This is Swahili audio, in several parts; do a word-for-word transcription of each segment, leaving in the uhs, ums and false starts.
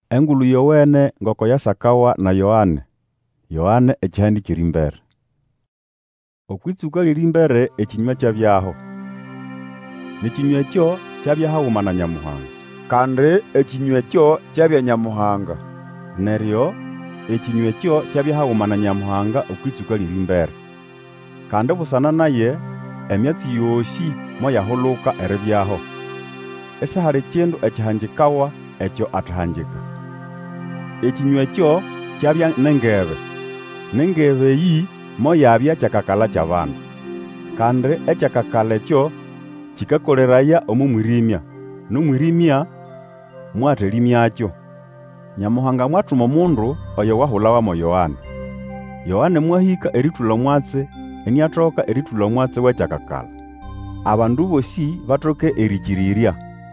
Engulu yowene ngoko yasakawa na Yohane. Yohane ekihandikiro imbere. Okwitsuka liri imbere ekinywa kyabyaho. Nikinywa ekyo kyabyahaghuma na Nyamuhanga. Kandi ekinywa ekyo kyabya Nyamuhanga. Neryo ekinywa ekyo kyabyahaghuma na Nyamuhanga okwitsuka liri imbere. Kandi busana naye emyatsi yosi moyahuluka eribyaho. Ese hali kindu ekihangikawa ekyo atahangika. Ekinywa ekyo kyabya nengebe. Nengebe eyi moyabya kyakakala ky'abandu. Kandi ekyakakala ekyo kikakoleraya omumwirimya. N'omwirimya mwatelimyakyo. Nyamuhanga mwatuma omundu oyo wahulawamo Yohane. Yohane mwahika erithula omwatsi eniathoka erithula omwatsi w'ekyakakala. Abandu bosi bathoke erikirirya.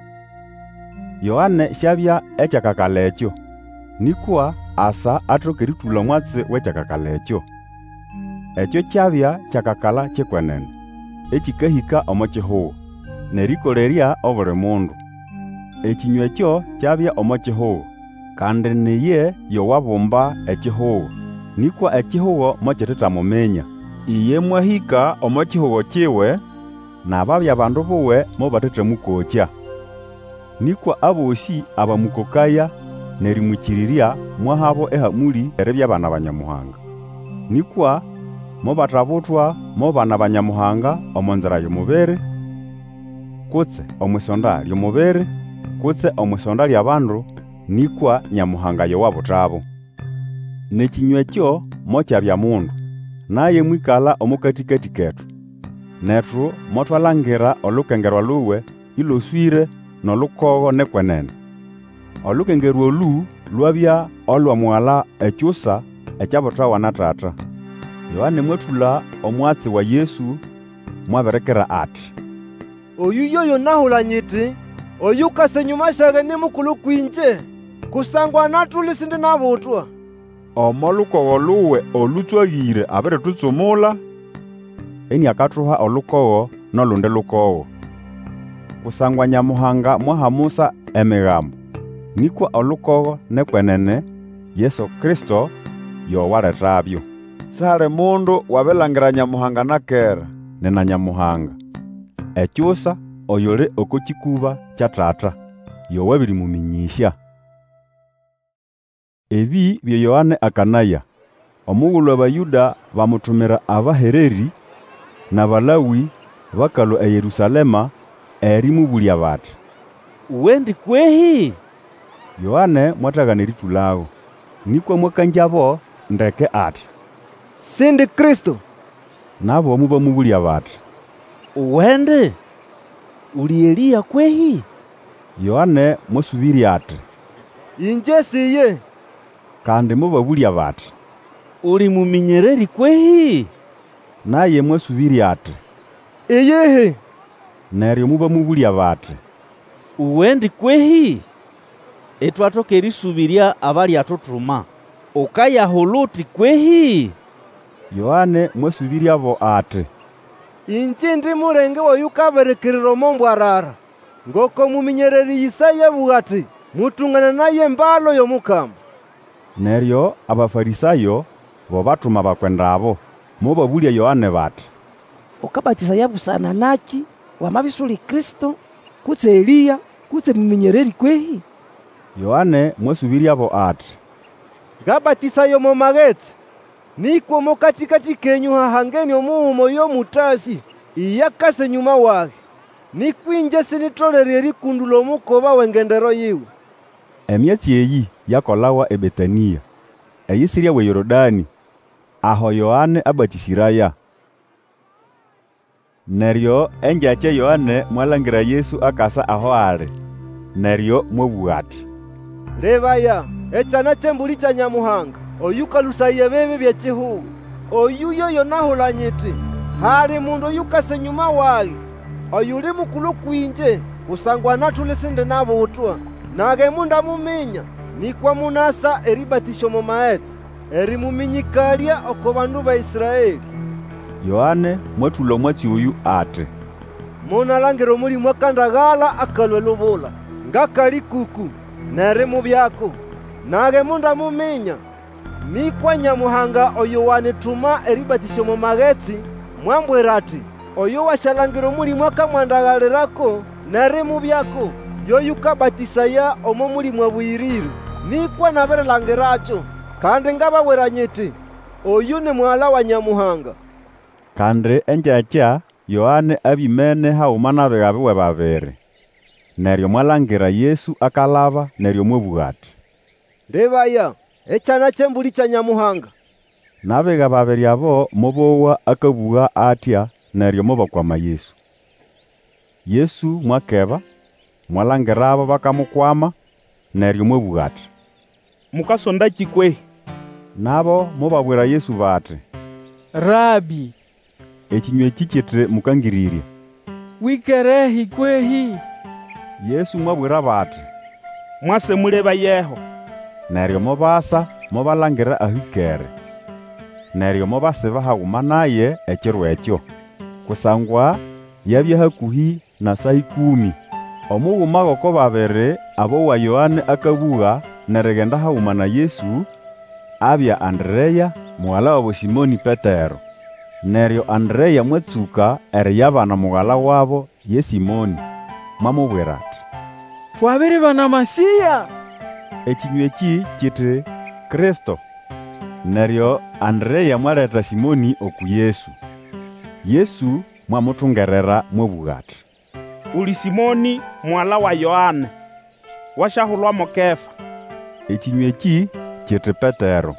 Yohane syabya ekyakakala ekyo. Nikwa asa athoka erithula omwatsi w'ekyakakala ekyo. Ekyo kyabya kyakakala kyekwenene, ekikahika omo kihugo, nerikolerya obuli mundu. Ekinywa ekyo kyabya omo kihugo, kandi niye yowabumba ekihugo. Nikwa ekihugo mokitithamumenya. Iye mwahika omo kihugo kiwe, n'ababya abandu buwe mobathethamukokya. Nikwa abosi abamukokaya nerimukirirya mwahabo ehamuli eribya bana ba Nyamuhanga. Nikwa mobathabutwa mo bana ba Nyamuhanga omo nzira y'omubiri, kutse omwisonda ly'omubiri, kutse omwisonda ly'abandu, nikwa Nyamuhanga yowabuthabo. N'ekinywa ekyo mokyabya mundu, naye mwikala omukatikati ketu. Nethu motwalangira olukengerwa luwe iloswire n'olukogo nekwenene. Olukengerwa olu lwabya olw'omuwala ekyusa ekyabuthawa na Tata. Yohane mwathula omwatsi wa Yesu mwaberekera ati, oyu yoyo nahula nyiti, oyu kase nyuma syage ni mukulu kwinje, kusangwa nathuli sindi nabutwa. Omo lukogo luwe olutswaghire abiritutsumula, eni akathuha olukogo n'olundi lukogo. Kusangwa Nyamuhanga mwahamusa emighambo, nikwa olukogo nekwenene Yesu Kristo yowalethabyo. Sihali mundu wabilangira Nyamuhanga nakera, nina Nyamuhanga. Ekyusa oyuli oko kikuba kya Tata, yowabirimuminyisya. Ebi byo Yohane akanaya. Omughulhu Abayuda bamutumira abahereri n'Abalawi bakalwa e Yerusalema erimubulya bati, wendi kwehi? Yohane mwathagana erithulagho. Nikwa mwakanjabo ndeke ati, sindi Kristo. Nabo mubamubulya bati, wendi uli Eliya kwehi? Yohane mwasubirya ati, inje siye. Kandi mubabulya bati, uli muminyereri kwehi? Naye mwasubirya ati, eyehe. Neryo mubamubulya bati, wendi kwehi? Etwathoka erisubirya abali athuthuma, ukayahuluti kwehi? Yohane mwasubiryabo ati, inje ndi mulenge woyu kaberekerera omo mbwarara, ngoko muminyereri Isaya avuga ati, mutungana naye mbalo y'Omukama. Neryo Abafarisayo bo batuma bakwendabo mubabulya Yohane bati, ukabatiza yabusana naki wamabisuli Kristo, kutse Eliya, kutse muminyereri kwehi? Yohane mwasubiryabo ati, ngabatiza yo mu magetsi, nikwo mo katikati kenyu hahangeni omuhumo y'omutasi iyakase nyuma wage, nikwinje sinitolere erikundula omukoba w'engendero yiwe. Emyatsi eyi yakolawa e Betania, eyisirya we Yorodani, aho Yohane abatisiraya. Neryo engyakya Yohane mwalangira Yesu akasa aho ali. Neryo mwabugha ati, lebaya ekyana ky'embuli kya Nyamuhanga, oyu kalusaya ebibi by'ekihugo. Oyu yoyo nahula nyiti, hali mundu oyukase nyuma wage, oyuli mukulu kwinje, kusangwa nathuli sindi nabutwa. Nage mundu amuminya, nikwa munasa eribatisha mu maetse, erimuminyikalya oko bandu ba Israeli. Yohane mwathula omwatsi oyu ati, munalangira omulimo akandaghala akalwa lubula, ngakali kuku, nerimu byako, nage munda muminya nikwa Nyamuhanga oyo wanituma eribatisho mu magetsi mwambwira ati oyo washalangira omulimo akamwandaghalirako nerimu byako yoyukabatisaya omo mulimo bwirire nikwa nabirilangiracho kandi ngababwira nyiti oyu ni mwala wa Nyamuhanga. Kandi enjakya Yohane abimene hauma nabiga biwe babiri. Neryo mwalangira Yesu akalaba neryo mwebuga ati, lebaya ekyana ky'embuli kya Nyamuhanga. Nabiga babiri abo mobowa akabuga atya neryo mobakwama Yesu. Yesu mwakeba mwalangira abo bakamukwama neryo mwebuga ati, mukasonda kikwe. Nabo mubabwira Yesu bati, Rabi, ekinywe kikitire mukangiririe. wikerehi kwehi. Yesu mwabwira bati, mwase muleba yeho. Neryo mobasa mobalangira ahikere. Neryo mobasiba hauma naye ekiro ekyo. Kusangwa yabya hakuhi na saa ikumi. Omughuma goko babiri abo wa Yohane akabuga nerigenda hauma na Yesu abya Andreya muwala wa Simoni Petero. Neryo Andreya mwetsuka eriyabana muwala wabo ye Simoni mwamubwira ati, Twabiri bana Masiya. ekinywe eki kiti Kristo. Neryo Andreya mwaleta Simoni oku Yesu. Yesu mwamutungerera mwebuga ati, Uli Simoni mwala wa Yohane, washahulwamo Kefa. ekinywe eki kiti Petero.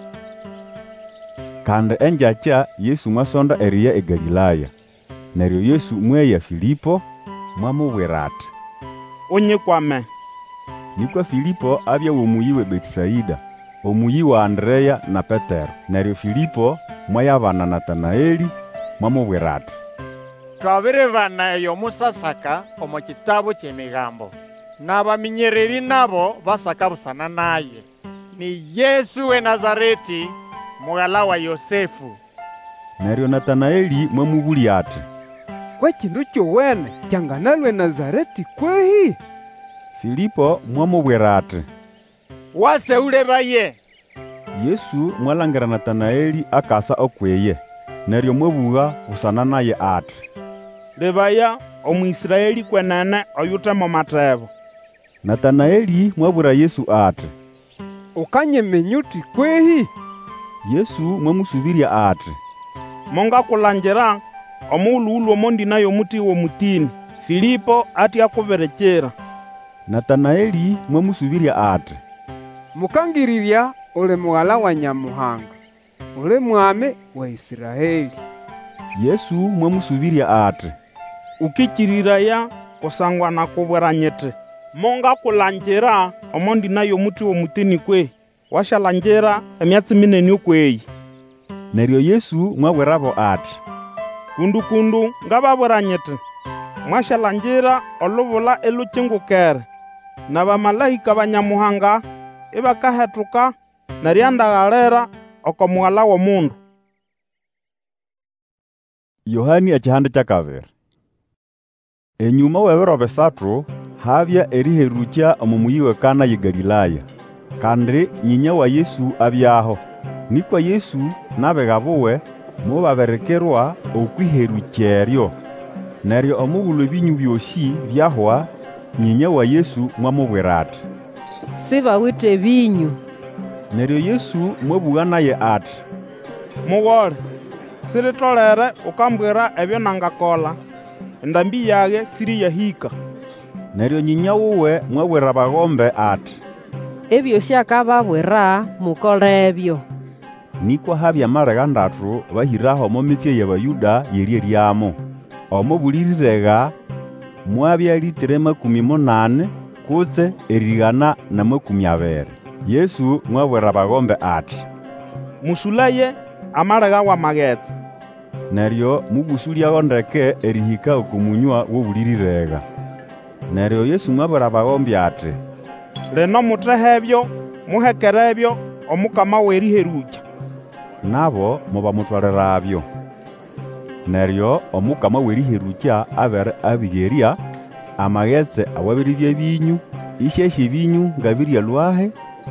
Kandi enjakya Yesu mwasonda eriya e Galilaya. Neryo Yesu mweya Filipo mwamubwira ati, unyikwame. Nikwa Filipo abya womuyi we Betisaida, omuyi wa Andreya na Petero. Neryo Filipo mwayabana Natanaeli mwamubwira ati, twabirivana eyo musasaka omu kitabu ky'emigambo n'abaminyereri nabo basaka busana naye ni Yesu we Nazareti mughala wa Yosefu. Neryo Natanaeli mwamubulya ati, Kwa kindu kyowene kyanganalwe Nazareti kwehi? Filipo mwamubwira ati, Wase ulebaye. Yesu mwalangira Natanaeli akasa okweye. Neryo mwebuga busana naye ati, Lebaya omwisiraeli kwenene oyutemo matebo. Natanaeli mwabwira Yesu ati, Ukanyemenya uti kwehi? Yesu mwamusubirya ati, Monga kulangira omuuluulu omondina y'omuti w'omutini. Filipo atya kuberekera. Natanaeli mwamusubirya ati, Mukangirirya uli mughala wa Nyamuhanga, uli mwami wa Isiraeli. Yesu mwamusubirya ati, Ukikiriraya kusangwa na kubwera nyete. Monga kulangira omondina y'omuti w'omutini kwe. Washalangira emyatsi minene okweyi. Neryo Yesu mwabwirabo ati, Kundu kundu ngababwera nyete. Mwashalangira olubula elukyingukere. Na bamalayika ba Nyamuhanga ibakahetuka neryandaghalira oko mughala w'omundu. Yohani ekihande kyakabiri. Enyuma w'ebiro bisatu habya eriherukya omu muyi wa Kana ye Galilaya. Kandi nyinya wa Yesu abyaho. Nikwa Yesu nabiga buwe mubaberekerwa okwiherukya eryo. Neryo omughulhu ebinyu byosi byahwa nyinya wa Yesu mwamubwira ati, Sibawithe ebinyu. Neryo Yesu mwebuga naye ati, Mughole, siritolere ukambwira ebyo nangakola. Endambi yage siri yahika. Neryo nyinya wuwe mwabwira bagombe ati, Ebyosi akababwira mukole ebyo. Nikwa habya marega ndatu bahiraho omu mitse y'Abayuda yeryeryamo. Omu bulirirega mwabya litire makumi munane kutse erigana na makumi abiri. Yesu mwabwira bagombe ati, Musulaye amarega wa magetsi. Neryo mubusulyaho ndeke erihika okumunywa w'obulirirega. Neryo Yesu mwabwira bagombe ati, Leno muthehe ebyo muhekere ebyo omukama w'eriherukya. Nabo mubamutwalirabyo. Neryo omukama w'eriherukya abere abigerya amaghetse awabiri by'ebinyu ishyeshya ebinyu ngabirya lwahe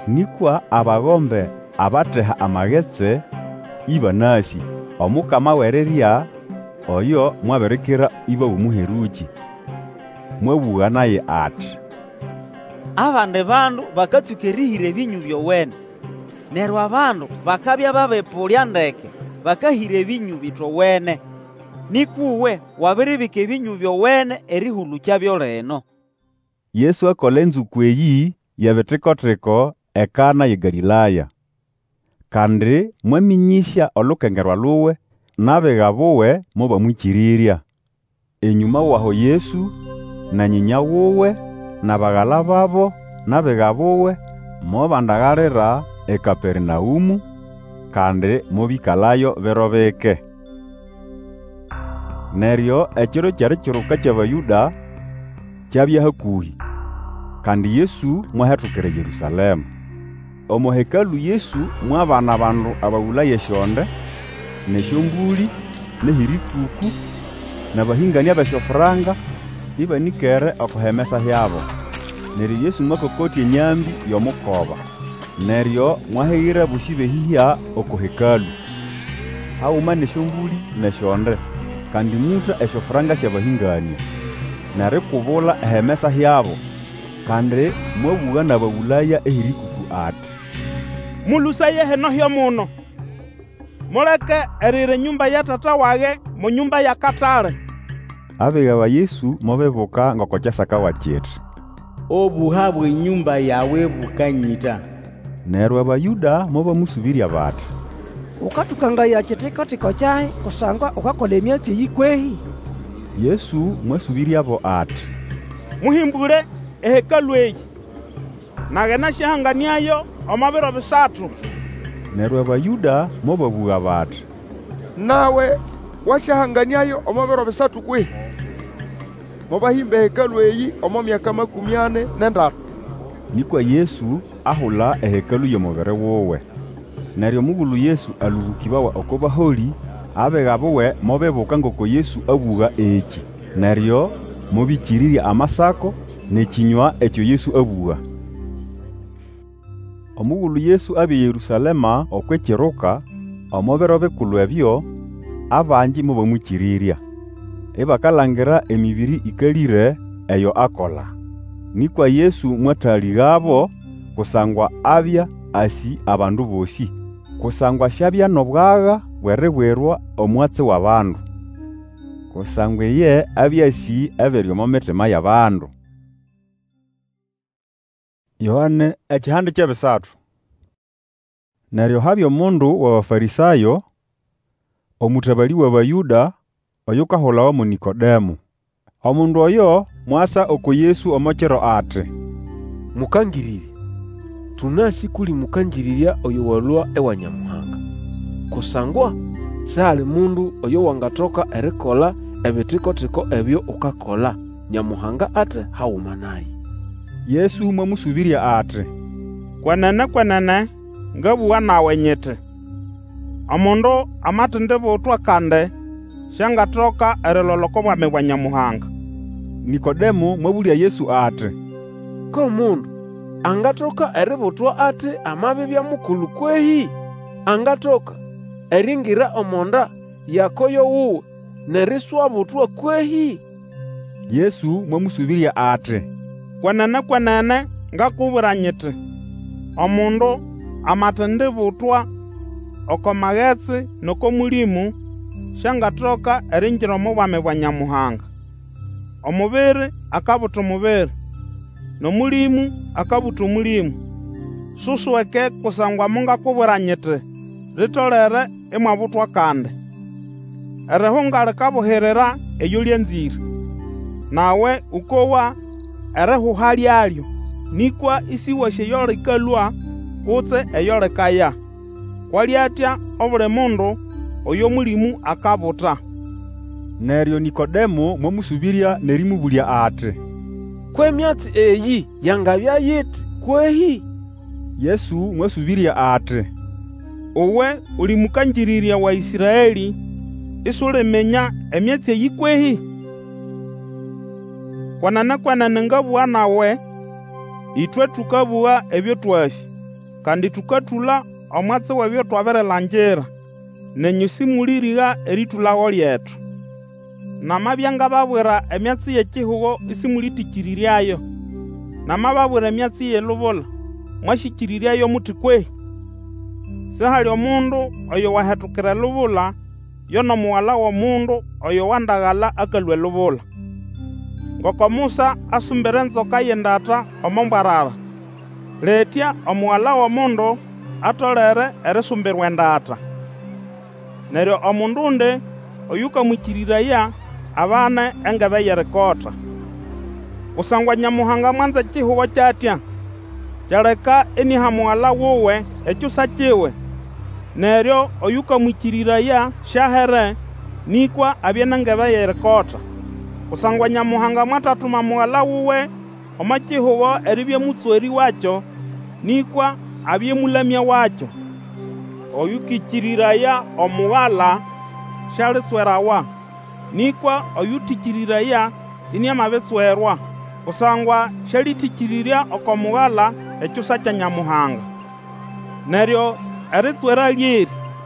nikwa abagombe abateha amagetse ibanasi omukama wereria oyo mwaberekera iba umuheruki mwebuga naye ati abande bandu bakatsukerihire binyu byowene neryo abandu bakabya babepulya ndeke bakahire binyu bitowene nikuwe wabiribika ebinyu byowene erihulukya byo leno. Yesu akola enzuku eyi yabithiko-thiko ekana ye Galilaya kandi mwaminyisya olukengerwa luwe nabega buwe mubamwikirirya. Enyuma waho Yesu na nyinya wuwe na baghala babo nabega buwe mubandaghalira eKapernaumu kandi mubikalayo biro bike. Neryo ekiro kyari kiruka ky'Abayuda kyabya hakuhi kandi Yesu mwahetukira Yerusalemu. Omu hekalu Yesu mwabana abandu abawulaya esyonde nesyombuli nehirikuku nabahingania besyofuranga ibanikere okuhemesa hyabo. Neryo Yesu mwakokotya enyambi y'omukoba neryo mwahehira busi behihya oku hekalu hauma nesyombuli nesyonde kandi muta esyofuranga syabahingania narikubula ehemesa hyabo kandi mwabuga nabawulaya ehirikuku ati mulusaye heno hyo muno muleke erire nyumba ya tata wage mu nyumba ya katale. Abega ba Yesu mobebuka ngoko kyasaka wakyeti obuha bwe nyumba yawe bukanyita. Neryo Abayuda mobamusubirya bati ukatukangaya kitiko-tiko kyahe kusangwa ukakola emyatsi eyikwehi. Yesu mwasubiryabo ati muhimbule ehekalu eyi nagena syihanganiayo omubiro bisatu. Neryo Abayuda mobabuga bati nawe wasyahanganiayo omubiro bisatu kwihi mubahimba ehekalu eyi omo myaka makumi ane nendatu. Nikwa Yesu ahula ehekalu y'omubiri wuwe. Neryo mugulu Yesu aluhukibawa oko baholi abega buwe mobebuka ngoko Yesu abuga eki neryo mubikirirya amasako nekinywa ekyo Yesu abuga. Omugulu Yesu abye Yerusalema okwekiruka omubiro bikulu ebyo abanji mubamukirirya ebakalangira emibiri ikalire eyo akola. Nikwa Yesu mwathaligabo kusangwa abya asi abandu bosi kusangwa syabya nobwaga bweribwerwa omwatsi w'abandu kusangwa ye abyasi aberi omu mitima y'abandu. Yohane ekihande ky'ebisatu. Neryo habya omundu w'Abafarisayo omutabali w'Abayuda oyo kahulawa mu Nikodemu. Omundu oyo mwasa oko Yesu omukiro ati mukangirire tunasi kuli mukangirirya oyo walwa ewa Nyamuhanga kusangwa sali mundu oyo wangatoka erikola ebitiko-tiko ebyo ukakola Nyamuhanga ate hauma naye. Yesu mwamusubirya ati kwenene kwenene ngabuwa nawe nyiti omundu amatindi butwa kandi syangatoka eriloloka obwami bwa Nyamuhanga. Nikodemu mwabulya Yesu ati ko mundu angatoka eributwa ati amabibya mukulu kwehi angatoka eringira omonda yakoyo wuwe neriswa butwa kwehi. Yesu mwamusubirya ati kwenene kwenene ngakubwira nyiti omundu amatindi butwa oko magetsi noko mulimu syangatoka eringira omu bwami bwa Nyamuhanga. Omubiri akabuta omubiri nomulimu akabuta omulimu. Susweke kusangwa mungakubwira nyiti ritolere imwabutwa kandi erihunga likabuhirira eyo lyanzire nawe ukowa erihuha lyalyo nikwa isiwasya eyo likalwa kutse eyo likaya kwalyatya obuli mundu oyo mulimu akabuta. Neryo Nikodemu mwamusubirya nerimubulya ati kwemyatsi eyi yangabya yiti kwehi. Yesu mwasubirya ati uwe uli mukangirirya wa Isiraeli isulimenya emyatsi eyi kwehi. Kwenene kwenene ngabuwa nawe itwe tukabuwa ebyo twasi kandi tukathula omwatsi w'ebyo twabirilangira, nenyu simuliriga eritulago lyethu. Namabya ngababwira emyatsi y'ekihugo isimulitikiririryayo, namababwira emyatsi y'elubula mwashikiririryayo muti kwehi. Sihali omundu oyo wahetukira elubula yono muwala w'omundu oyo wandaghala akalwa elubula. Ngoko Musa asumbira enzoka y'endata omo mbwarara, letya omuwala w'omundu atolere erisumbirwa endata. Neryo omundunde oyukamwikiriraya abane engebe y'erikota. Kusangwa Nyamuhanga mwanza ekihugo kyatya, kyaleka eniha muwala wuwe ekyusa kyiwe, neryo oyukamwikiriraya syahere nikwa abye n'engebe y'erikota. Kusangwa Nyamuhanga mwatatuma muwala wuwe omo kihugo eribya mutsweri wakyo, nikwa abye mulamya wakyo. Oyukikiriraya omuwala syalitswerawa, nikwa oyutikiriraya iniamabitswerwa, kusangwa syalitikirirya oko muwala ekyusa kya Nyamuhanga. Neryo eritswera lyeri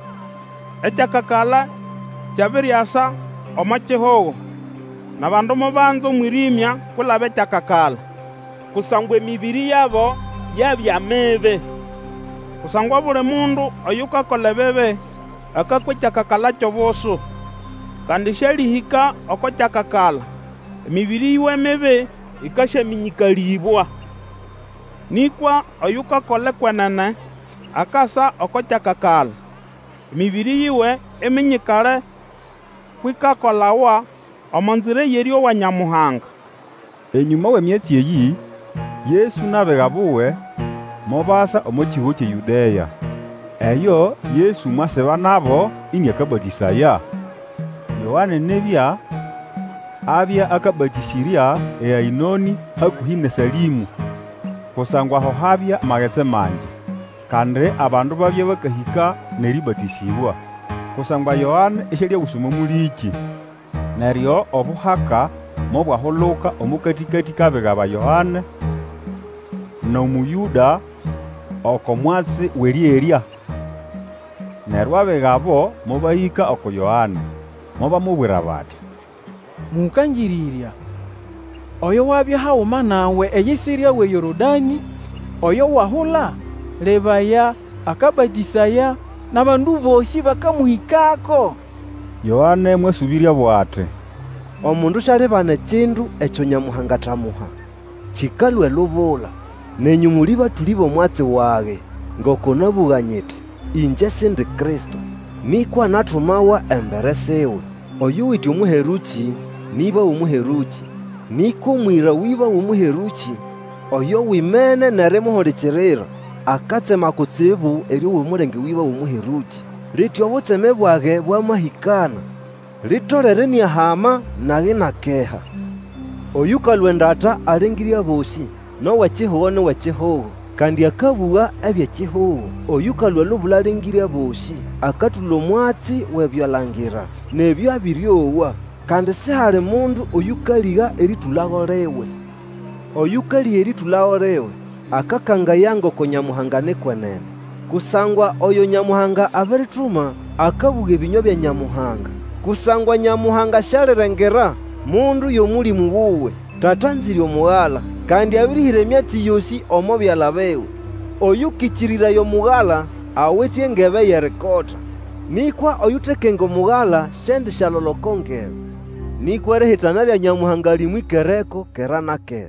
ekyakakala kyabiryasa omo kihugo, nabandu mubanza omwirimya kulaba ekyakakala, kusangwa emibiri yabo yabya mibi. Kusangwa buli mundu oyukakola ebibi akakwa ekyakakala ky'obusu, kandi syalihika oko kyakakala emibiri yiwe mibi ikasyaminyikalibwa. Nikwa oyukakola ekwenene akasa oko kyakakala emibiri yiwe eminyikale kwikakolawa omo nzira ey'eryo wa Nyamuhanga. Enyuma w'emyatsi eyi, Yesu n'abega buwe mobasa omo kihugo kye Yudeya. Eyo Yesu mwasiba nabo iniakabatisaya. Yohane nebya abya akabatisirya eAinoni hakuhi ne Salimu, kusangwa aho habya amaghetse mangi, kandi abandu babya bakahika neribatisibwa, kusangwa Yohane esyalya busuma muliki. Neryo obuhaka mobwahuluka omukatikati kabega ba Yohane n'omuyuda oko mwatsi w'eryerya. Neryo abega abo mobahika oko Yohane mobamubwira bati, mukangirirya oyo wabya hawuma nawe eyisirya we Yorodani, oyo wahula lebaya akabatisaya n'abandu bosi bakamuhikako. Yohane mwasubirya bwati, omundu syalibana ekindu ekyo Nyamuhanga tamuha, kikalwa elubula, nenyu muli batuli b'omwatsi wage, ngoko nabuga nyiti inje sindi Kristo, nikwa natumawa embere siwe. Oyo witi omuheruki niba omuheruki, nikwa omwira wiba omuheruki, oyo wimene nerimuhulikirira akatsema kutsibu eryo w'omulenge wiba omuheruki. Lityo obutseme bwage bwamahikana, litolere niahama nage nakeha. Oyukalwa endata alengirya bosi, nowa kihugo nowa kihugo, kandi akabuwa ebya kihugo. Oyukalwa elubula alengirya bosi, akatula omwatsi w'ebyalangira n'ebyo abiryowa, kandi sihali mundu oyukaliga eritulago liwe. Oyukaliga eritulago liwe akakangaya ngoko Nyamuhanga nikwenene, kusangwa oyo Nyamuhanga abirituma akabuga ebinyo bya Nyamuhanga. Kusangwa Nyamuhanga syalirengera mundu y'omulimu wuwe, tatanzirya omughala, kandi abirihira emyatsi yosi omo byala biwe. Oyukikiriraya omughala awithe engebe y'erikota, nikwa oyuthekenga omughala syendisyaloloka ongebe. Nikwa erihitana lya Nyamuhanga limwikereko kera na kera.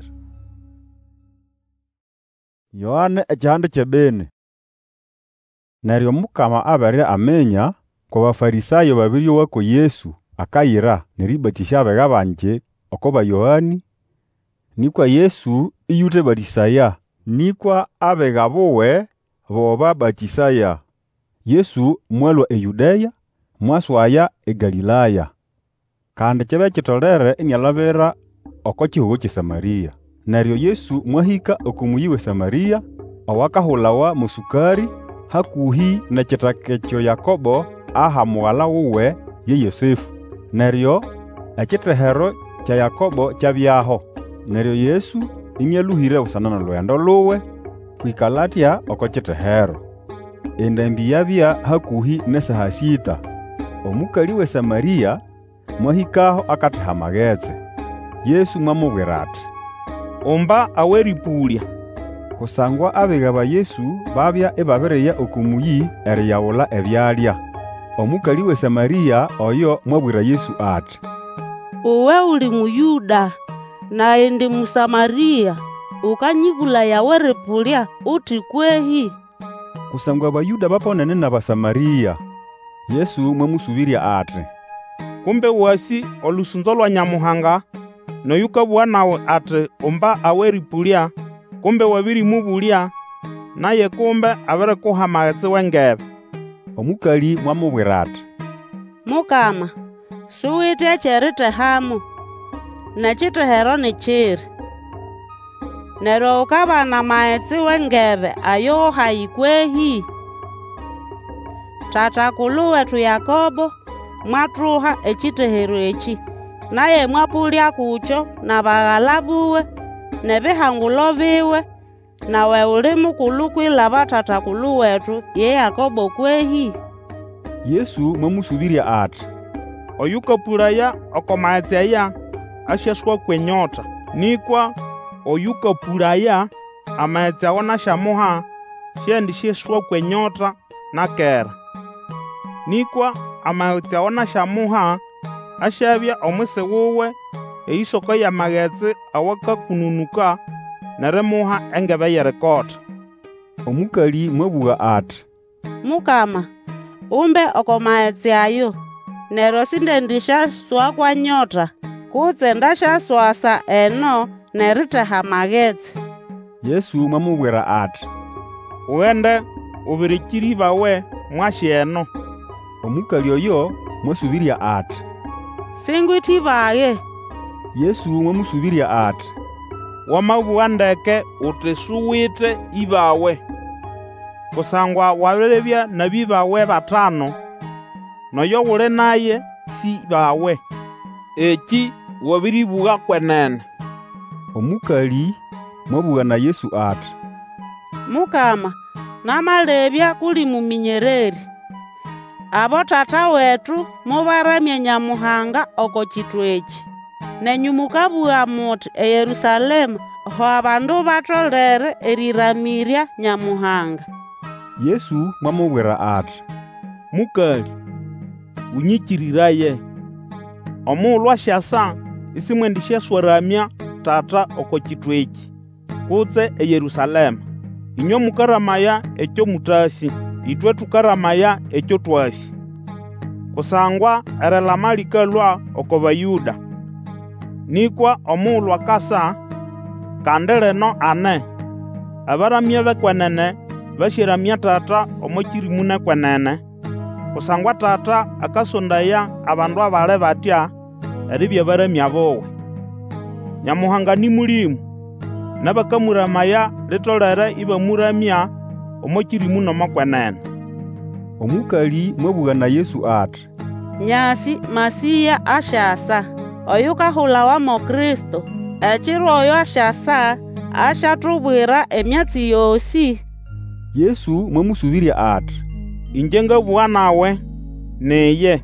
Yohane ekihande kyebene. Neryo Mukama aberya amenya ko Bafarisayo babiryowa Yesu akayira neribatisya abega bangi oko ba Yohani, nikwa Yesu iyuthe batisaya, nikwa abega buwe boba batisaya. Yesu mwalwa e Yudeya mwaswaya e Galilaya, kandi kyabya kitolere inialabira oko kihugo kye Samaria. Neryo Yesu mwahika oko muyi we Samaria owakahulawa musukari hakuhi na kitaka ekyo Yakobo aha muwala wuwe ye Yosefu. Neryo ekitehero kya Yakobo kyabyaho. Neryo Yesu inyaluhire busana n'olwendo luwe kwikalatya oko chitehero. Endambi yabya hakuhi nesaha sita. Omukali we Samaria mwahikaho akateha magetse. Yesu mwamubwira ati, umba aweripulya. Kusangwa abega ba Yesu babya ebabereya okumuyi eriyawula ebyalya. Omukali we Samaria oyo mwabwira Yesu ati, uwe uli Muyuda naye ndi Musamaria, ukanyibula yaweripulya uti kwehi? Kusangwa Abayuda baponene na Basamaria. Yesu mwamusubirya ati, kumbe wasi olusunzo lwa Nyamuhanga noyukabua nawe ati umba aweripulya, kumbe wabiri mubulya naye kumbe abere kuha magetse wengebe. Omukali mwamubwira ati, Mukama, suwite cheritehamu nechitehero ni chiri, neryo ukabana magetse wengebe ayo haikwehi? Tata kulu wetu Yakobo mwatruha echitehero echi, naye mwapulya kucho na baghala buwe nebihangulo biwe, nawe uli mukulu kwilaba tata kulu wetu ye Yakobo kwehi? Yesu mwamusubirya ati, oyukapulaya oko magetse aya asheswa kwenyota, nikwa oyukapulaya amagetse awo nashamuha shendi sheswa kwenyota nakera. Nikwa amagetse awo nashamuha ashabya omwise wuwe eisoko ya magetse awakakununuka neremuha engebe yerikota. Omukali mwabuga ati, Mukama, umbe oko magetse ayo, neryo sindendisha swa kwa nyota, kutse ndasha swasa eno neriteha magetse. Yesu mwamubwira ati, uende ubirikiri bawe mwashi eno. Omukali oyo mwasubirya ati, singwiti baye. Yesu mwamusubirya ati, wamabuwa ndeke uti suwite ibawe. Kusangwa wabirebya nabi bawe batano, noyo uli naye si bawe. Eki wabiribuga kwenene. Omukali mwabuga na Yesu ati, Mukama, namalebya kuli muminyereri. Abo tata wetu mubaramya Nyamuhanga oko chitu echi, nenyu mukabuwa muti e Yerusalemu ho abandu batolere eriramirya Nyamuhanga. Yesu mwamubwira ati, Mukali, unyikiriraye. Omulu ashasa isimwendisheswaramya tata oko chitu echi, kutse e Yerusalemu. Inyo mukaramaya ekyo mutasi, itwe tukaramaya ekyo twasi. Kusangwa erelama likalwa oko Bayuda. Nikwa omulu akasa kandeleno ane, abaramya bekwenene bashiramya tata omochirimune kwenene. Kusangwa tata akasondaya abandu abale batya eribya baramya bowe. Nyamuhanga ni mulimu, nabakamuramaya litolere ibamuramya omochirimu nomakwenene. Omukali mwabuga na Yesu ati, Nyasi Masiya ashasa, oyukahula wamo Kristo, echiro oyo ashasa ashatubwira emyatsi yosi. Yesu mwamusubirya ati, inje ngabuwa nawe neye.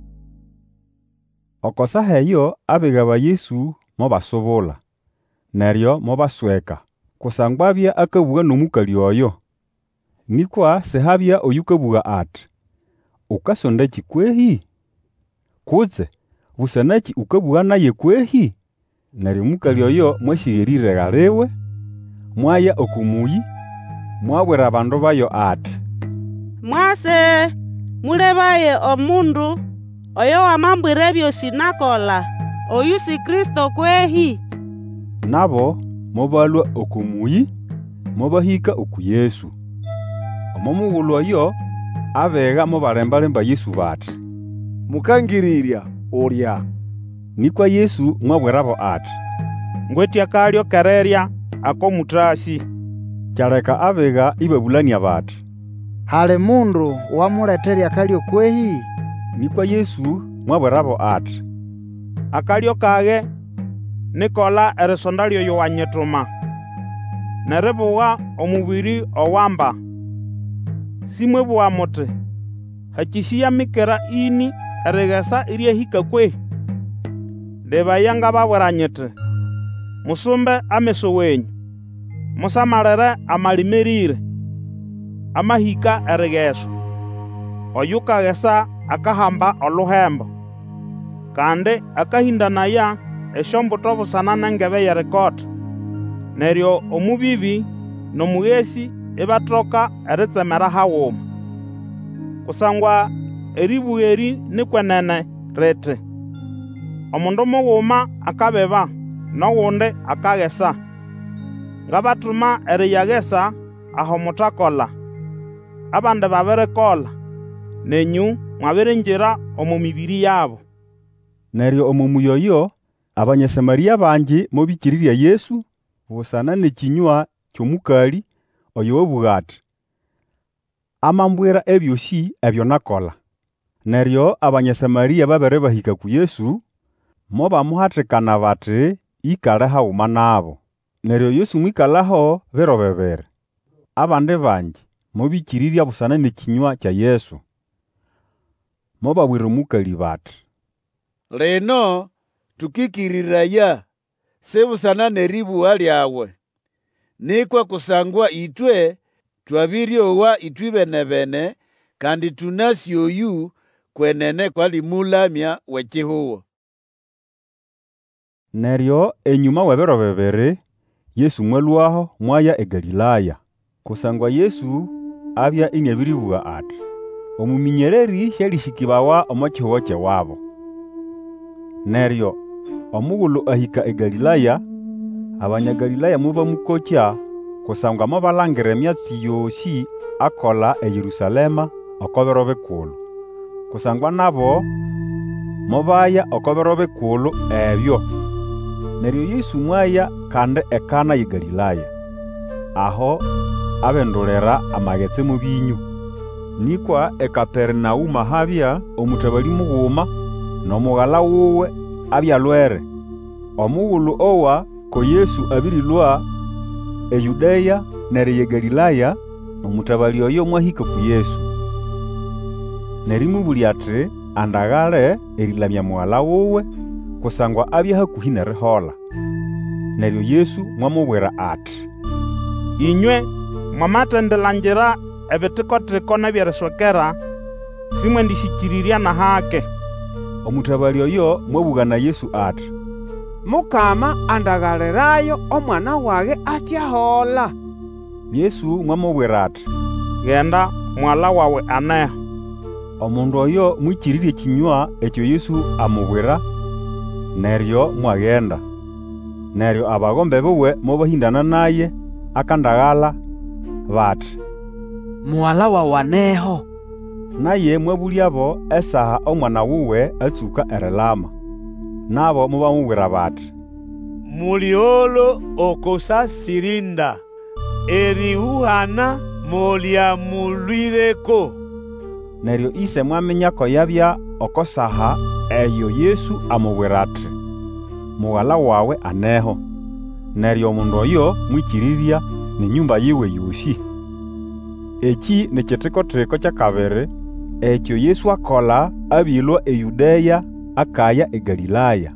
Oko saha eyo abega ba Yesu mobasobola, neryo mobasweka, kusangwa abya akabuga n'omukali oyo. Nikwa sehabya oyukabuga ati, ukasondaki kwehi? Kutse busanaki ukabuga naye kwehi? Neryo omukali oyo mwashiririra liwe, mwaya okumuyi, mwabwira abandu bayo ati, Mwase mulebaye omundu oyo wamambwira ebyosi nakola, oyu si Kristo kwehi? Nabo mobalwa okumuyi, mobahika oku Yesu. Omomughulu oyo abega mobalembalemba Yesu bati, Mukangirirya ulya. Nikwa Yesu mwabwirabo ati, ngweti akalyo kererya ako mutasi. Kyaleka abega ibabulania bati, hali mundu wamuleterya akalyo kwehi? Nikwa Yesu mwabwirabo ati, akalyo kage nikola erisonda lyoyo wanyituma. neribuwa omubiri owamba. Simwebuwa muti hakishiya mikera ini erigesa iryahika kwe. Lebaya ngababwira nyiti musumbe ameso wenyu, musamalire amalimirire amahika erigeso. Oyukagesa akahamba oluhembo, kandi akahindanaya eshombuto busana n'engebe yerikota. Neryo omubibi n'omugesi ibatoka eritsemera hawuma. Kusangwa eribuga eri nikwenene riti omundu mughuma akabeba n'owundi akagesa. Ngabatuma eriyagesa aho mutakola, abandi babirikola, nenyu mwabirinjira omu mibiri yabo. Neryo omu muyoyo Abanyasamariya bangi mobikirirya Yesu busana n'ekinywa ky'omukali oyo wabuga ati, amambwira ebyosi ebyo nakola. Neryo Abanyasamariya babere bahika ku Yesu, mo bamuhatikana bati ikale hawuma nabo. Neryo Yesu mwikalaho biro bibiri. Abandi bangi mobikirirya busana n'ekinywa kya Yesu, mo babwira omukali bati, leno tukikiriraya sebusana neribuwa lyawe, nikwa kusangwa itwe twabiryowa itwi bene bene, kandi tunasi oyu kwenene kwalimulamya wekihuwo. Neryo enyuma webiro bibiri Yesu mwalwaho mwaya e Galilaya, kusangwa Yesu abya inyabiribuwa ati, omuminyereri shalisikibawa omo kihuwo kyewabo. Neryo omughulu ahika e Galilaya, Abanyagalilaya mubamukokya, kusangwa mobalangira emyatsi yosi akola e Yerusalema okobiro bikulu. Kusangwa nabo mobaya okobiro bikulu ebyo. Neryo Yesu mwaya kandi ekana ye Galilaya, aho abendulira amaghetse mu binyu. Nikwa e Kapernauma habya omutabali mughuma n'omughala wuwe abyalwere. Omughulu owa ko Yesu abirilwa e Yudeya nere ye Galilaya, omutabali oyo mwahika ku Yesu. Nerimubuli ati andagale erilamya mughala wuwe, kusangwa abya hakuhi nerihola. Neryo Yesu mwamubwira ati, inywe mwamatendelangira ebitiko-tiko n'ebyerisokera, simwendishikirirya na hake. Omutabali oyo mwabuga na Yesu ati, Mukama andagalirayo omwana wage atyahola. Yesu mwamubwira ati, genda mwala wawe aneho. Omundu oyo mwikirirya ekinywa ekyo Yesu amubwira, neryo mwagenda. Neryo abagombe buwe mobahindana naye akandagala bati, muwala wawe aneho. Naye mwabulyabo esaha omwana wuwe atsuka erilama. Nabo mubamubwira bati, muliolo okosasirinda erihuhana mulyamulwireko. Neryo ise mwaminyako yabya okosaha eyo Yesu amubwira ati, mughala wawe aneho. Neryo omundu oyo mwikirirya n'enyumba yiwe yosi. Eki nikitiko-tiko kyakabiri ekyo Yesu akola abilwa e Yudeya akaya e Galilaya.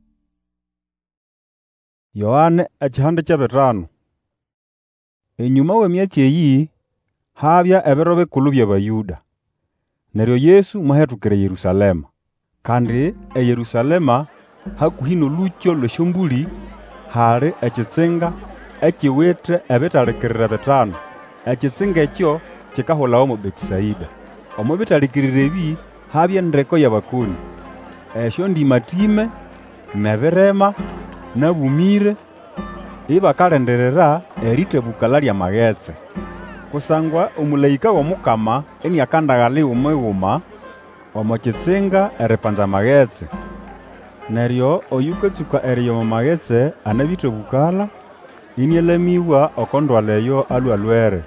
Yohane ekihande ky'ebitano. Enyuma w'emyaka eyi habya ebiro bikulu by'Abayuda. Neryo Yesu mwahetukira Yerusalema, kandi e Yerusalema hakuhi n'olukyo lw'esyombuli hali ekitsinga ekiwithe ebitalikirira bitano. Ekitsinga ekyo kikahulawo mu Betisaida. Omu bitalikirira ebi habya endeko y'abakoni, esyo ndimatime nebirema nabumire ibakalenderera eritebukala ly'amaghetse. Kusangwa omulayika w'omukama eniakandagala ighuma-ighuma omu kitsinga eripanza amaghetse. Neryo oyukatsuka eriya omu maghetse anabitebukala inialamiwa okondwala eyo alwalwere.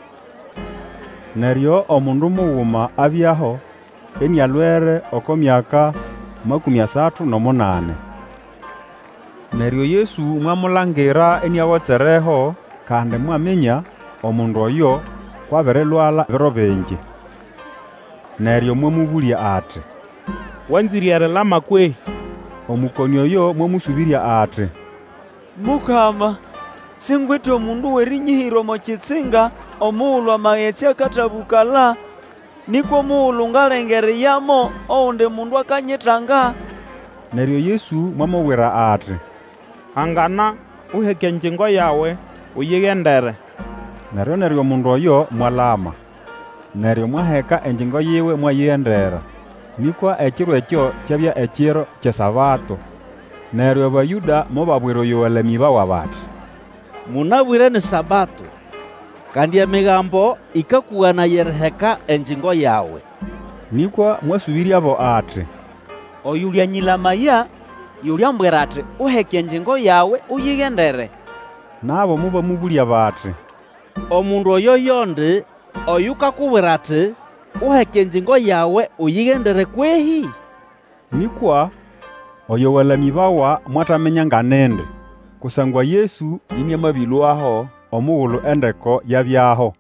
Neryo omundu mughuma abyaho enialwere oko myaka makumi asatu n'omunane. Neryo Yesu mwamulangira eniawotsereho kandi mwaminya omundu oyo kwabirilwala biro bingi. Neryo mwamubulya ati, wanziryarilama kwehi? Omukoni oyo mwamusubirya ati, Mukama, singwete omundu werinyihira omo kitsinga omughulhu amaghetse akatabukala, nikwo mughulhu ngalengereyamo oundi mundu akanyithanga. Neryo Yesu mwamubwira ati, hangana uheke enjingo yawe uyighendere. Neryo neryo omundu oyo mwalama. Neryo mwaheka enjingo yiwe mwayighendera. Nikwa ekiro ekyo kyabya ekiro kyesabato. Neryo Abayuda mobabwira oyo walemi bawa bati, munabwire ni sabato, kandi emigambo ikakughana yeriheka enjingo yawe. Nikwa mwasubiryabo ati, oyu lyanyilamaya yulyambwira ati uheke enjingo yawe uyighendere. Nabo mubamubulya bati, omundu oyo yondi oyu kakubwira ati uheke enjingo yawe uyighendere kwehi? Nikwa oyo walemi bawa mwatamenya nganende, kusangwa Yesu inyamabilwaho omughulhu endeko yabyaho.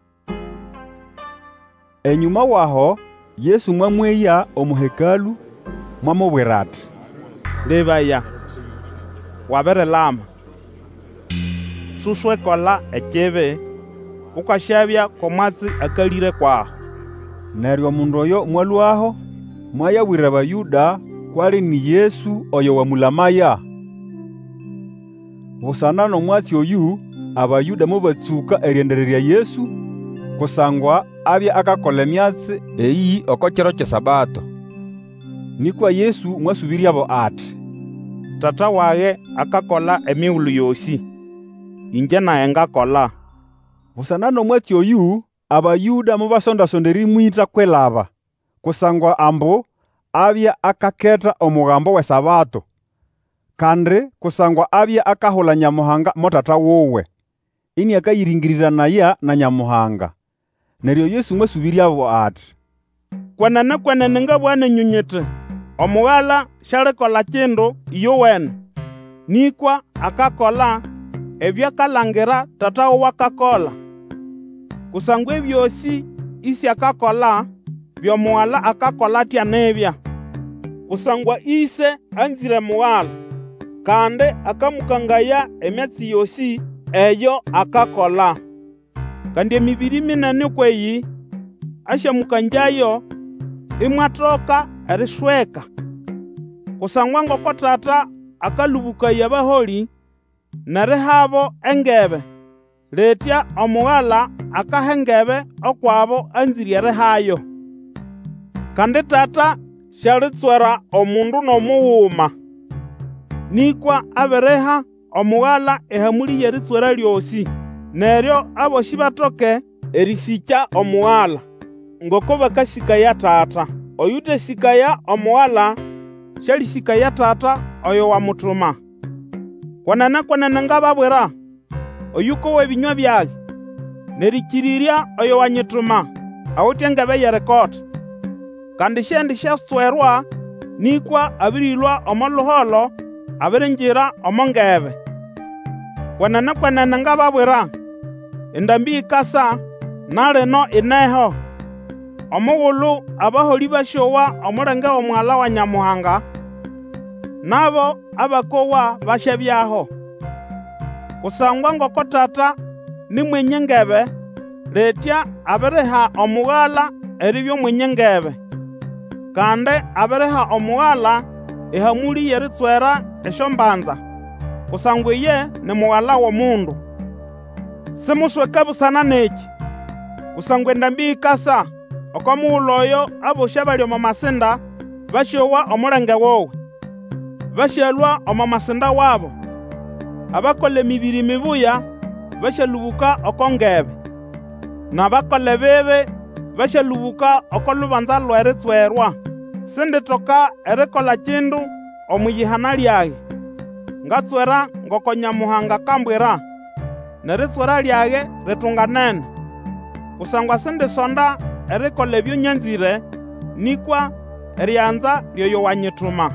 Enyuma waho Yesu mwamweya omuhekalu mwamubwira ati, lebaya, wabirilama. Suswekola ekibi ukashabya komwatsi akalire kwaho. Neryo omundu oyo mwalwaho mwayabwira Abayuda kwali ni Yesu oyo wamulamaya. Busana n'omwatsi oyu Abayuda mobatsuka eryendererya Yesu, kusangwa abya akakola emyatsi eyi oko kiro kyesabato. Nikwa Yesu mwasubiryabo ati, tata wage akakola emighulhu yosi, inje naye ngakola. Busana n'omwatsi oyu Abayuda mubasondasondera imwita kwelaba, kusangwa ambu abya akaketa omughambo w'esabato, kandi kusangwa abya akahula Nyamuhanga mo tata wowe, ini akayiringiriranaya na Nyamuhanga. Neryo Yesu mwasubiryabo ati, kwenene kwenene ngabwana nyunyiti, omughala shalikola kindu iyowene, nikwa akakola ebyo akalangira tata wowe akakola. Kusangwa ebyosi isi akakola by'omughala akakola atya nebya. Kusangwa ise anzire mughala, kandi akamukangaya emyatsi yosi eyo akakola. Kandi emibiri minene kweyi ashamukanjayo imwatoka erishweka. Kusangwa ngoko tata akalubukaya abaholi nerihabo engebe, letya omughala akaha engebe okwabo anzire erihayo. Kandi tata shalitswera omundu n'omughuma, nikwa abiriha omughala ehamuli yeritswera lyosi. Neryo aboshi batoke erisikya omughala ngoko bakasikaya tata. Oyutesikaya omughala shalisikaya tata oyo wamutuma. Kwenene kwenene ngababwira, oyukowa ebinywa byage nerikirirya oyo wanyituma awithe engebe yerikota. Kandi shendi shaswerwa, nikwa abirilwa omoluholo abirinjira omongebe. Kwenene kwenene ngababwira, endambi ikasa nalino ineho. Omughulhu abaholi basyowa omulenge w'omughala wa Nyamuhanga, nabo abakowa bashabyaho. Kusangwa ngoko tata nimwenye engebe, letya abiriha omughala eribya omwenye engebe, kandi abiriha omughala ehamuli yeritswera esyombanza, kusangwa iye ni mughala w'omundu. Simusweka busana neki, kusangwa endambi ikasa oko mughulhu oyo aboshi abali omo masinda basyowa omulenge wowe, basyalwa omo masinda wabo. Abakola emibiri mibuya basyalubuka oko ngebe, n'abakola ebibi basyalubuka oko lubanza lw'eritswerwa. Sinditoka erikola kindu omwiyihana lyage, ngatswera ngoko Nyamuhanga kambwira, neritswera lyage ritunganene. Kusangwa sindisonda erikola ebyo nyanzire, nikwa eryanza lyoyo wanyituma.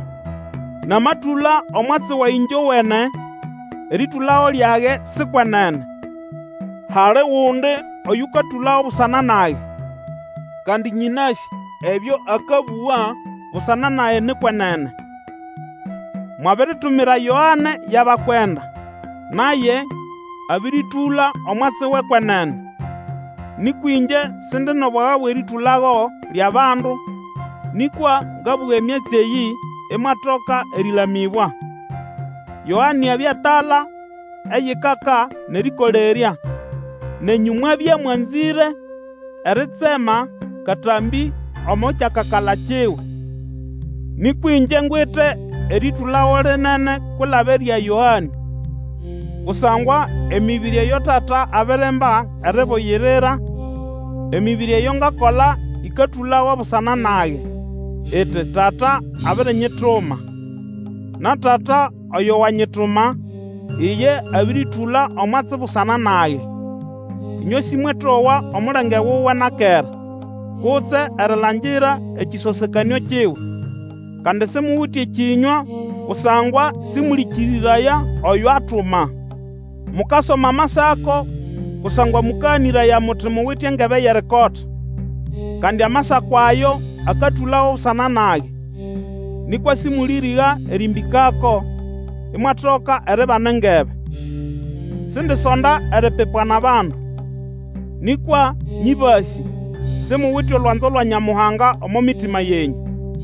Namatula omwatsi wa injo wene, eritulaho lyage sikwenene. hali wundi oyukatulawo busana naye, kandi nyinasi ebyo akabuwa busana naye ni kwenene. Mwabiritumira Yohane yabakwenda, naye abiritula omwatsi we kwenene. Nikwinje sindi nobwaga bweritulago lya bandu, nikwa ngabuga emyatsi eyi emwatoka erilamibwa. Yohane abyatala eyikaka nerikolerya, nenyumwa bya mwanzire eritsema katambi omo kyakakala kiwe. Nikwinje ngwite eritulawo linene kulaba erya Yohane, kusangwa emibiri eyo Tata aberemba eriboyerera, emibiri eyo ngakola ikatulawo busana naye, iti Tata abirenyituma. Na Tata oyo wanyituma iye abiritula omwatsi busana naye. Inyo simwetowa omulenge wuwe nakera, kutse erilangira ekisosekanyo kiwe, kandi simuwuti ekinywa, kusangwa simulikiriraya oyo atuma. Mukasoma amasako, kusangwa mukaniraya muti muwiti engebe yerikota, kandi amasako ayo akatulawo busana naye. Nikwa simuliriga erimbikako, imwatoka eribana engebe. Sindisonda eripipwa na bandu, nikwa nyibasi simuwiti olwanzo lwa Nyamuhanga omo mitima yenyu.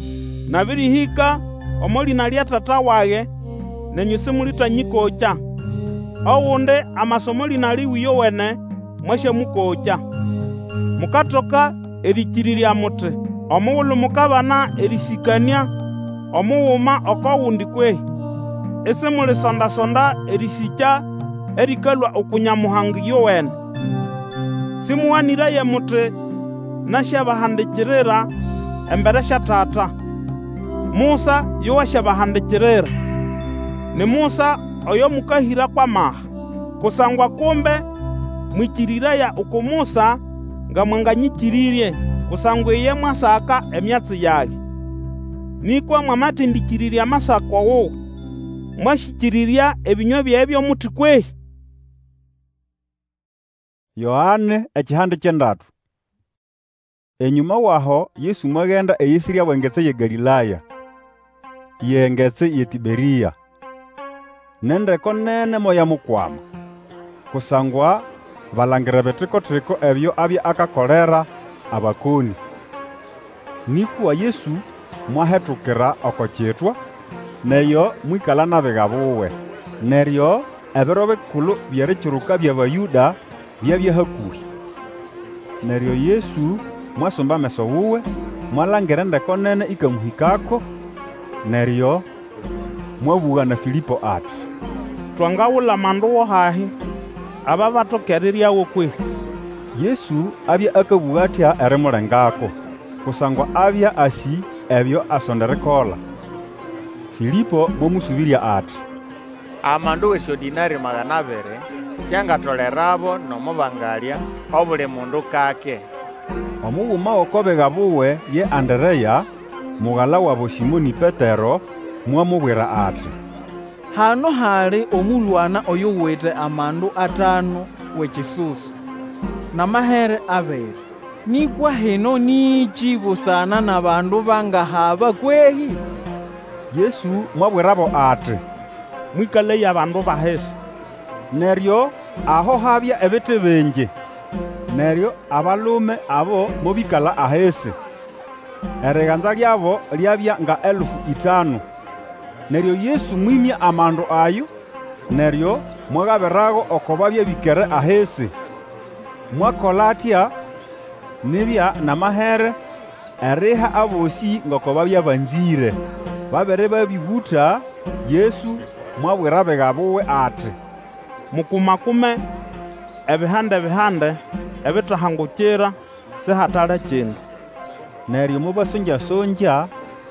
Nabirihika omo lina lya Tata waye, nenyu simulitanyikocha. Owundi amasomo lina liwiyo wene mweshe mukocha. Mukatoka erikirirya muti omuwulu mukabana erisikania omuwuma okowundi kwehi. Ese mulisonda-sonda erisikya erikalwa okunyamuhanga yowene. Simuwaniraye muti nashabahandikirira embere sha Tata. Musa yowashabahandikirira, ni Musa oyo mukahira kwa maha, kusangwa kumbe mwikiriraya uku Musa nga mwanganyikirirye, kusangwa iye mwasaka emyatsi yage. Nikwa mwamatindikirirya amasako wowe, mwashikirirya ebinywa byebyo muti kwehi. Yohane ekihande kyendatu. Enyuma waho Yesu mwagenda eyisirya bwengetse ye Galilaya, yengetse ye Tiberia. Nendeko nene moya mukwama, kusangwa balangira betiko-tiko ebyo abya akakolera abakoni. Nikwa Yesu mwahetukira oko kyetwa, neyo mwikala nabiga buwe. Neryo ebiro bikulu byerikiruka by'Abayuda byabya hakuhi. Neryo Yesu mwasomba meso wuwe, mwalangira endeko nene ikamuhikako, neryo mwabuga na Filipo ati, twangawula mandu wo hahi aba batokeriryawo kwe. Yesu abya akabuga atya erimulengako, kusangwa abya asi ebyo asonderikola. Filipo mwamusubirya ati, amandu wesyo dinari magana abiri syangatolerabo nomubangalya obuli mundu kake. Omuwuma wokobega buwe ye Andereya, mughala wabo Simoni Petero, mwamubwira ati, hano hali omulwana oyo wete amandu atano wekisusu na mahere abiri. Nikwa hino niki busana na bandu bangahaba kwehi? Yesu mwabwirabo ati, mwikale ya bandu bahesi. Neryo aho habya ebiti bingi, neryo abalume abo mubikala ahesi. Eriganza lyabo lyabya nga elufu itano. Neryo Yesu mwimya amandu ayo, neryo mwagabirago okobabya bikere ahesi. Mwakola atya nibya namahere eriha abosi ngokobabya banzire. Babere babibuta, Yesu mwabwira bega buwe ati, mukumakume ebihande bihande ebitahangukira sihatale kindu. Neryo mubasonja-sonja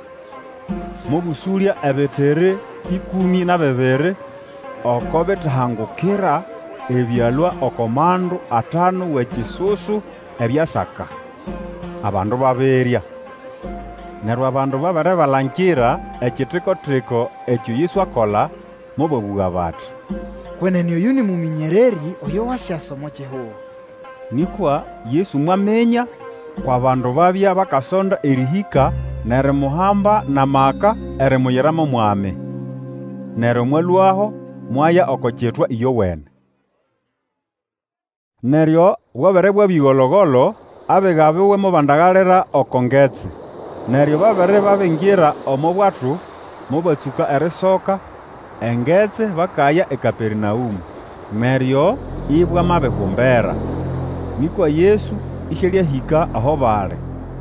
mubusulya ebitere ikumi na bibiri oko bitahangukira ebyalwa okomandu atano wekisusu ebyasaka. Abandu babirya. Neryo abandu babere balankira ekitiko-tiko ekyo Yesu akola, mubabuga bati, kwenene oyu ni muminyereri oyo wasyasomo chihuho. Nikwa Yesu mwamenya kwa bandu babya bakasonda erihika nerimuhamba na maka erimuyiramo mwame. Neryo mwalwaho mwaya okochitwa iyo wene. Neryo bwabere bwabigologolo abega biwe mubandagalira okongetsi. Neryo babere babengira omo bwatu mubatsuka erisoka engetsi bakaya eKapernaumu. Neryo ibwa mabehumbera. Nikwa Yesu ishalyahika aho bali.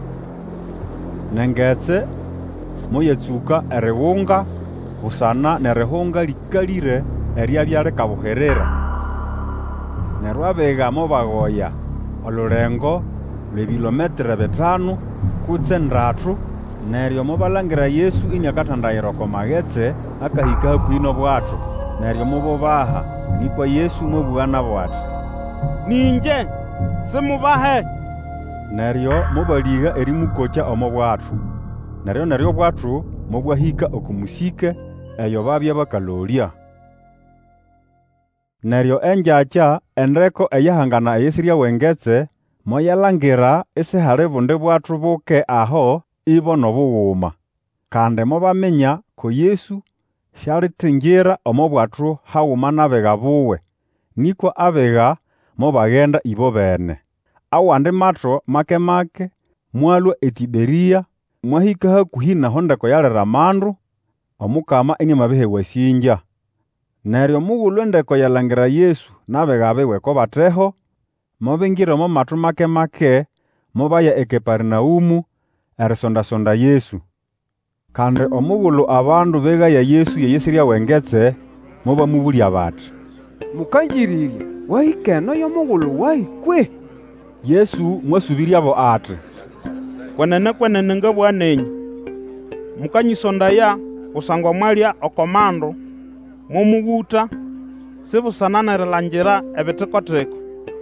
Nengetsi muyetsuka eriwunga busana nerihunga likalire eryabya likabuherera. Neryo abega mubagoya olulengo lwebilometre bitano kutse ndatu. Neryo mubalangira Yesu inyakathandayira oko maghetse akahika hakuhi n'obwatu. Neryo mububaha. Nikwa Yesu mubugha nabo ati, ninje simubahe. Neryo mubaliga erimukocha omo bwatu. Neryo neryo bwatu mubwahika okumusike eyo babya bakalolya. Neryo enjacha endeko eyahangana eyesirya wengetse moyalangira isihali bundi bwatu buke aho ibo nobughuma. Kandi mubamenya ko Yesu syalithingira omo bwatu hawuma nabega buwe. Nikwa abega mubaghenda ibo bene. Awandi matro make make mwalwa eTiberia mwahika hakuhi naho ndeko yalira amandu omukama enyamabihewa sinja. Neryo mughulhu endeko yalangira Yesu nabega biwe ko bateho mubingira omo matu make make mubaya eKapernaumu erisondasonda Yesu. Kandi omughulhu abandu begaya Yesu yeyesirya wengetse mubamubulya bati, mukanjirirye wahika eno y'omughulhu wahi kwe? Yesu mwasubiryabo ati, kwenene kwenene ngabugha nenyu, mukanyisondaya kusangwa mwalya okomandu momughuta sibusana nerilangira ebithiko-thiko.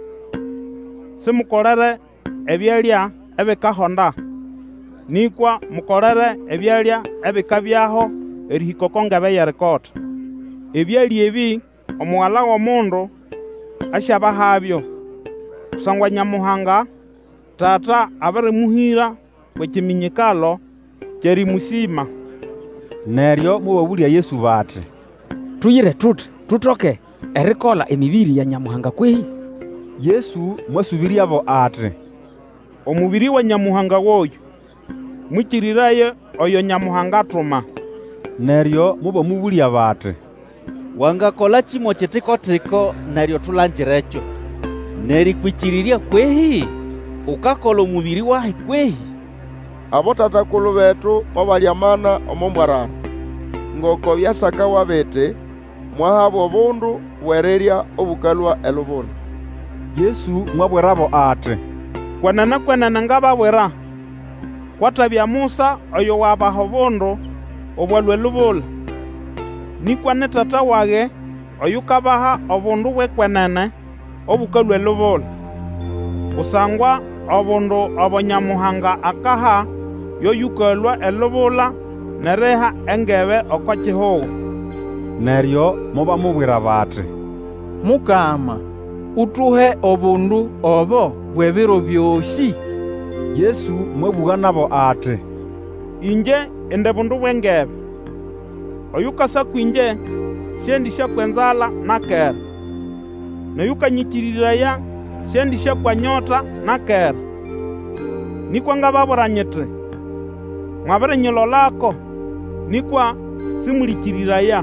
Simukolere ebyalya ebikahonda, nikwa mukolere ebyalya ebikabyaho erihika oko ngebe y'erikota. Ebyalya ebi omughala w'omundu asyabahabyo, kusangwa Nyamuhanga Tata abirimuhira kw'ekiminyikalo ky'erimusima. Neryo mubabulya Yesu bati, tuyire tuti tutoke erikola emibiri ya Nyamuhanga kwehi? Yesu mwasubiryabo ati, omubiri wa Nyamuhanga woyo mwikiriraye oyo Nyamuhanga atuma. Neryo mubamubulya bati, wangakola chimo chitiko-tiko neryo tulanjirecho, nerikwikiriria kwehi ukakola omubiri wahi kwehi? Abo tatakulu betu mobalyamana omo mbwarara ngoko byasakawa bete mwahaba obundu bwererya obukalwa elubula. Yesu mwabwerabo ati, kwenene kwenene ngababwira kwatabya Musa oyo wabaha obundu obwalwa elubula, nikwa ni Tata wage oyu kabaha obundu bwekwenene obukalwa elubula. Kusangwa obundu obo Nyamuhanga akaha yoyukalwa elubula nereha engebe oko chihugu. Neryo mubamubwira bati, Mukama, utuhe obundu obo bwebiro byosi. Yesu mwabugha nabo ati, inje ende bundu bwengebe. Oyukasa kwinje shendisha kwenzala nakera, noyukanyikiriraya shendisha kwa nyota nakera. Nikwa ngababura nyiti, mwabere nyilolako, nikwa simulikiriraya.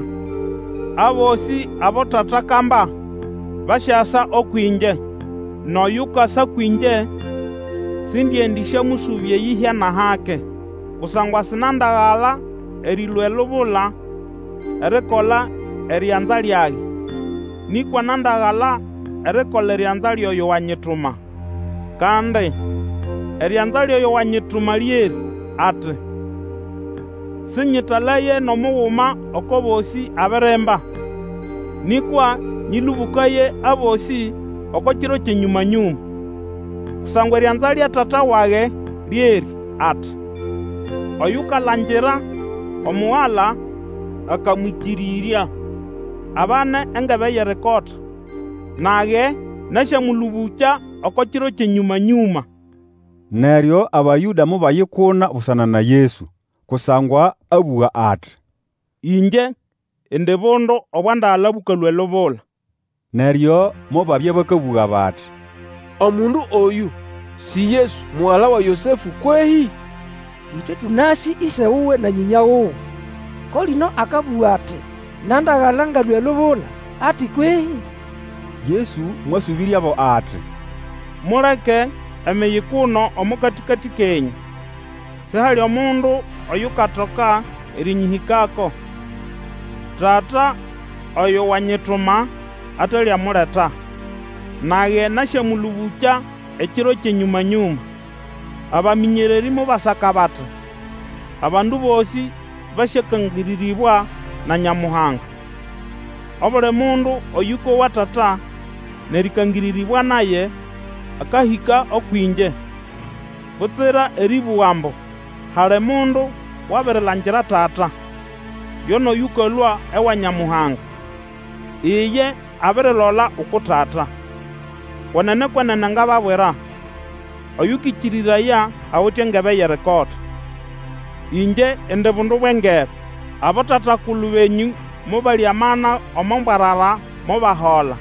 Abosi abo Tata kamba bashasa okwinje, noyukasa kwinje sindiendisha musubye yihya na hake. Kusangwa sinandaghala erilwa elubula erikola eryanza lyage, nikwa nandaghala erikola eryanza lyoyo wanyituma. Kandi eryanza lyoyo wanyituma lyeri ati, sinyitalaye nomughuma oko bosi abiremba, nikwa nyilubukaye abosi oko chiro kyenyuma-nyuma. Kusangwa eryanza lya Tata wage lyeri ati, oyukalangira omuwala akamwikiriria. abane engebe yerikota, nage nashamulubucha oko chiro chenyuma-nyuma. Neryo abayuda mubayikuna busana na Yesu, kusangwa abuga ati, inje ende bondo obwandala bukalwa elobola. Neryo mubabye bakabuga bati, omundu oyu si Yesu muwala wa Yosefu kwehi? Itwe tunasi ise uwe na nyinya uwe. Kolino akabuga ati, nandagala ngalwa elobola ati kwehi? Yesu mwasubiria abo ati, muleke emiyikuno omukatikati kenyu. Sihali omundu oyukatoka erinyihikako. Tata oyo wanyituma atalya muleta, nage nashamulubucha ekiro kyenyuma-nyuma. Abaminyereri mubasaka bati, abandu bosi bashakangiriribwa na Nyamuhanga. Obule mundu oyuko wa tata nerikangiriribwa naye akahika okwinje. Butsira eribuwambo hale mundu wabirilangira tata, yono yukalwa ewa Nyamuhanga. Iye abirilola ukutata. Kwenene kwenene ngababwira, oyukichiriraya awuti engebe yerikota. Inje ende bundu bwengebe, abatatakulu benyu mubali amana omombwarara mubahola.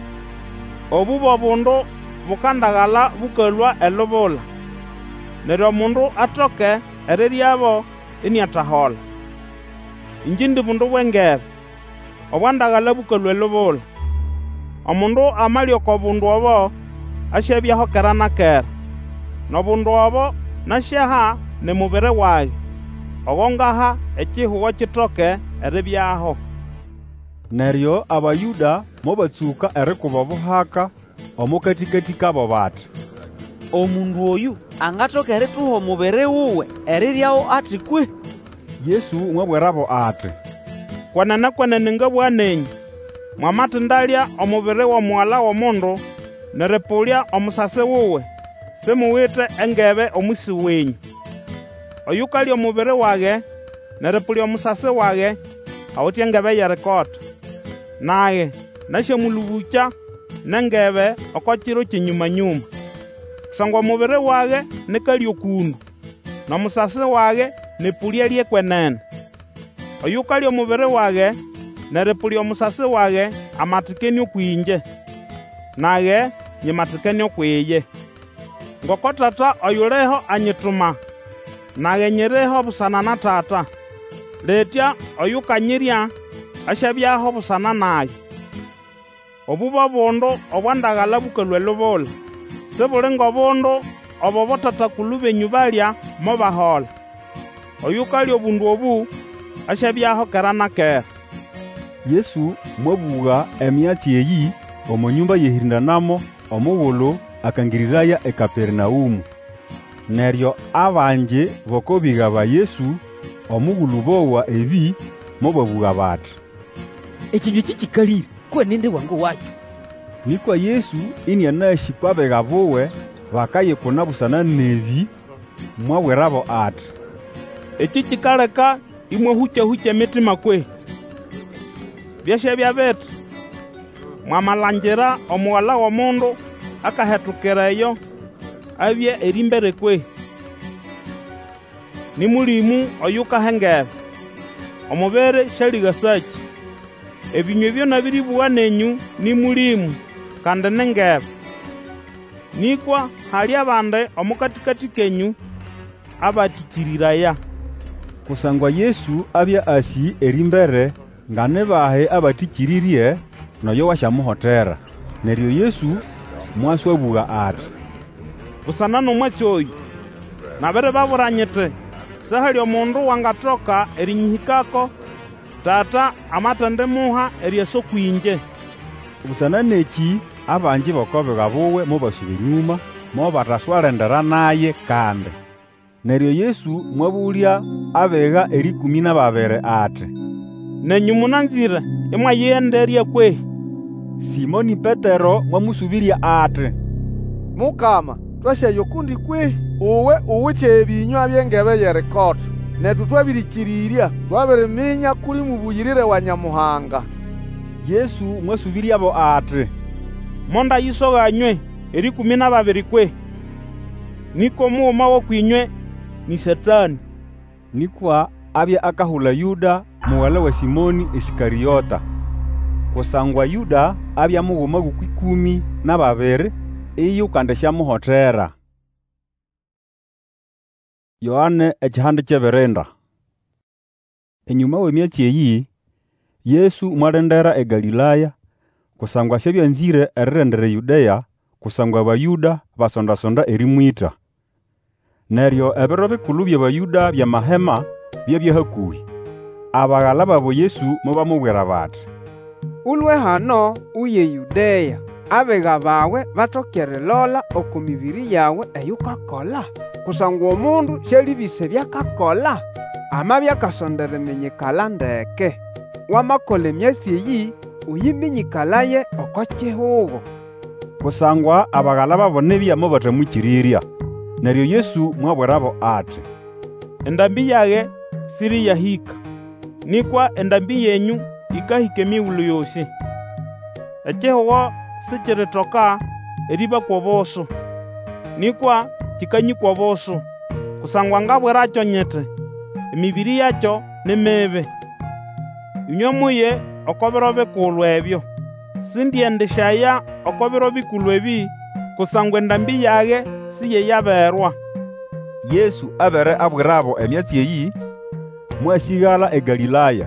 Obubo bundu bukandagala bukalwa elobola, neryo omundu atoke eriryabo iniatahola. Inje ndi bundu bwengebe, obwandagala bukalwa elobola. Omundu amalyoka obundu obo ashabyaho kera na kera, nobundu obo nashaha ne mubere wayi, ogongaha ekihuho kitoke eribyaho. Neryo abayuda mubatsuka erikuba buhaka omukatikati kabo bati, omundu oyu angatoka erituha omubere wuwe eriryawo ati kwe? Yesu mwabwerabo ati, kwenene kwenene ngabwanenyi, mwamati ndalya omubere wa muwala w'omundu neripulya omusase wuwe, simuwite engebe omwisi wenyu. Oyukalya omubere wage neripulya omusase wage awuti engebe yerikota, naye nashamulubucha nengebe oko chiro kyenyuma-nyuma. Kusangwa omubere wage nikalya okundu, nomusase wage nipulya lyekwenene. Oyukalya omubere wage neripulya omusase wage amatikeni okwinje, naye nyimatikeni okwiye. Ngoko tata oyuleho anyituma, naye nyireho busana na tata. Letya oyukanyirya ashabyaho busana naye. Obubo bundu obwandagala bukalwa elobola, sibuli ng'obundu obo botatakulu benyu balya mubahola. Oyukalya obundu obu ashabyaho kera na kera. Yesu mwabuga emyatsi eyi omu nyumba yehirindanamo omughulu akangiriraya eKapernaumu. Neryo abanje bokobiga ba Yesu omughulu bowa ebi mubabuga bati, ekinyu kikikalire kwenende wangu wacho. Nikwa Yesu inianashipa abega bowe bakayikuna busana nebi mwabwerabo ati, eki kikaleka imwe huche-huche emitima kwe. Byashe byabete mwamalangira omuwala w'omundu akahetukireyo abye erimbere kwe. Ni mulimu oyukaha engebe, omubere shaligasaki. Ebinywe byona biribuwa nenyu ni mulimu kandi nengebe. Nikwa hali abande omukatikati kenyu abatikiriraya. Kusangwa Yesu abya asi erimbere ngane bahe abatikiririe noyo washamuhotera. Neryo Yesu mwaswabuga ati, busana n'omwezi oyu nabere baburanyite, sahali omundu wangatoka erinyihikako tata amatende muha eryeso kwinje. Busana neki abanji bokobiga buwe mubasuba enyuma mobataswalendera naye kandi. Neryo Yesu mwabulya abega erikumi na babere ati, nenyu munanzire imwayenderya kwe? Simoni Petero mwamusubiria ati, Mukama, twashayo kundi kwe? Uwe uwiche ebinywa by'engebe yerikota, netu twabirikirirya twabiriminya kuri mu buyirire wa Nyamuhanga. Yesu mwasubiryabo ati, monda yisoganywe eri kumi na babiri kwe, niko muuma wo kwinywe ni Satani. Nikwa abya akahula Yuda muwala wa Simoni Isikariota. Kusangwa Yuda abya mughuma gukwikumi na babiri iyo kandesha muhotera. Yohane ekihande kyeberenda. Enyuma w'emyezi eyi Yesu mwarendera e Galilaya kusangwa shebyanzire erirendera Yudea kusangwa abayuda basonda-sonda erimwita. Neryo ebiro bikulu by'abayuda bya mahema byabya hakuhi. Abaghala babo Yesu mubamubwira bati, ulwe hano uye Yudea, abega bawe batokere lola oku mibiri yawe eyukakola. Kusangwa omundu shelibise byakakola ama byakasondere menyekala ndeke. Wamakola emyezi eyi uyiminyikalaye oko kihugo. Kusangwa abaghala babo nebyamo batamukirirya. Neryo Yesu mwabwerabo ati, endambi yage siri yahika, nikwa endambi yenyu ikahike miwulu yosi. Ekihugo sikiritoka eriba kwoboso, nikwa kikanyikwa boso, kusangwa ngabweracho nyete emibiri yacho nemebe. Inywe muye okobiro bikulu ebyo, sindiendeshaya okobiro bikulu ebi, kusangwa endambi yage siye yaberwa. Yesu abere abwirabo emyezi eyi mwasigala e Galilaya.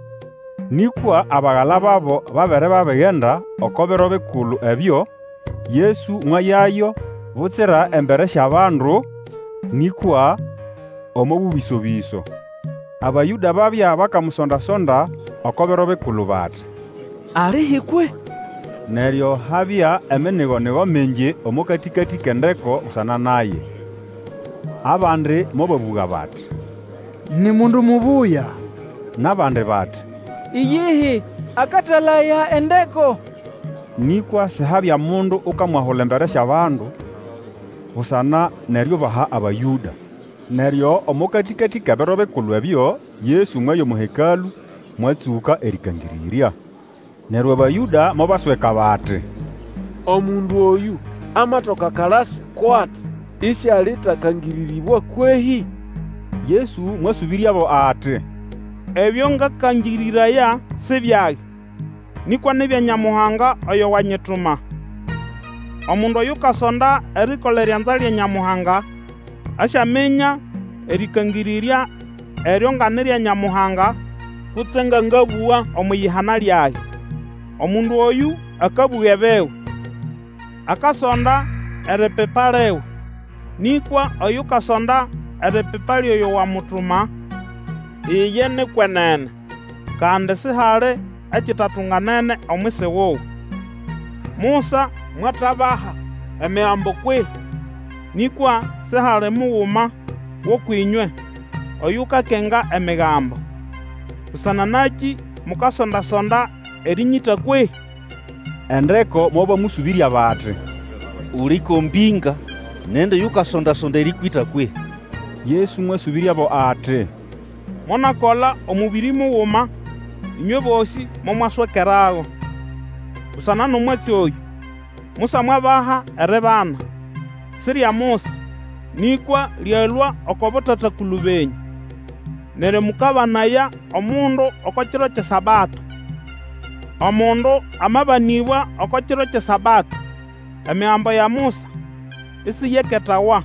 Nikwa abaghala babo babere babegenda okobiro bikulu ebyo, Yesu mwayayo butsira embere syabandu nikwa omo bubiso-biso. Abayuda babya bakamusonda-sonda okobiro bikulu bati, alihi kwe? Neryo habya eminigo-nigo mingi omu katikati kendeko usana naye. Abandi mobabuga bati, ni mundu mubuya. Nabandi bati, iyihi akatalaya endeko. Nikwa sihabya mundu ukamwahula embere syabandu usana neryo baha abayuda. Neryo omu katikati kebiro bikulu ebyo Yesu mwayo muhekalu mwatsuka erikangirirya. Neryo abayuda mobasweka bati, omundu oyu amatoka kalasi kwati isi alitakangiriribwa kwehi? Yesu mwasubiryabo ati, ebyo ngakangiriraya sibyage, nikwa nibya Nyamuhanga oyo wanyituma. Omundu oyu kasonda erikola eryanza lya Nyamuhanga ashamenya erikangirirya eryo nganirya Nyamuhanga kutsenga ngabuwa omuyihana lyaye. Omundu oyu akabuya bewe, akasonda eripipa lewe, nikwa oyu kasonda eripipa lyoyo wamutuma iye nikwenene, kandi sihali ekitatunganene omwisi wowu. Musa mwatabaha emihambo kwe, nikwa sihali muwuma wokwinywe oyu kakenga emigambo. Kusana naki mukasonda-sonda erinyita kwe? Endeko moba musubirya bati, uliko mbinga nende yukasonda-sonda erikwita kwe? Yesu mwasubiryabo ati, monakola omubiri muwuma inywe bosi momwaswekerago. Kusana n'omwezi oyu Musa mwabaha erebana sirya Musa, nikwa lyalwa okobutatakulu benyu. Nere mukabanaya omundu okokiro kye Sabato. Omundu amabanibwa okokiro kye Sabato, emihambo ya Musa isiyeketawa.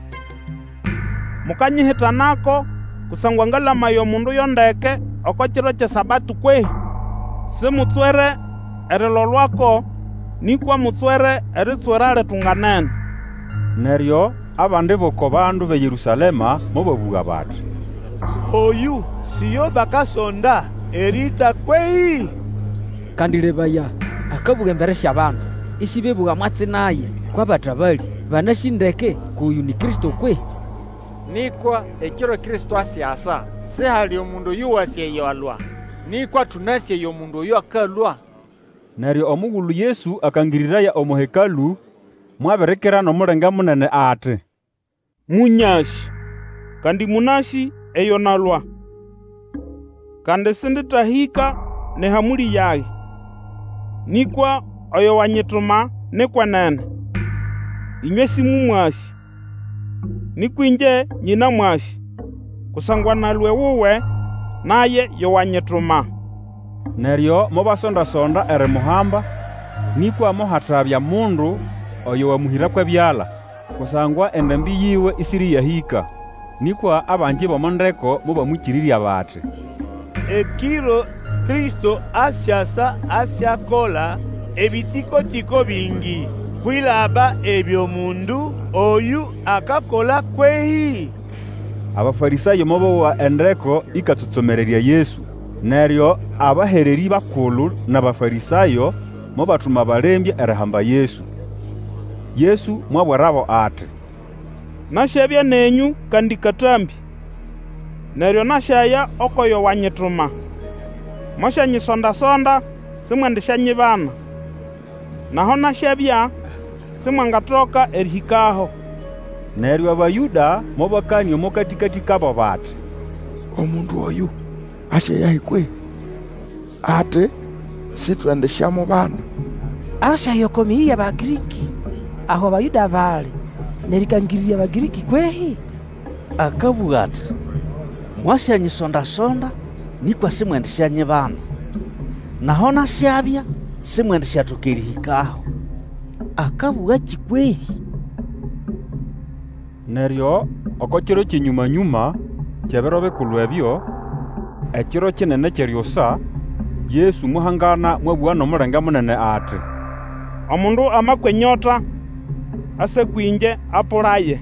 Mukanyihitanako kusangwa ngalamaya omundu yondeke okokiro kye Sabato kwehi? Simutswere erilolwako, nikwa mutswere eritswera litunganene. Neryo abandi boko bandu be Yerusalema mobabuga bati, oyu siyo bakasonda erita kwehi? Kandi lebaya akabuga embere syabandu isi bebuga mwatsi naye kwa batabali banashindeke kuyu ni Kristo kwe? Nikwa ekiro Kristo asyasa sihali omundu yuwasye yalwa, nikwa tunasye yomundu oyu akalwa. Neryo omughulu Yesu akangiriraya omuhekalu mwaberekera n'omulenga munene ati, munyashi kandi munashi eyo nalwa, kandi sinditahika nehamuli yaye. nikwa oyo wanyituma nikwenene. Inywe simu mwasi, nikwinje nyina mwasi, kusangwa nalwe wuwe, naye yo wanyituma. Neryo mobasonda-sonda ere muhamba, nikwa mohatabya mundu oyo wamuhira kwa byala, kusangwa endambi yiwe isiri yahika. Nikwa abanji bomondeko mubamwikirirya bati, ekiro Kristo asyasa asyakola ebitikotiko bingi kwilaba ebyo mundu oyu akakola kwehi. Abafarisayo mobowa endeko ikatutsomererya Yesu. Neryo abahereri bakulu n'abafarisayo mobatuma balembya erihamba Yesu. Yesu mwabwarabo ati, nashebya nenyu kandi katambi, neryo nashaya okoyo wanyituma. Moshanyisonda-sonda simwendishanyibana, naho nashebya simwangatoka erihikaho. Neryo Abayuda mobakania omo katikati kabo bati, omundu oyu ashayahikwe ate sitwendeshamo bana. Ashayokomiya Bagiriki aho Abayuda bali nerikangirira Bagiriki kwehi. Akabuga ati, mwashanyisonda-sonda nikwa simwendishanyibana, naho nasyabya simwendishatoka erihikaho. Akabuga kikwehi. Neryo oko kiro kinyuma-nyuma kyebiro bikulu ebyo, ekiro kinene kyeryosa, Yesu muhangana mwabugha n'omulenga munene ati, omundu amakwenyota ase kwinje apulaye.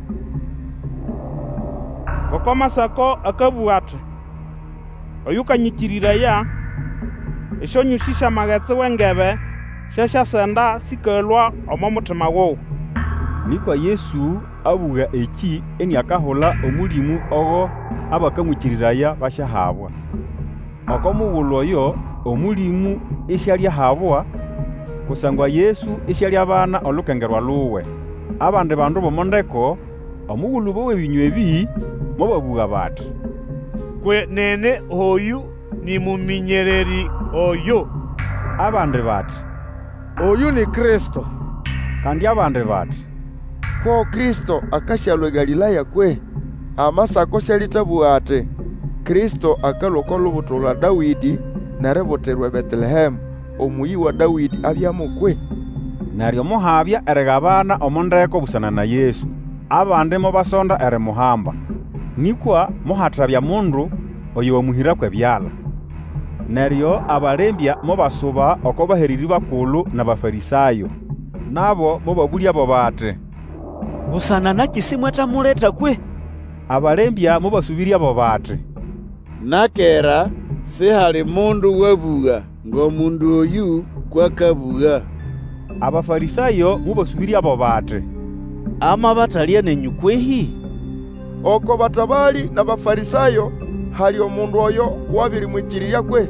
Ngoko masako akabugha ati, oyu kanyikiriraya eshonyushisha magetsi wengebe shashasenda sikalwa omo mutima wowu. Nikwa Yesu abugha eki eni akahola omulimu ogo abakamwikiriraya bashahabwa. Oko mughulhu oyo omulimu isyalyahabwa, kusangwa Yesu isyalya olukengerwa luwe. Abandi bandu bomondeko omughulhu b'ebinywa ebi mobabugha bati, kwe nene oyu ni muminyereri oyo. Abandi bati, oyu ni Kristo. Kandi abandi bati, ko Kristo akashalwe Galilaya kwe. Amasako shalitabuwa ati, Kristo akaloko lubuto lwa Dawidi nareboterwe Bethlehemu omuyi wa Dawidi abyamu kwe. Neryo muhabya erigabana omondeko busana na Yesu. Abandi mobasonda eri muhamba, nikwa muhatabya mundu oyo wamuhira kwe byala. Neryo abalembya mobasuba oko bahereri bakulu n'abafarisayo, nabo mobabulya bo bati, busana naki simwatamuleta kwe? Abalembya mobasubirya bo bati, nakera sihali mundu wabugha ng'omundu oyu kwakabugha. Abafarisayo mobasubirya bo bati, ama batalya nenyu kwehi? Oko batabali n'abafarisayo hali omundu oyo wabiri mwikirirya kwe.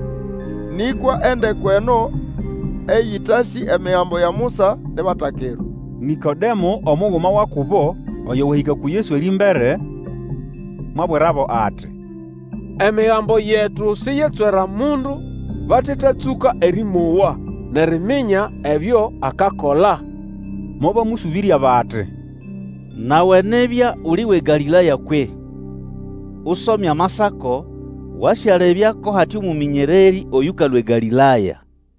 Nikwa ende kweno eyitasi emihambo ya Musa ne batakeru. Nikodemo omughuma wa kubo oyo wahika ku Yesu eri mbere mwabwerabo ati, emihambo yetu siyetswera mundu batitatsuka erimuwa neriminya ebyo akakola. Moba musubirya bati, nawe nebya uliwe Galilaya kwe? Usomya amasako wasyarebyako hati omuminyereri oyukalwe Galilaya.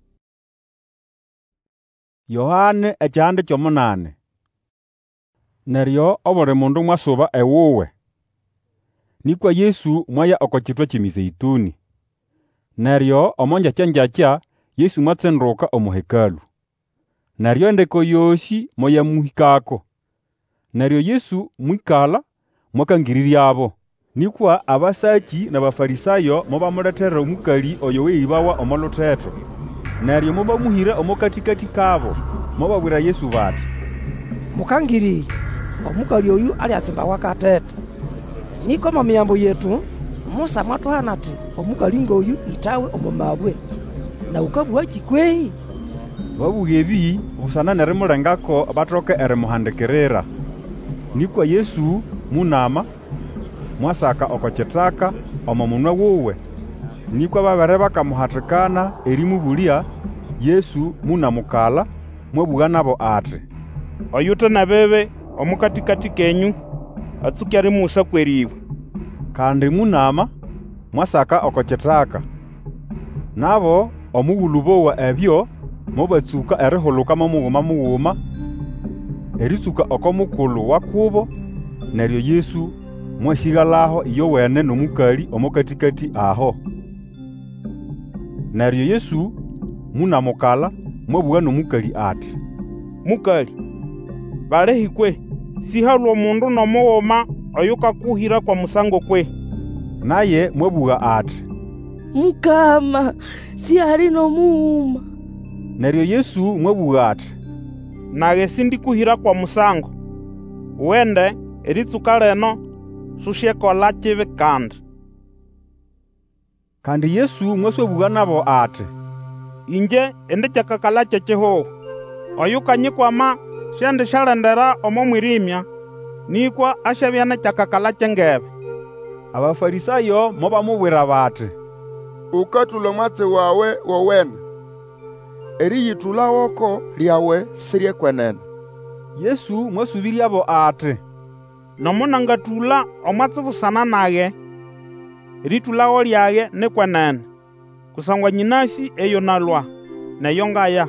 Yohane ekyande ky'omunane. Neryo obuli mundu mwasuba ewuwe. Nikwa Yesu mwaya oko kitwa ky'emizeituni. Neryo omonja kyanjakya Yesu mwatsenduka omu hekalu. Neryo endeko yosi moya muhikako. Neryo Yesu mwikala mwakangiriryaabo. Nikwa abasaki n'abafarisayo mobamuletera omukali oyo weibawa omoluteto. Neryo mobamuhira omo katikati kabo mobabwira Yesu bati, mukangiri omukali oyu ali atsimba wakatete. Niko mu miyambo yetu Musa mwatwana ati omukali ngoyu itawe omumabwe na ukabwa kikwehi. Babugha ebi busana nerimulengako batoke erimuhandikerera. Nikwa Yesu munama mwasaka oko kitaka omo munwa wuwe. Nikwa babere bakamuhatikana erimubulya Yesu munamukala mwebuga nabo ati, oyute na bebe omukatikati kenyu atsuki ari musa kweriwe. Kandi munama mwasaka okochitaka. Nabo omuwulubowa ebyo mubatsuka erihuluka mughuma mughuma eritsuka okomukulu wakubo, neryo Yesu mwasigalaho iyo wene nomukali omukatikati aho. Neryo Yesu munamukala mwebuga nomukali ati, mukali balehi kwe sihalwa omundu nomughuma oyukakuhira kwa musango kwe. Naye mwebuga ati, Mukama sihali nomughuma. Neryo Yesu mwebuga ati, nage sindikuhira kwa musango, wende eritsuka leno sushekola kibi kandi. Kandi Yesu mwaswebuga nabo ati, inje ende kyakakala kyekihuhu oyukanyikwama shende shalendera omo mwirimya nikwa ashabyana kyakakala kyengebe. Abafarisayo mobamubwira bati, ukatula mwatsi wawe wowene eriyitula woko lyawe siryekwenene. Yesu mwasubiryabo ati, nomunangatula omwatsi busana nage eritulawo lyage nikwenene, kusangwa nyinasi eyo nalwa neyo ngaya.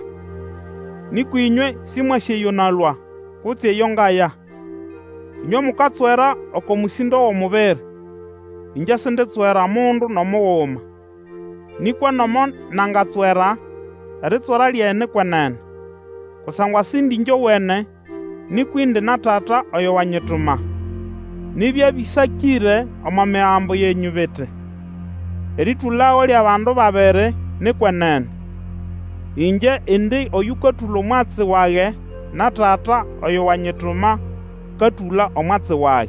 Nikwinywe simwashe eyo nalwa kutsi eyo ngaya. Inywe mukatswera oko musindo w'omubiri, inje sinditswera mundu nomughuma. Nikwa nomo nangatswera eritswera lyene kwenene, kusangwa sindi njo wene nikwindi na Tata oyo wanyituma. Nibya bisakire omo mihambo yenyu biti, eritulawo lya bandu babiri nikwenene. Inje indi oyukatula omwatsi wage na Tata oyo wanyituma katula omwatsi wage.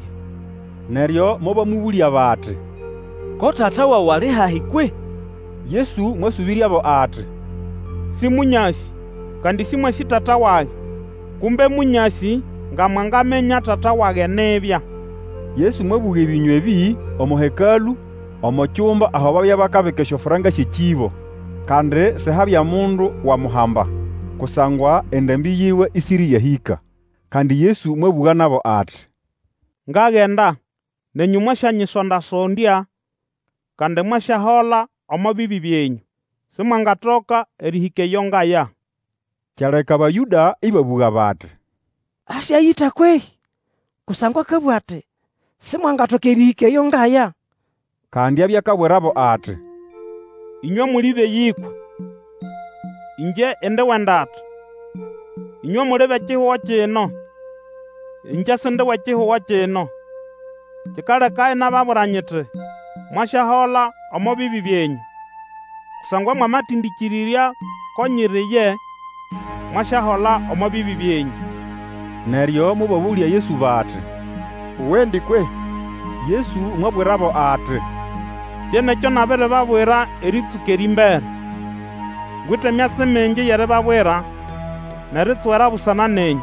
Neryo mobamubulya bati, ko Tata wawe ali hahi kwe? Yesu mwasubiryabo ati, simunyasi kandi simwasi Tata wage, kumbe munyasi ngamwangamenya Tata wage nebya. Yesu mwebuga ebinyu ebi omu hekalu omu cyumba aho babya bakabika eshofuranga shekibo, kandi sehabya mundu wamuhamba, kusangwa endambi yiwe isiri yahika. Kandi Yesu mwebuga nabo ati, ngagenda nenyu mwashanyisondasondya kandi mwashahola omo bibi byenyu, simwangatoka erihika eyo ngaya. Kyaleka Abayuda ibabuga bati, asyayita kwehi kusangwa kabwa ati simwangatoka erihika eyo ngaya. Kandi abyakabwerabo ati, inywe muli beyikwa, inje ende wendata. Inywe muli bekihuho kino, inje sindi wekihuho kino. Kikalekaye nababwira nyiti mwashahola omo bibi byenyu, kusangwa mwamatindikirirya konyiriye mwashahola omo bibi byenyu. Neryo mubabulya Yesu bati, wendi kwe? Yesu mwabwirabo ati, kyenekyo nabiri babwira eritsuka erimbere. Gwite emyatsi mingi yeri babwira neritswera busana nenyu.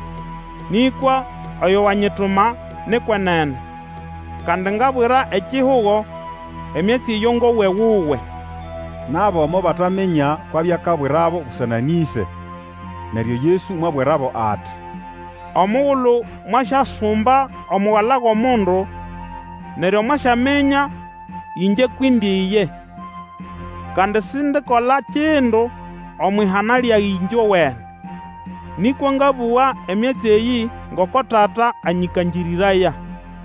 Nikwa oyo wanyituma nikwenene, kandi ngabwira ekihugo emyatsi iyo ngowewuwe. Nabo mo batamenya kwabyakabwirabo busananise. Neryo Yesu mwabwirabo ati, omughulu mwashasumba omuwala g'omundu, neryo mwashamenya inje kwindiye. Kandi sindikola kindu omwihana lya inje wene. Nikwa ngabuwa emyatsi eyi ngoko Tata anyikanjiriraya.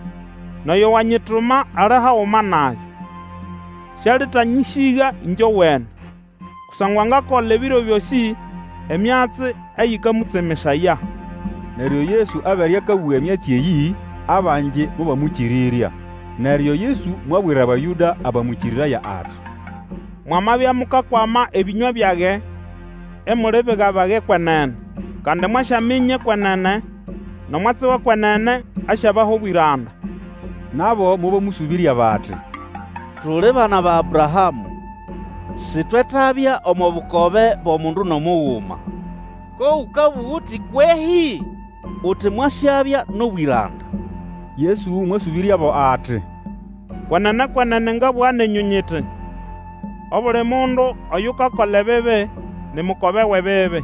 Noyo wanyituma ali haghuma naye. Shalitanyisiga inje wene, kusangwa ngakola ebiro byosi emyatsi eyikamutsemesaya. Neryo Yesu aberya kabuwa emyatsi eyi abanje mubamukirirya. Neryo Yesu mwabwira Abayuda abamukiriraya ati, mwamabya mukakwama ebinywa byage emuli bigabage kwenene, kandi mwashaminya kwenene nomwatsi wa kwenene ashabaho bwiranda. Nabo mubamusubirya bati, tuli bana ba Abrahamu, sitwetabya omu bukobe bw'omundu nomughuma. Ko ukabuwa uti kwehi uti mwashabya n'obwiranda? Yesu mwasubiryabo ati, kwenene kwenene ngabugha nenyu nyiti, obuli mundu oyukakola ebibi ni mukobe w'ebibi.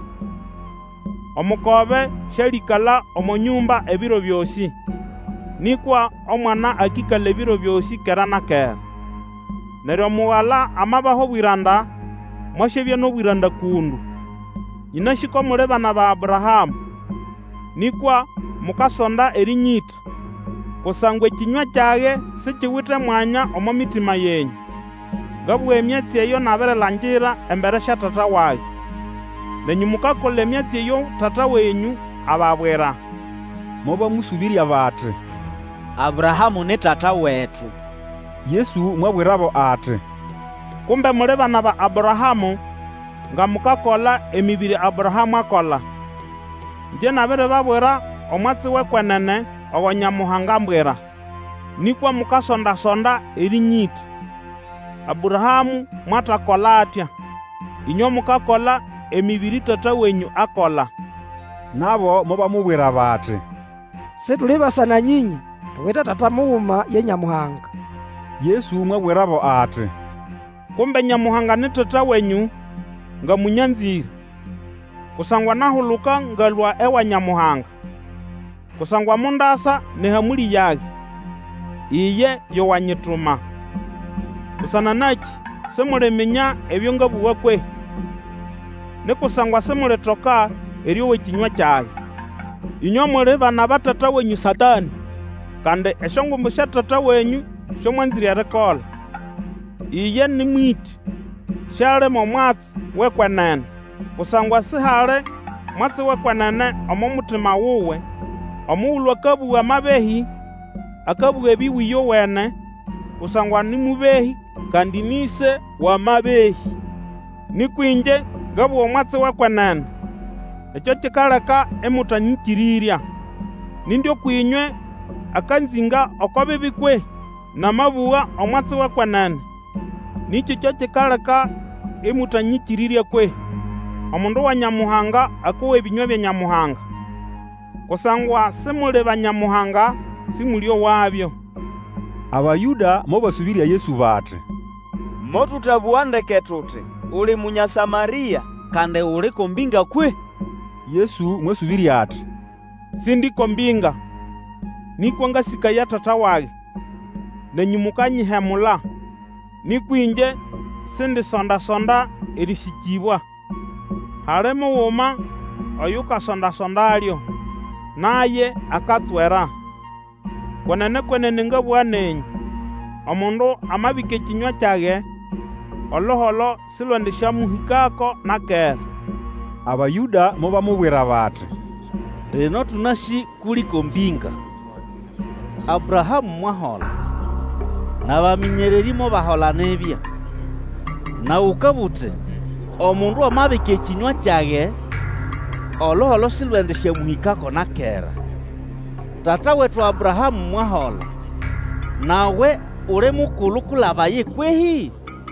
Omukobe shalikala omu nyumba ebiro byosi, nikwa omwana akikala ebiro byosi kera na kera. Neryo omughala amabaho bwiranda, mwashebya n'obwiranda kundu. Nyina shiko muli bana ba Aburahamu, nikwa mukasonda erinyita, kusangwa ekinywa kyage sikiwite mwanya omu mitima yenyu. Ngabugha emyatsi eyo nabirilangira embere sha tata wayi. Nenyu mukakola emyatsi eyo tata wenyu ababwira. Moba musubirya bati, Aburahamu ni tata wetu. Yesu mwabwirabo ati, kumbe muli bana ba Aburahamu nga mukakola emibiri Aburahamu akola. Nje nabiri babwira omwatsi w'ekwenene owa Nyamuhanga mbwira, nikwa mukasonda-sonda erinyita. Aburahamu mwatakola atya, inyo mukakola emibiri tata wenyu akola. Nabo moba mubwira bati, situli basa na nyinyi, tuwite tata mughuma ye Nyamuhanga. Yesu mwabwirabo ati, kumbe Nyamuhanga ni tata wenyu nga munyanzire, kusangwa nahuluka ngalwa ewa Nyamuhanga, kusangwa mundasa ni hamuli yage, iye yowanyituma. Kusana naki simuliminya ebyo ngabuwa kwe, ni kusangwa simulitoka eryowe kinywa kyage. Inyo muli bana ba tata wenyu Satani, kandi esyongumbu sya tata wenyu syomwanzire erikola. Iye ni mwiti, syali mo mwatsi w'ekwenene, kusangwa sihali mwatsi w'ekwenene omu mutima wuwe. Omughulhu akabugha amabehi, akabugha ebiwiyo wene, kusangwa ni mubehi kandi nise wa mabehi. Nikwinje ngabugha omwatsi w'ekwenene, ekyo kikaleka emutanyikirirya. Nindyo kwinywe akanzinga oko bibi kwe namabugha omwatsi w'ekwenene, nikyo kyo kikaleka emutanyikirirya kwe. Omundu wa Nyamuhanga akuwa ebinywa bya Nyamuhanga, kusangwa simuli ba Nyamuhanga simuli owabyo. Abayuda mo basubirya Yesu bati, motutabuwa ndeke tuti uli Munyasamaria kandi uli kombinga kwe? Yesu mwasubirya ati, sindiko mbinga, nikwa ngasika ya tata wage, nenyu mukanyihemula. Nikwinje sindisonda-sonda erisikibwa. Hali mughuma oyukasonda-sonda alyo, naye akatswera. Kwenene kwenene ngabugha nenyu, omundu amabika ekinywa kyage, oloholo silwendisyamuhikako na kera. Abayuda mo bamubwira bati, lino tunashi kuliko mbinga. Aburahamu mwahola, na baminyereri mo bahola nebya. Na ukabute, omundu amabika ekinywa kyage, oloholo silwendisyamuhikako na kera. Tata wetu Aburahamu mwahola, nawe uli mukulu kulabaye kwehi?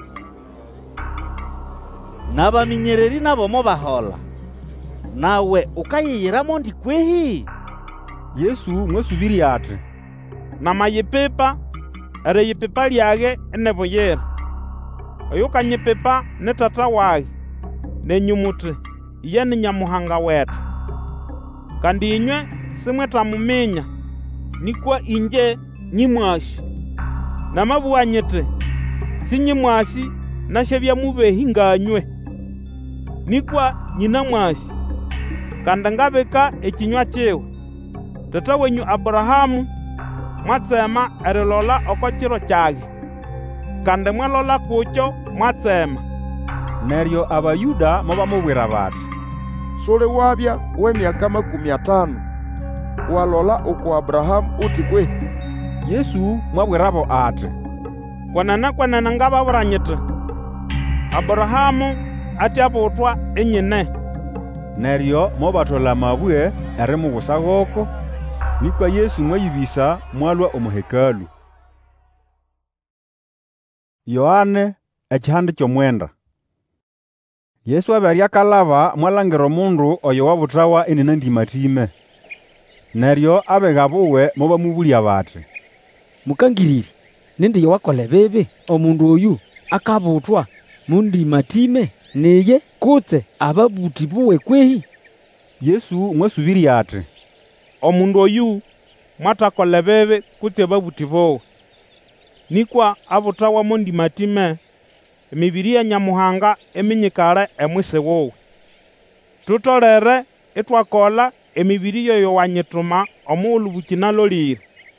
Nabaminyereri nabo mo bahola, nawe ukayiyiramo ndi kwehi? Yesu mwasubirya ati, namayipipa eri yipipa lyage enebuyira. Oyukanyipipa ni tata wage, nenyu muti iye ni Nyamuhanga wetu. Kandi inywe simwetamuminya, nikwa inje nyimwashi. Namabugha nyiti sinyimwasi nashebya mubehi nganywe, nikwa nyina mwasi, kandi ngabika ekinywa kyiwe. Tata wenyu Aburahamu mwatsema erilola oko kiro kyage, kandi mwalola kukyo mwatsema. Neryo Abayuda mo bamubwira bati, suli wabya w'emyaka makumi atano walola oko Aburahamu uti kwe? Yesu mwabwirabo ati, kwenene kwenene ngababwira nyiti Aburahamu atyabutwa enyine. Neryo mo bathola amabwe erimubusa goko, nikwa Yesu mwayibisa mwalwa omuhekalu. Yohane ekihande ky'omwenda. Yesu abyali akalaba mwalangira omundu oyo wabuthawa enina ndimatime. Neryo abega buwe mo bamubulya bati, mukangirire, nindi yowakola bibi omundu oyu akabutwa mundimatime niye kutse ababuti buwe kwehi? Yesu mwasubiria ati, omundu oyu mwatakola bebe kutse babuti bowe, nikwa abutawa mundimatime emibiri ya Nyamuhanga eminyikale emwise wowe. Tutolere itwakola emibiri yoyo wanyituma omuulu bukinalolire.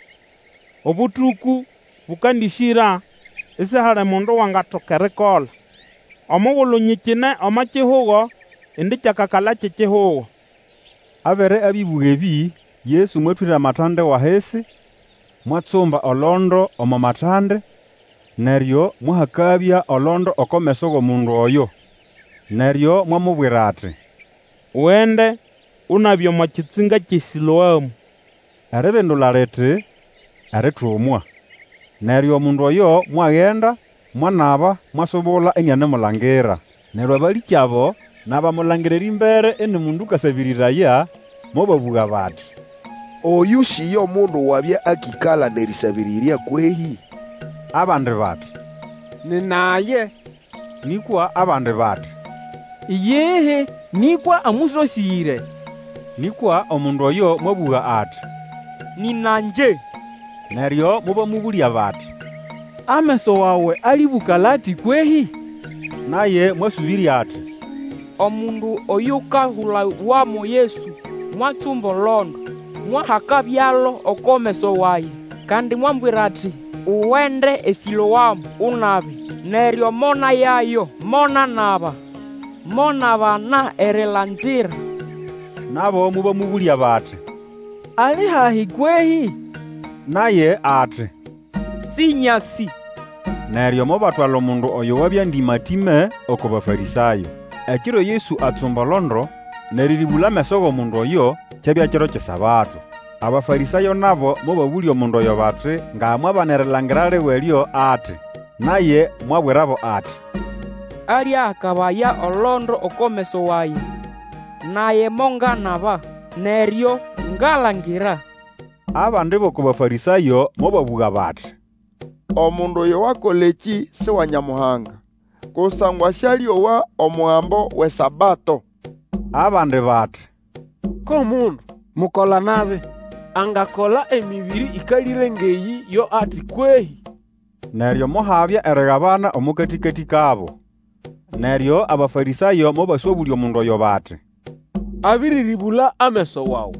Obutuku bukandishira ise hale mundu wangatokere kola. Omuulu nyikine omachihugo indi chakakala chichihugo. Abere abibuga ebi Yesu mwetwira matande wahesi, mwatsumba olondo omo matande, neryo mwahakabya olondo okomeso g'omundu oyo. Neryo mwamubwira ati, wende unabyo mu kitsinga ky'Isiloamu. Erebendula liti eritumwa. Neryo omundu oyo mwagenda mwanaba mwasobola enyanemulangira. Neryo abaliki abo nabamulangirira imbere eni mundu kasabiriraya mobabuga bati, oyu siyo mundu wabya akikala nerisabiriria kwehi? Abandi bati, ni naye. Nikwa abandi bati, iyehe nikwa amusosire. Nikwa omundu oyo mwabuga ati, ni nanje. Neryo muba mubulia bati, ameso wawe alibukalati kwehi? Naye mwasubiri ati, omundu oyuka hula wamo Yesu mwatsumba londo mwahaka byalo okomeso waye, kandi mwambwira ati uwende Esiloamu unabe. Neryo mona yayo mona naba mona bana erelanzira. Nabo muba mubulia bati, ali hahi kwehi? Naye ati, sinyasi. Neryo mobatwala omundu oyo wabya ndimatime oko bafarisayo. Ekiro Yesu atsumba londo neriribula ameso g'omundu oyo kyabya kiro ky'esabato. Abafarisayo nabo mobabulya omundu oyo bati ngamwabanerelangira liwelyo ati, naye mwabwirabo ati, ali akabaya olondo okomeso waye, naye monga naba neryo ngalangira. Abandi b'oko bafarisayo mobabuga bati, omundu oyo wakoleki si wa Nyamuhanga, kusangwa syalyowa omuhambo w'esabato. Abandi bati, ko mundu mukola nabe angakola emibiri ikalire ngeyi yo ati kwehi? Neryo mohabya erighabana omukatikati kabo. Neryo abafarisayo mobasobulya omundu oyo bati, abiriribula ameso wawu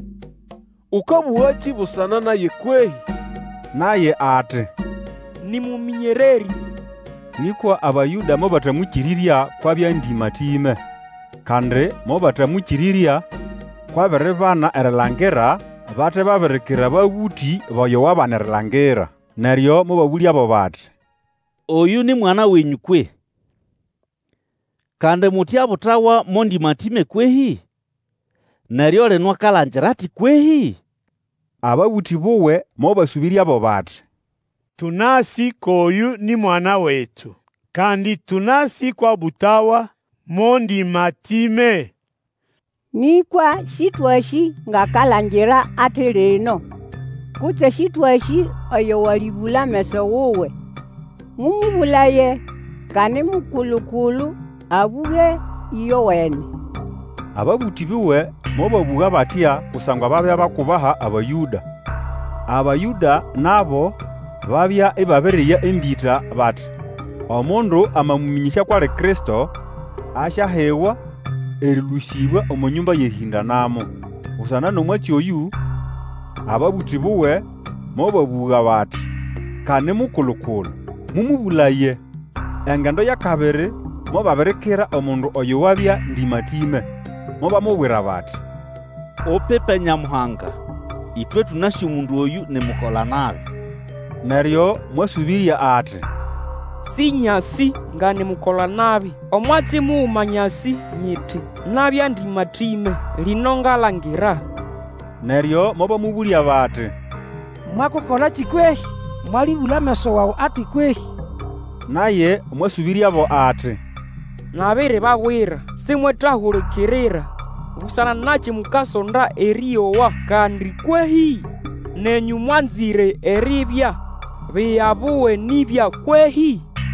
ukabuwa kibusana naye kwehi? Naye ati, ni muminyereri. Nikwa abayuda mobatamukiriria kwabya ndimatime, kandi mobatamukiriria kwabiri bana erilangira bate babirikira babuti boyo wabanerilangira. Neryo mobabulya abo bati, oyu ni mwana wenyu kwe? Kandi muti abutawa mondimatime kwehi? Neryo lino kalangira ati kwehi? Ababuti buwe mobasubirya abo bati, tunasi koyu ni mwana wetu, kandi tunasi kwa butawa mondimatime. Nikwa sitwashi ngakalangira ati lino, kutse sitwashi oyo walibula meso wuwe. Mumubulaye kani mukulukulu abuge iyo wene. Ababuti biwe mobabuga batya kusangwa babya bakubaha abayuda. Abayuda nabo babya ibabiriya embita bati, omundu amamuminyisya kwali Kristo asyahewa erilusibwa omu nyumba yehindanamo. Usana n'omwaki oyu ababuti buwe mobabuga bati, kani mukulukulu mumubulaye. Engendo ya kabiri mobabirikira omundu oyo wabya ndimatime, mobamubwira bati, opepe Nyamuhanga, itwe tunasi omundu oyu nimukola nabi. Neryo mwasubirya ati, sinyasi ngani mukola nabi. Omwatsi muumanyasi nyiti nabya ndimatime lino ngalangira. Neryo mobamubulya bati, mwakukola kikwehi? Mwalibula ameso wawu ati kwehi? Naye mwasubiryabo ati, nabiri babwira simwetahulikirira busana nachi mukasonda eriyowa kandi kwehi? Nenyu mwanzire eribya biyabuwe nibya kwehi?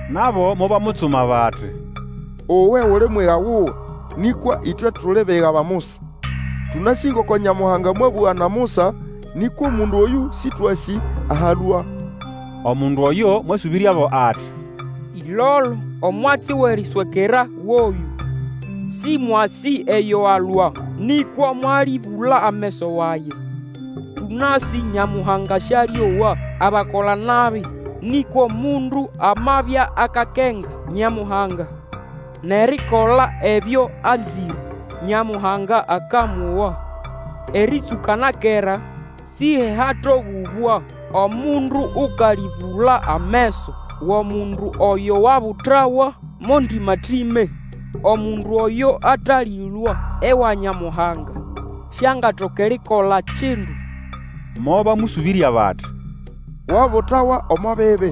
nabo mobamutsuma bati, owe uli mwiga wuwe, nikwa itwe tuli biga ba Musa. Tunasigo kwa Nyamuhanga mwabuwa na Musa, nikwa mundu oyu sitwasi ahalwa. Omundu oyo mwasubiryabo ati, ilolo omwatsi weriswekera woyu si mwasi eyo alwa nikwa mwalibula ameso waye. Tunasi Nyamuhanga shaliowa abakola nabi nikwa mundu amabya akakenga Nyamuhanga nerikola ebyo anzira Nyamuhanga akamuwa. Erisukanakera sihe hato bubwa omundu ukalibula ameso w'omundu oyo wabutrawa mondimatime. Omundu oyo atalilwa ewa Nyamuhanga shangatokera ikola chindu. Moba musubirya bati, wabutawa omabebe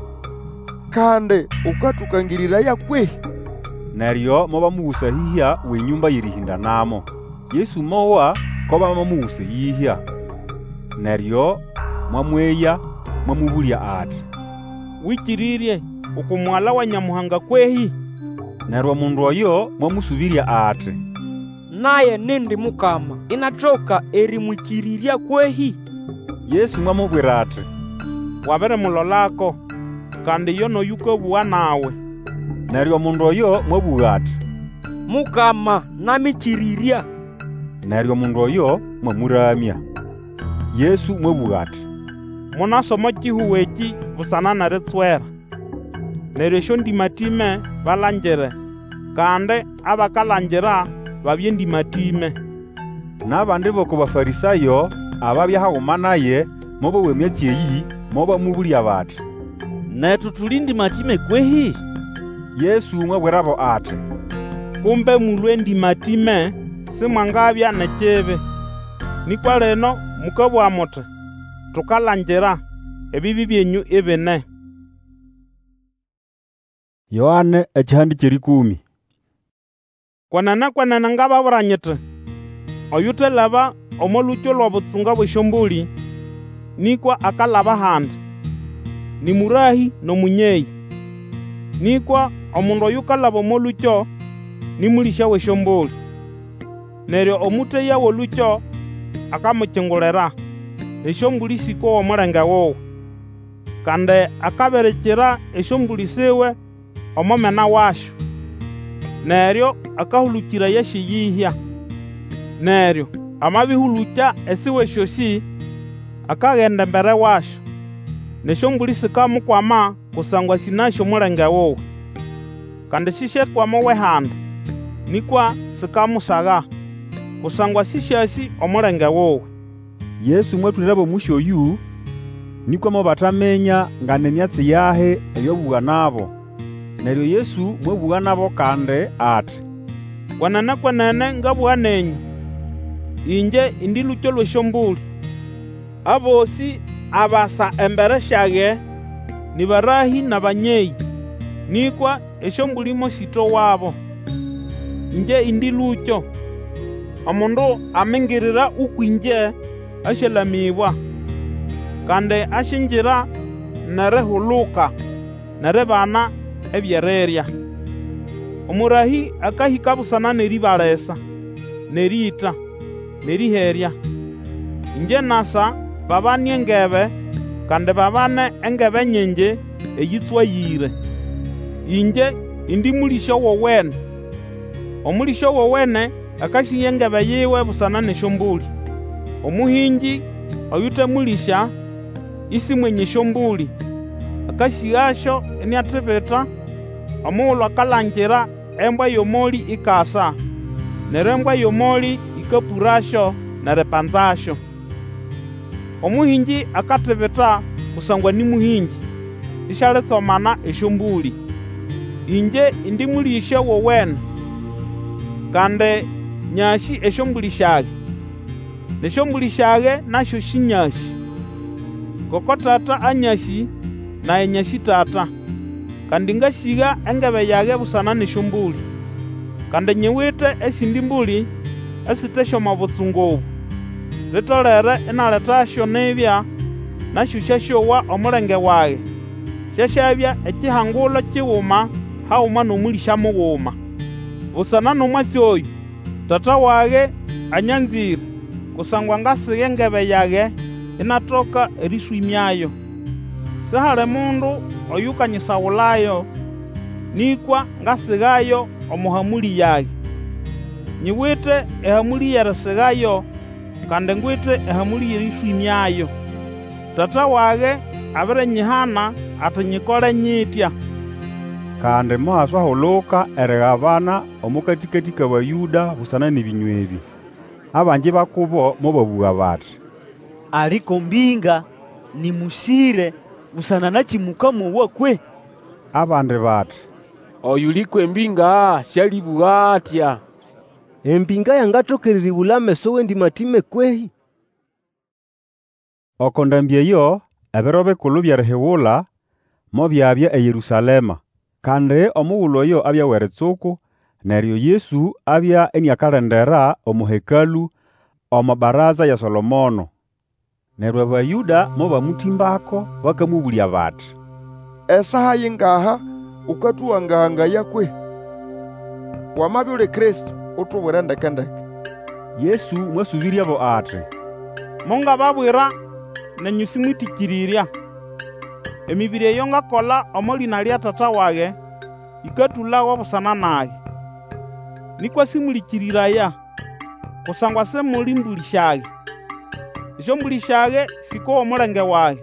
kandi ukatukangirira kwe. Neryo moba mugusa hihya w'inyumba yirihinda namo. Yesu mowa koba mamugusa yihya. Neryo mwamweya mwamubulya ati, wikiririe ukumwala wa Nyamuhanga kwehi? Neryo mundu oyo mwamusubirya ati, naye nindi Mukama inatoka erimwikiriria kwehi? Yesu mwamubwira ati, wabere mulolako kandi yono yukobuwa nawe. Neryo mundu oyo mwabuga ati, Mukama namikiriria. Neryo mundu oyo mwamuramya. Yesu mwabuga ati, munasoma chihuwe eki busana naritswera. Neryo esyo ndimatime balangire kandi abakalangira babye ndimatime. N'abandi boko bafarisayo ababya haguma naye mobo w'emyatsi eyi moba mubulya bati, netu tuli ndimatime kwehi? Yesu mwabwirabo ati, kumbe mulwe ndimatime simwangabya nekibi. Nikwa leno mukabwa muti tukalangira ebibi byenyu ebine. Yohane ekihandi ky'erikumi. Kwanana kwanana ngababuranyiti oyutelaba omolukyo lw'obutsunga bw'esyombuli nikwa akalaba handi ni murahi n'omunyeyi. Nikwa omundu oyukalaba omolukyo ni mulisha w'esyombuli. Neryo omuteya w'olukyo akamukingulira esyombuli siko w'omulenge wowe kandi akaberekera esyombuli siwe omomena washo. Neryo akahulukira yashe yihya. Neryo amabihulukya esiwe syosi akaghenda embere washo nesyombuli sikamukwama kusangwa sinasyo omulenge wowe kandi sishekwama wehanda nikwa sikamusaga kusangwa sisyasi omulenge wowe. Yesu mwatulirabo omushi oyu nikwa mobatamenya nga nemyatsi yahe eyobuga nabo. Neryo Yesu mwabuga nabo kandi ati, kwanana kwanene ngabuga nenyu inje indi lukyo lw'esyombuli. Abosi abasa embere syage ni barahi na banyeyi nikwa esyombuli mosito wabo. Inje indi lukyo. Omundu amingirira ukwinje ashelamibwa kandi ashinjira nerehuluka nerebana ebyererya. Omurahi akahika busana neribalesa nerita neriherya. Inje nasa babani engebe kandi babane engebe nyingi eyitswayire. Inje indi mulisho wowene. Omulisho wowene akashiya engebe yiwe busana nesyombuli. Omuhinji oyutemulisha isi mwenye esyombuli akashiyasho eniatibita omughulhu akalangira embwa y'omoli ikasa neryo embwa y'omoli ikapurasho neripanzasho. Omuhinji akatibita kusangwa ni muhinji ishalitsomana esyombuli. Inje indi mulisha wowene kandi nyashi esyombuli syage nesyombuli syage nasyo shinyashi. Koko tata anyashi naye nyashi tata kandi ngasiga engebe yage busana nesyombuli kandi nyiwite esindi mbuli esitesyo omu butsungu obu litolere inaletasyo nibya nasyo syasyowa omulenge wage syashabya ekihangulo kiwuma hauma n'omulisha mughuma. Busana n'omwatsi oyu tata wage anyanzire, kusangwa ngasiga engebe yage inatoka eriswimyayo. Sihali mundu oyukanyisawulayo, nikwa ngasigayo omuhamuli yage. Nyiwite ehamuli yerisigayo, kandi ngwite ehamuli yeriswimyayo. Tata wage abirenyihana ati nyikole nyitya. Kandi mwaswahuluka erighabana omukatikati k'Abayuda busana n'ebinywa ebi. Abanji bakubo mobabuga bati, aliko mbinga nimusire busana nakimuka muwa kwe. Abandi bati, oyuliko embinga syalibuga atya. Embinga yangatokereri bulame sowe ndi matime kwehi. Oko ndambyeyo ebiro bikulu byarihibula mo byabya e Yerusalema, kandi omughulhu oyo abya weritsuku, neryo Yesu abya eniakalendera omuhekalu omu baraza ya Solomono. Neryo Abayuda mo bamutimbako bakamubulya bati, esaha yingaha ukatuwangahangaya kwe? Wamabya uli Kristo utubwira ndekendeke. Yesu mwasubiryabo ati, mungababwira nenyu simwitikirirya. Emibiri eyo ngakola omu lina lya tata wage ikatulawa busana naye. Nikwa simulikiriraya, kusangwa semuli mbulishage. Isyo mbulishage siko omulenge wage.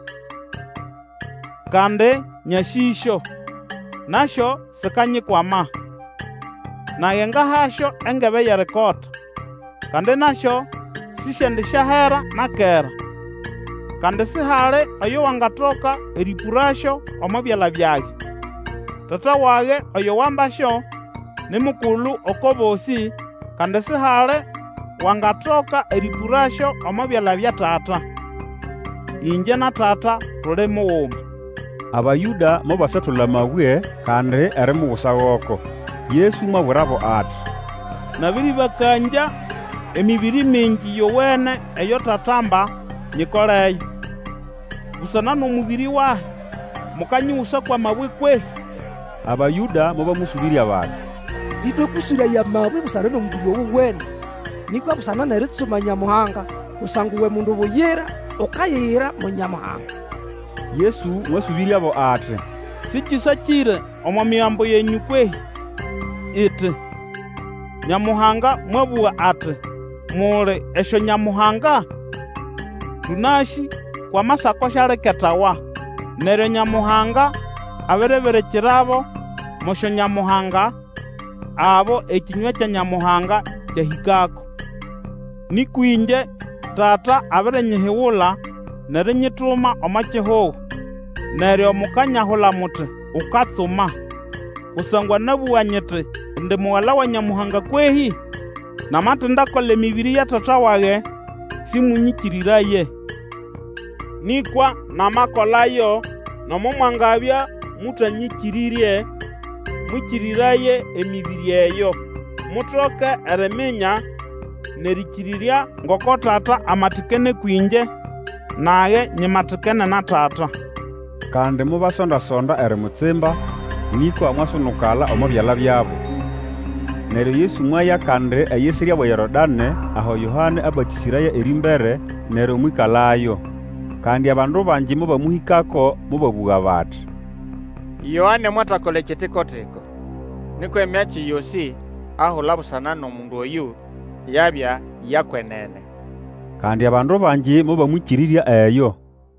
Kandi nyashisho nasho sikanyikwama. Naye ngahasho engebe yerikota, kandi nasho sishendishahera nakera. Kandi sihali oyo wangatoka eripurasho omu byala byage. Tata wage oyo wambasho ni mukulu oko bosi, kandi sihali wangatoka eripurasho omu byala bya tata. Inje na tata tuli mughuma. Abayuda mo basatula amabwe kandi erimughusagoko. Yesu mwabwirabo ati, nabiri bakanja emibiri mingi yowene eyo tatamba nyikoleyo. Busana n'omubiri wahe mukanyusa kwa mabwe kwe. Abayuda mo bamusubirya bati, sitwekusubya ya mabwe busana n'omubiri owuwene, nikwa busana neritsuma Nyamuhanga, kusanga uwe mundu buyira ukayira mu Nyamuhanga. Yesu mwasubiryabo ati, sikisakire omu miyambo yenyu kwehi iti Nyamuhanga mwabuwa ati muli esyo Nyamuhanga? Tunashi kwa masako shaleketawa, neryo Nyamuhanga abireberekirabo musyo Nyamuhanga abo ekinywa kya Nyamuhanga kyahikako. Nikwinje tata abirenyihiwula nerinyituma omu kihuho, neryo mukanyahula muti ukatsuma. Kusangwa nabuwa nyiti ndi muwala wa Nyamuhanga kwehi? Namati ndakola emibiri ya tata wage simunyikiriraye. Nikwa namakolayo nomumwangabya mutanyikirirye mukiriraye emibiri eyo, mutoke eriminya nerikirirya ngoko tata amatikene kwinje naye nyimatikene na tata. Kandi mubasonda-sonda erimutsimba, nikwa mwasunukala omu byala byabo. Neryo Yesu mwaya kandi eyisirya bwa Yorodane aho Yohane abatisiraya erimbere, neryo mwikalayo. Kandi abandu banji mubamuhikako mubabuga bati, Yohane mwatakola ekitikotiko, nikwo emyaki yosi ahula busana n'omundu oyu yabya yakwenene. Kandi abandu banji mubamukirirya eyo.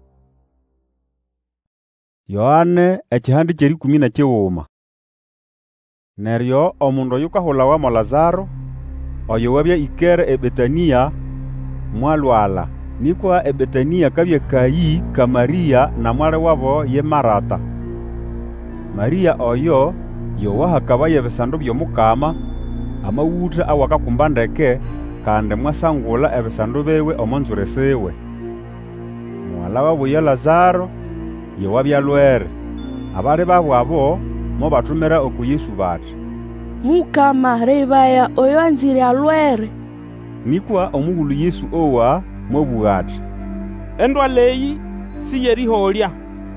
Yohane ekihandi ky'erikumi na kighuma. Neryo omundu oyu kahulawa mo Lazaro, oyo wabya ikere e Betania, mwalwala. Nikwa e Betania kabya kayi ka Maria na mwali wabo ye Marata. Maria oyo yowahakabaya ebisandu by'omukama, amawutha awakakumba ndeke, kandi mwasangula ebisandu biwe omu nzure siwe. Muwala wabo ye Lazaro yewabya lwere. Abali babo abo mo batumira oku Yesu bati, Mukama rebaya oyo anzire alwere. Nikwa omughulhu Yesu owa mwabuga ati, endwala eyi siyeriholya,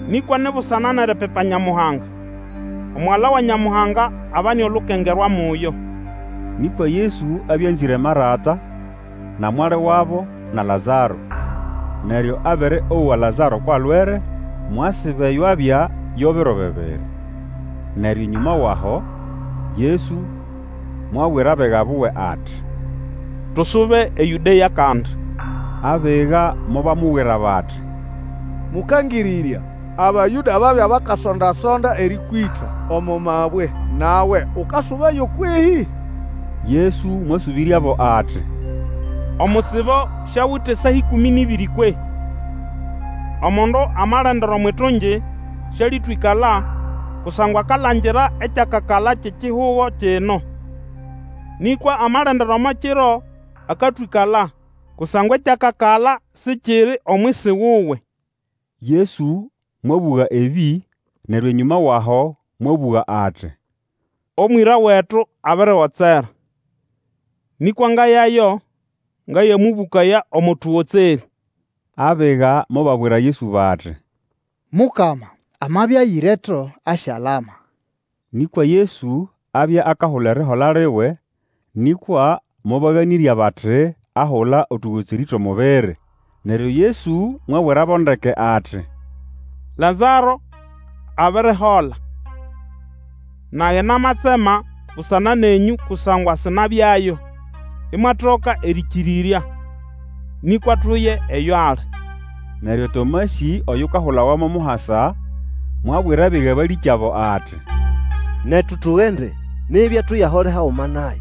nikwa nibusana nerepepa Nyamuhanga. Omwala wa Nyamuhanga abani olukengerwa muyo. Nikwa Yesu abyanzire Marata na mwale wabo na Lazaro. Neryo abere owa Lazaro kwa lwere mwasibe ywabya yobero bebere. Neryo nyuma waho Yesu mwawira abega buwe ati tusube e Yudeya kandi. Abega moba muwira bati mukangiriria abayuda babya bakasonda-sonda erikwita omo mabwe nawe ukasubayo kwehi. Yesu mwasubiria bo ati omusibo shawute sahi kumi n'ibiri kwe. Omondo amarendero mwitunji shalitwikala kusangwa kalangira ekyakakala kyekihugo kino. Nikwa amarendero makiro akatwikala kusangwa ekyakakala sikiri omwisi wuwe. Yesu mwabuga ebi neryo nyuma waho mwabuga ati omwira wetu abere watsera. Nikwa ngayayo ngaye mubukaya omutuwotseri. Abega mobabwira Yesu bati Mukama amabya yireto ashalama. Nikwa Yesu abya akahulere holariwe nikwa mobaganiria bati ahola otuwotsirito mubere. Neryo Yesu mwawira bondeke ati Lazaro abere hola. Naye namatsema busana nenyu kusangwa sinabyayo. Imatoka erikiriria. Nikwa tuye eyale. Neryo Tomasi oyukahula wamo muhasa mwabwira biga bali kyabo ati netu tuende nibya tuyahole hauma naye.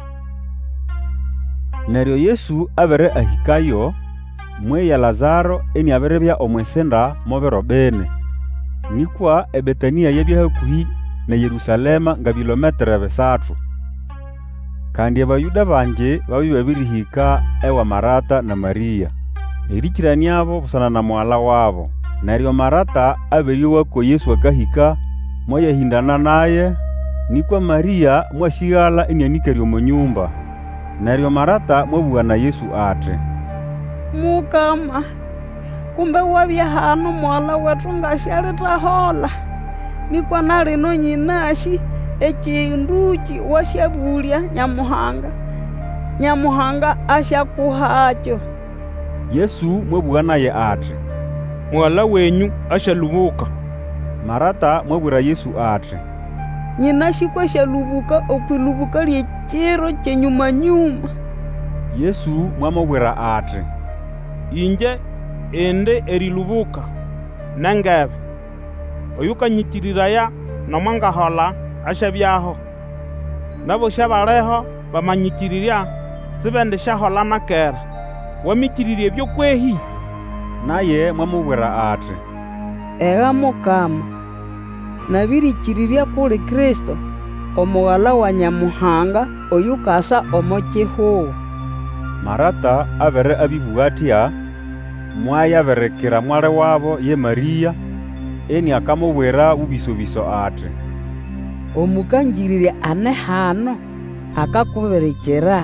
Neryo Yesu abere ahikayo mwe ya Lazaro eni abere bya omwesenda mobero bene. Nikwa ebetania yebya hakuhi na Yerusalema nga bilometere besatu. Kandi abayuda banje babi babirihika ewa Marata na Maria. Erikirani abo busana na mwala wabo. Neryo Marata aberiyo wako Yesu akahika moya hindana naye. Nikwa Maria mwashigala enyanikeri omu nyumba. Neryo Marata mwabuga na Yesu ati Mukama, kumbe wabya hano mwala wetu ngashalitahola. Nikwa nalino nyinashi ekinduki washabulya Nyamuhanga. Nyamuhanga ashakuhacho. Yesu mwabuga naye ati mwala wenyu ashalubuka. Marata mwabwira Yesu ati nyinashi kwashalubuka okwilubuka lyekiro kyenyuma nyuma. Yesu mwamubwira ati inje ende erilubuka nangebe oyuka nyikiriraya nomanga hola ashabyaho. Nabo shabaleho bamanyikiriria sibende shahola nakera. Wamikiririe byo kwehi. Naye mwamubwira ati Ega Mukama, nabirikiriria kuri Kristo omughala wa Nyamuhanga oyukasa omo kihugo. Marata abere abibugatia mwaya berekera mwale wabo ye Maria eni akamubwira bubisobiso ati omukangiriria ane hano akakuberekera.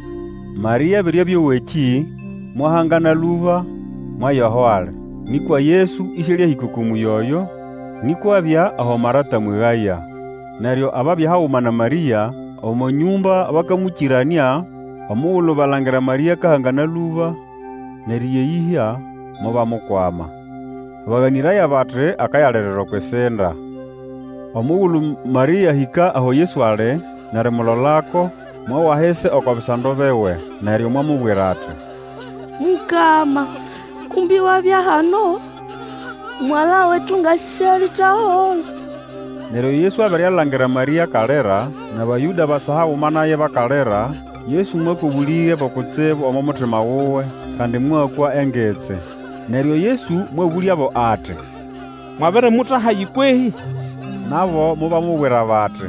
Maria birya byoweki mwahangana luba mwayohwale. Nikwa Yesu ishelya hikukumu yoyo nikwa bya aho Marata mwigaya. Neryo ababya hauma na Maria omo nyumba bakamukirania omuulu balangira Maria kahangana luba neriye yihya moba mukwama. Baganiraya batre akayalerero kwesenda. Omuulu Maria hika aho Yesu ale nare mulolako mwawahese okobisando bewe neryo mwamubwira ati Mukama, kumbi wabya hano mwala wetu ngashalitahola. Neryo Yesu aberyalangira Maria kalera na bayuda basahauma naye bakalera. Yesu mwakubulire bokutsibu omo mutima wuwe kandi mwakwa engetse. Neryo Yesu mwabulyabo ati mwabere mutahayi kwehi. Nabo muba mubwira bati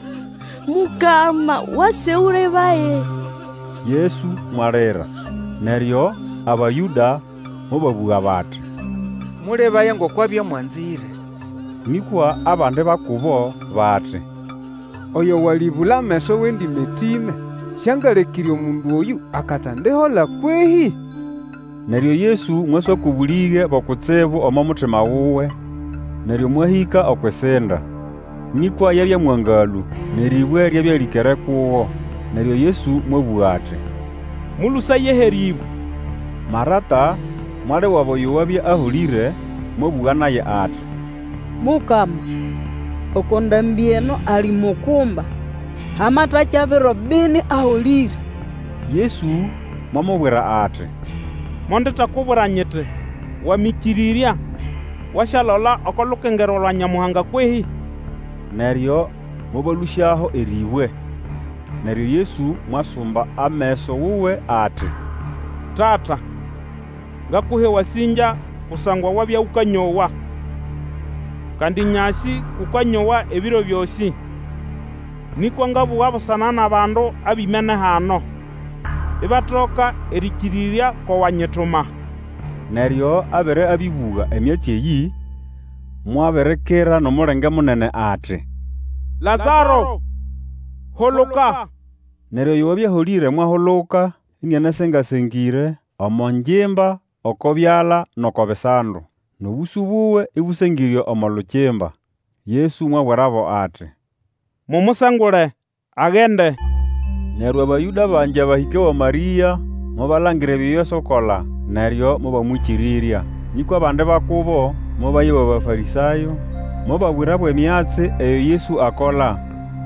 Mukama waseure baye. Yesu mwarera. Neryo abayuda mubabuga bati mulebaye ngokwabya mwanzire. Nikwa abande bakubo bati oyo walibula meso wendi metime shangalekiri omundu oyu akatandehola kwehi. Neryo Yesu mwaswa kubulige bokutsibu omo mutima wuwe neryo mwahika okwesenda. Nikwa yabya mwangalu, neribwe ryabya likere kuwo. Neryo Yesu mwabugha ati, mulusaye heribu. Marata mwali wabo yowabya ahulire, mwabugha naye ati, Mukama, okondambi eno ali mukumba, hamata chabiro bini ahulire. Yesu mwamubwira ati, mondeta nyete wamikiriria washalola okolukengero lwa Nyamuhanga kwehi. Neryo mubalushaho eribwe. Neryo Yesu mwasumba ameso wuwe ati, Tata, ngakuhe wasinja kusangwa wabya ukanyowa, kandi nyasi kukanyowa ebiro byosi. Nikwa ngabuwa busana n'abandu abimene hano, ibatoka erikiriria ko wanyetuma. Neryo abere abibuga emyatsi eyi, mwaberekera n'omulenge munene ati, Lazaro, holoka. Neryo yowabya holire mwaholoka, inyanesengasengire omo njimba, oko byala noko bisandu, n'obusu buwe ibusengirye omo lukimba. Yesu mwabwirabo ati, mumusangule agende. Neryo abayuda banje bahike wa Mariya mubalangire byesokola, neryo mubamwikiriria. Nikwa abandi bakubo mubaye Abafarisayo, mubabwirabo emyatsi eyo Yesu akola.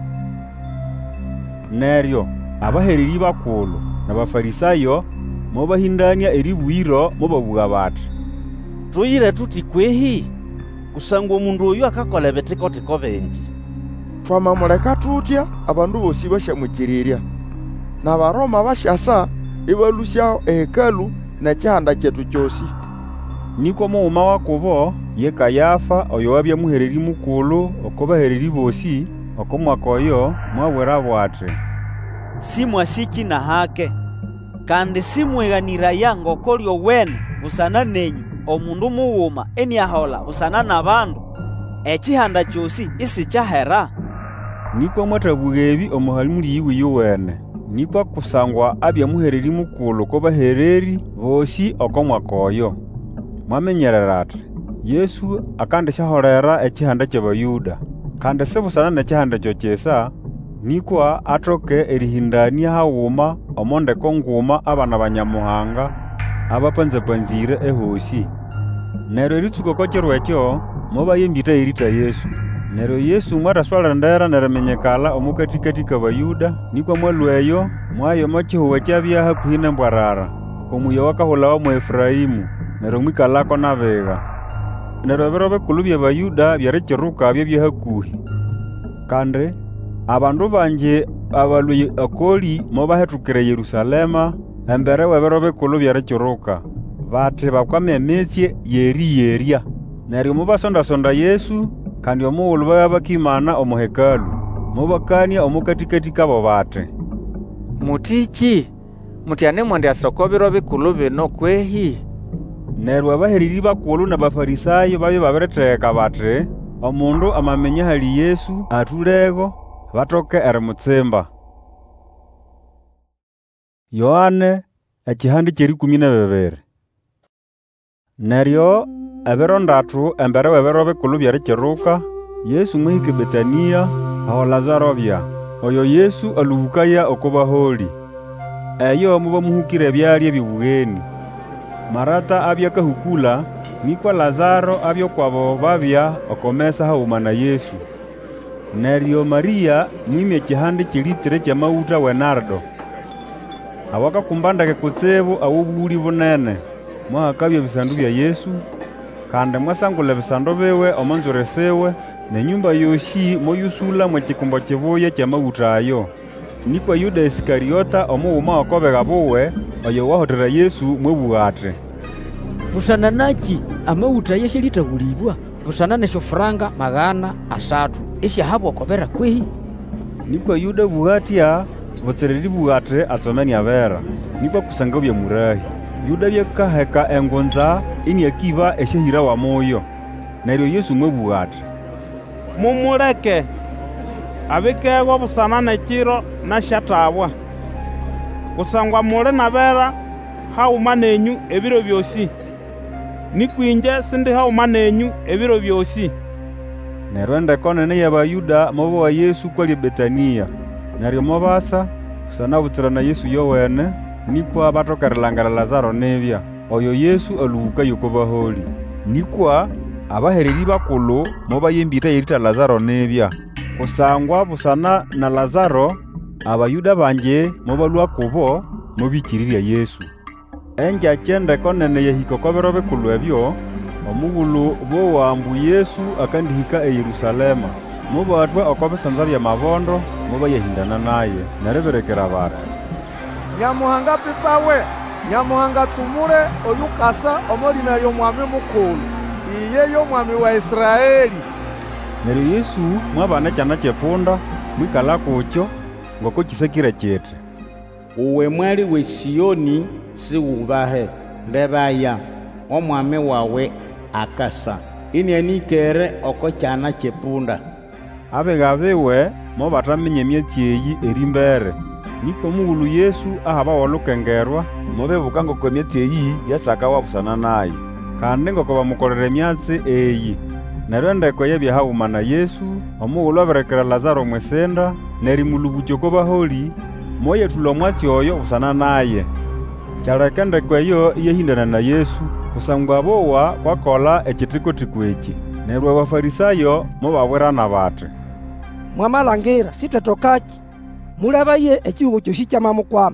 Neryo abahereri bakulu n'Abafarisayo mubahindania eribwiro mubabugha bati, tuyire tuti kwehi kusangwa omundu oyu akakola ebitikotiko bingi. Twamamuleka tutya abandu bosi bashamwikiriria, n'Abaroma bashasa ibalusyaho ehekalu n'ekihanda kyetu kyosi. Nikwa muuma wakubo ye Kayafa oyo wabya muhereri mukulu oko bahereri bosi oko mwaka oyo mwabwirabo ati, simwasiki na hake kandi simweghaniraya ngoko lyowene busana nenyu omundu mughuma eniahola busana n'abandu ekihanda kyosi isikyahera. Nikwa mwathabugha ebi omuhali muli iwe yowene. Nikwa kusangwa abya muhereri mukulu ko bahereri bosi oko mwaka oyo. Mwamenyerera ati Yesu akandisyaholera ekihanda ky'Abayuda, kandi sibusana n'ekihanda kyo kyesa, nikwa atoke erihindania haghuma omondeko nguma abana ba Nyamuhanga abapanzapanzire ehosi. Neryo eritsuka oko kiro ekyo mubayembita erita Yesu. Neryo Yesu mwataswalendera neriminyekala omukatikati k'Abayuda, nikwa mwalweyo mwayo omo kihuwa kyabya hakuhi n'embwarara omuya wakahulawa mu Efraimu, neryo mwikalako nabiga. Neryo ebiro bikulu by'Abayuda byarikiruka byabya hakuhi, kandi abandu banji abalwi akoli mobahetukire Yerusalema embere w'ebiro bikulu byarikiruka, bati bakwama emitsi yeriyerya. Neryo mubasondasonda Yesu, kandi omughulu baya bakimana omu hekalu, mubakania omukatikati kabo bati, mutiki mutyane mwandyasa oko biro bikulu bino kwehi? Neryo abahereri bakulu n'Abafarisayo babya babiritheka bati omundu amaminya hali Yesu atulego batoke erimutsimba. Yohane ekihandi ky'erikumi na bibiri. Neryo ebiro ndatu embere w'ebiro bikulu byarikiruka, Yesu mwahika Betania aho Lazaro bya, oyo Yesu aluhukaya oko baholi. Eyo mubamuhukire ebyalya eby'obugheni. Marata abya kahukula, nikwa Lazaro abya kwabo babya okomesa haghuma na Yesu. Neryo Mariya mwimya ekihandi ky'elitire ky'amawuta w'enardo, awakakumbandake kutsibu aw'obughuli bunene, mwahakabya ebisandu bya Yesu, kandi mwasangula ebisandu biwe omo nzwiri siwe, n'enyumba yosi moyusula mw'ekikumbo kibuya ky'amawuta ayo. Nikwa Yuda Isikariota omughuma w'okobegha buwe oyo wahotera Yesu mwebugha ati, busana naki amawuta yeshelitahulibwa busana neshofuranga magana asatu esyahabwa okobera kwehi? Nikwa Yuda bugha atya butsiriri bugha ati atsomeni abera, nikwa kusanga bya murahi. Yuda byakaheka engunza iniakiba esyahira wa moyo. Neryo Yesu mwebugha ati, mumuleke abikegwa busana n'ekiro nasyatabwa, kusangwa muli nabera haghuma nenyu ebiro byosi, nikwinje sindi haghuma nenyu ebiro byosi. Neryo endeko nene y'Abayuda mobowa Yesu kwali Betania, neryo mobasa kusana butsira na Yesu yowene, nikwa batoka erilangala Lazaro nibya, oyo Yesu aluhuka yoko baholi. Nikwa abahereri bakulu mobayembita yerita Lazaro nibya, kusangwa busana na Lazaro Abayuda banje mobalwa kubo mobikiriria Yesu. Enja kyendeko nene yahika kobero bikulu ebyo, omugulu bowambu Yesu akandihika e Yerusalema, mubatwa okobisanza bya mabondo mubayahindana naye nereberekera bati, Nyamuhanga pipawe, Nyamuhanga tsumure oyukasa omolina ly'omwami mukulu, iye y'omwami wa Israeli. Neryo Yesu mwabana kyana kyepunda mwikala kukyo ngoko kisekire kyete, uwe mwali we Siyoni siwubahe, ndebaya omwami wawe akasa, inienikere oko kyana kyepunda. Abega biwe mobatamenye emyatsi eyi erimbere, nikwo omugulu Yesu ahaba wolukengerwa mobebuka ngoko emyatsi eyi yasaka wabusana naye, kandi ngoko bamukolera emyatsi eyi. Neryo endeko yebyahawuma na Yesu omugulu abirekera Lazaro mwesenda nerimulubukya oko baholi moyethula omwatsi oyo busana naye. Kyaleka endeko eyo iyahindana na Yesu kusangwa bowa kwakola ekitiko-tiko eki. Neryo Abafarisayo mobabwirana bati, Mwamalangira sitetokaki mulabaye ekihugo kyosi kyamamukwama.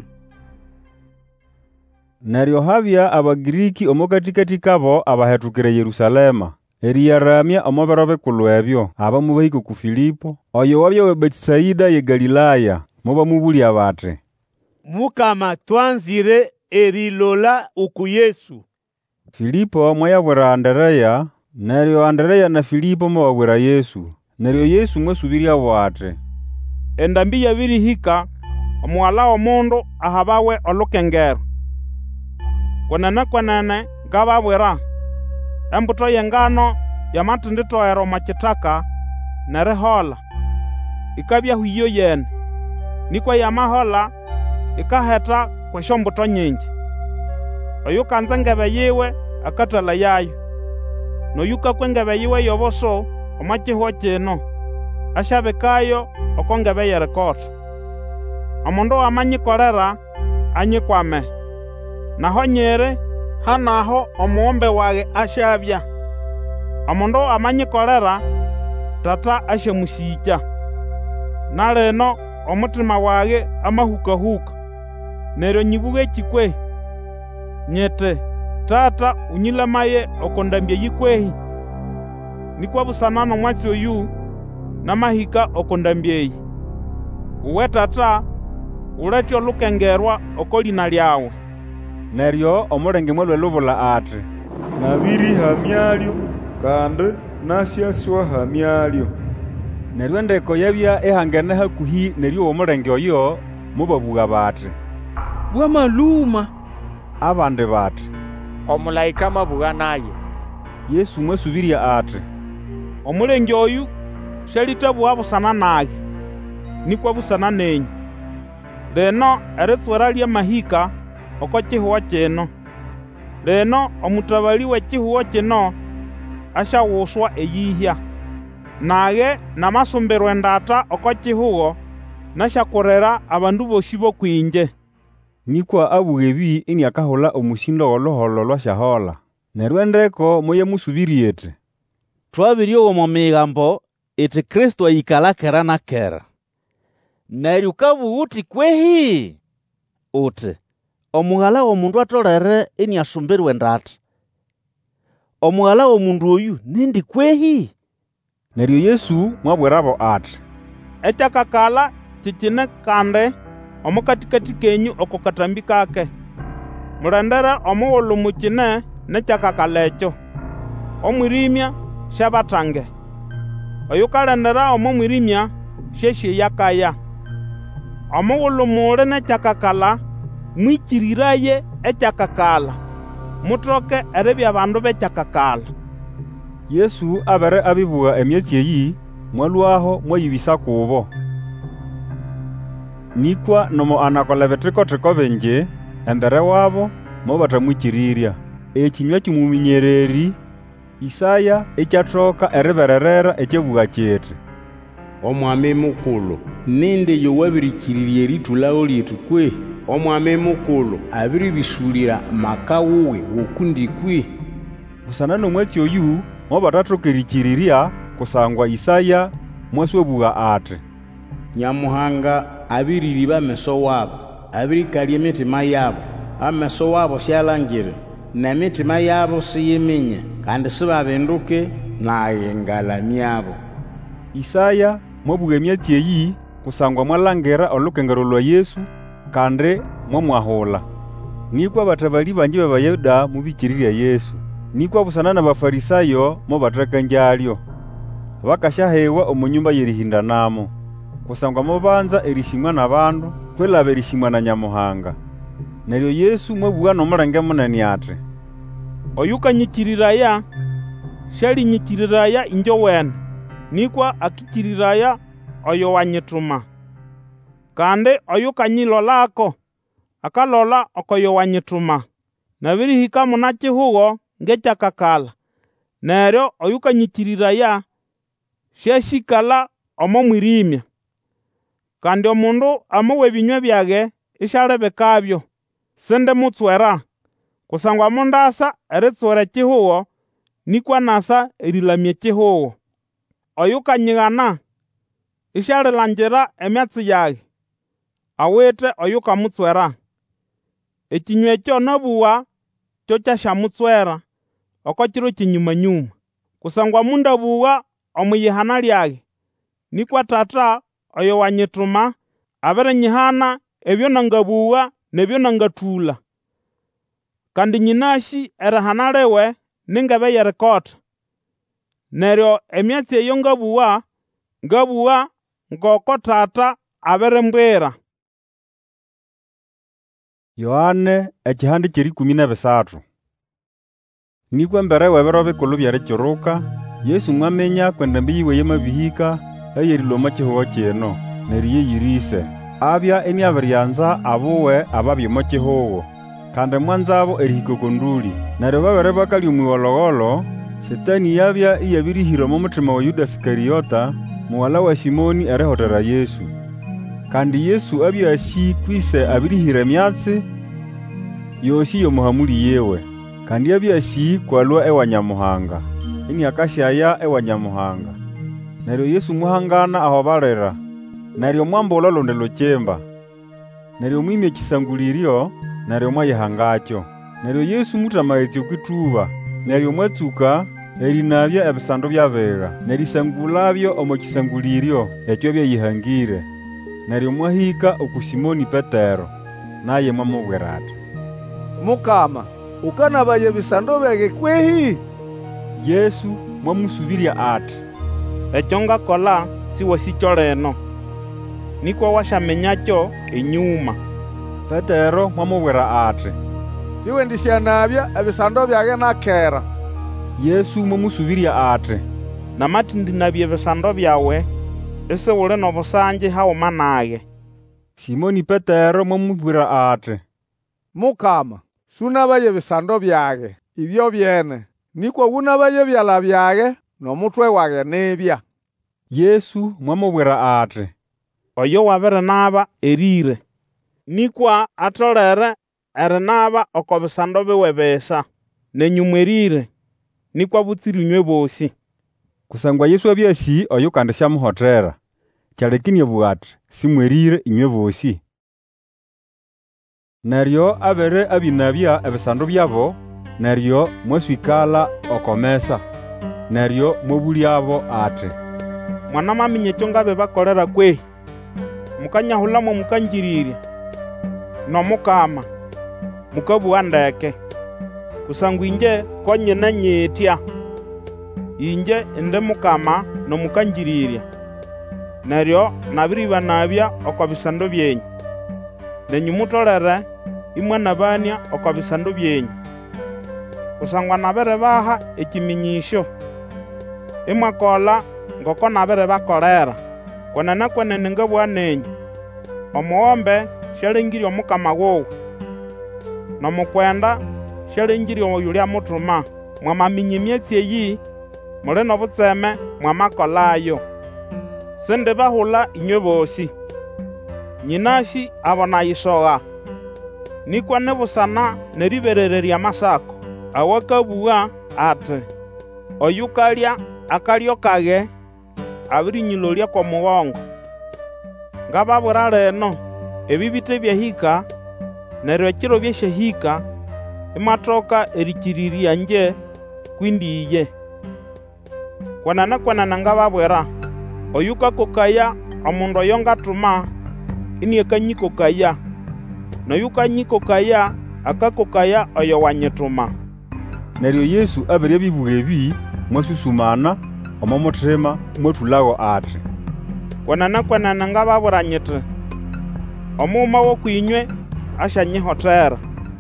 Neryo habya Abagiriki omukatikati kabo abahetukire Yerusalema eriyaramya omubiro bikulu ebyo. Abamu bahika ku Filipo oyo wabya we Betisaida ye Galilaya, mubamubulya bati, Mukama twanzire erilola uku Yesu. Filipo mwayabwira Andereya, neryo Andereya na Filipo mubabwira Yesu. Neryo Yesu mwesubirya bwati, Endambi yabirihika omuwala w'omundu ahabawe olukengero. Kwenene kwenene ngababwira, embuto y'engano yamatinditoera omu kitaka nerihola, ikabyahu iyo yene, nikwa yamahola ikaheta kwesyo mbuto nyingi. Oyu kanza engebe yiwe akatala yayo, noyukakwa engebe yiwe yoboso omu kihuo kino, ashabikayo oko ngebe yerikota. Omundu wamanyikolera anyikwame, naho nyiri hanaho omuwombe wage ashabya. Omundu amanyikolera tata ashamusikya, na lino omutima wage amahukahuka. Neryo nyibuga ekikwe nyete, tata unyilamaye okondambya yikwehi, nikwa busana n'omwatsi oyu namahika okondambya eyi. Uwe tata uleti olukengerwa oko lina lyawe. Neryo omulenge mwalwe lubula ati, nabiriha myalyo kandi nasyaswaha myalyo. Neryo endeko yabya ehangene hakuhi neryo omulenge oyo mubabuga bati, bwamaluma. Abandi bati, Omulaika mabuga naye. Yesu mwesubirya ati, Omulenge oyu shalitabuwa busana naye, nikwa busana nenyu. Leno eritswera lyamahika oko kihuo kino. Leno omutabali w'ekihuo kino ashawuswa eyihya, naye namasumbirwa endata oko kihuo nashakurera abandu bosi bokwinje. Nikwa abuga ebi iniakahula omusindo w'oluholo lwashahola. Neryo endeko moyamusubirya eti, Twabiryowa omu migambo iti Kristo ayikala kera na kera. Neryo ukabuwa uti kwehi? Uti, omuhala w'omundu atolere iniasumbirwa endata. Omuhala w'omundu oyu nindi kwehi? Neryo Yesu mwabwirabo ati, Ekyakakala kikine kandi omukatikati kenyu oko katambi kake. Mulendere omughulu mukine nekyakakala ekyo. Omwirimya shabatange. Oyu kalendera omu mwirimya sheshe yakaya. Omughulu muli nekyakakala mwikiriraye ekyakakala, mutoke eribya abandu b'ekyakakala. Yesu abere abibuga emyatsi eyi mwalwaho mwayibisa kubo. Nikwa nomo anakola bitiko-tiko bingi embere wabo mobatamwikirirya. Ekinywa kimuminyereri Isaya ekyathoka eribererera ekyebuga kiti, omwami mukulu ninde yowabirikiririe eritulawo lyetu kwe? Omwami mukulu abiribisulira maka wuwe wokundi kwe? Busana n'omwatsi oyu mobatathoka erikiriria kusangwa Isaya mwaswebuga ati, Nyamuhanga abiririba ameso wabo, abirikalya emitima yabo, ameso wabo syalangire, n'emitima yabo siyiminye, kandi sibabinduke naye ngalamyabo. Isaya mwabuga emyatsi eyi kusangwa mwalangira olukengero lwa Yesu kandi mwamwahula. Nikwa abatabali banji b'Abayuda mubikiriria Yesu, nikwa busana n'Abafarisayo mobathekanjalyo. Bakasyahewa omu nyumba y'erihindanamo, kusangwa mobanza erishimwa n'abandu kwilaba erishimwa na Nyamuhanga. Neryo Yesu mwabuga n'omulenge munene ati, oyukanyikiriraya syalinyikiriraya injo wene, nikwa akikiriraya oyo wanyituma. Kandi oyukanyilolako akalola okoyo wanyituma. Nabirihika muna kihugo ngekyakakala, neryo oyukanyikiriraya syashikala omo mwirimya. Kandi omundu amuwa ebinywa byage isyalebekabyo, sindi mutswera, kusangwa mundasa eritswera ekihugo, nikwa nasa erilamya ekihugo. Oyukanyighana isyalilangira emyatsi yage, awite oyukamutswera. Ekinywa ekyo nabuwa kyo kyasyamutswera oko kiro kinyumanyuma, kusangwa mundabuwa omuyihana lyage, nikwa Tata oyo wanyituma abirinyihana ebyo nangabuwa nebyo nangathula. Kandi nyinasi erihana liwe ningebe y'erikota. Neryo emyatsi eyo ngabuwa, ngabuwa ngoko Tata abirimbwira. Yohane ekihandi ky'erikumi na bisathu. Nikwa mbere w'ebiro bikulu by'erikyuruka, Yesu mwamenya kwendambi yiwe yamabihika eyeriloma kihugo kino, neryo yeyirise. Abya eniabiryanza abuwe ababya omo kihugo, kandi mwanzabo erihika okonduli. Neryo babere bakali omwiwolowolo, Setani yabya iyabirihira omo mutima wa Yuda Sikariyota, muwala wa Simoni erihotera Yesu. Kandi Yesu abya asi kwise abirihira emyatsi yosi y'omuhamuli yewe, kandi abya asi kwalwa ewa Nyamuhanga, ini akasyaya ewa Nyamuhanga. Neryo Yesu muhangana aho balira, neryo mwambula lundi lukyimba, neryo mwimya ekisanguliryo, neryo mwayihangakyo. Neryo Yesu mutamaghetse okwituba, neryo mwatsuka erinabya ebisandu byabega, nerisangulabyo omo kisanguliryo ekyo byayihangire. Neryo mwahika oku Simoni Petero, naye mwamubwira ati, Mukama, ukanabaya ebisandu byage kwehi? Yesu mwamusubirya ati, ekyo ngakola siwasikyo leno, nikwa wasyamenyakyo enyuma. Petero mwamubwira ati, siwe ndisyanabya ebisandu byage nakera. Yesu mwamusubirya ati, namati ndinabya ebisandu byawe isiwuli n'obusanji hauma naye. Simoni Petero mwamubwira ati, Mukama, sunabaya ebisandu byage ibyo byene, nikwa wunabaya ebyala byage n'omutwe wage nibya. Yesu mwamubwira ati, oyo wabirinaba erire, nikwa atolere erinaba oko bisandu biwe bisa, nenyuma erire, nikwa butsirinywe bosi. Kusangwa Yesu abya asi oyo kandi syamuhotera, kyalekini abuga ati, simwerire inywe bosi. Neryo abere abinabya ebisandu byabo, neryo mwaswikala oko mesa, neryo mwabulyabo ati, mwana maminya ekyo ngabe bakolera kwehi, mukanyahulamo mukanjirirya, n'omukama mukabuwa ndeke, kusangwa inje konyine nyitya. Inje indi Mukama n'omukanjirirya, neryo nabiribanabya oko bisandu byenyu, nenyu mutolere imwanabania oko bisandu byenyu, kusangwa nabiribaha ekiminyisyo, imwakola ngoko nabiribakolera. Kwenene kwenene ngabuwa nenyu, omuwombe syalengirye omukama wowu, n'omukwenda syalengirye oyulya mutuma. mwamaminya emyatsi eyi muli n'obutseme mwamakolayo. Sindi bahula inywe bosi. Nyinashi abonayisogha, nikwa nibusana neriberererya amasako awakabugha ati oyukalya akalyo kage abirinyilolya kwa mugongo. Ngababwira leno ebibite byahika, neryo ekiro byeshahika imatoka erikirirya nje kwindiye. Kwenene kwenene ngababwira, oyukakokaya omundu oyo ngatuma iniakanyikokaya, noyukanyikokaya akakokaya oyo wanyituma. Neryo Yesu abirya bibuga ebi mwasusumana omo muthima mwathulago ati, kwenene kwenene ngababwira nyiti, omuuma w'okwinywe asyanyihotera.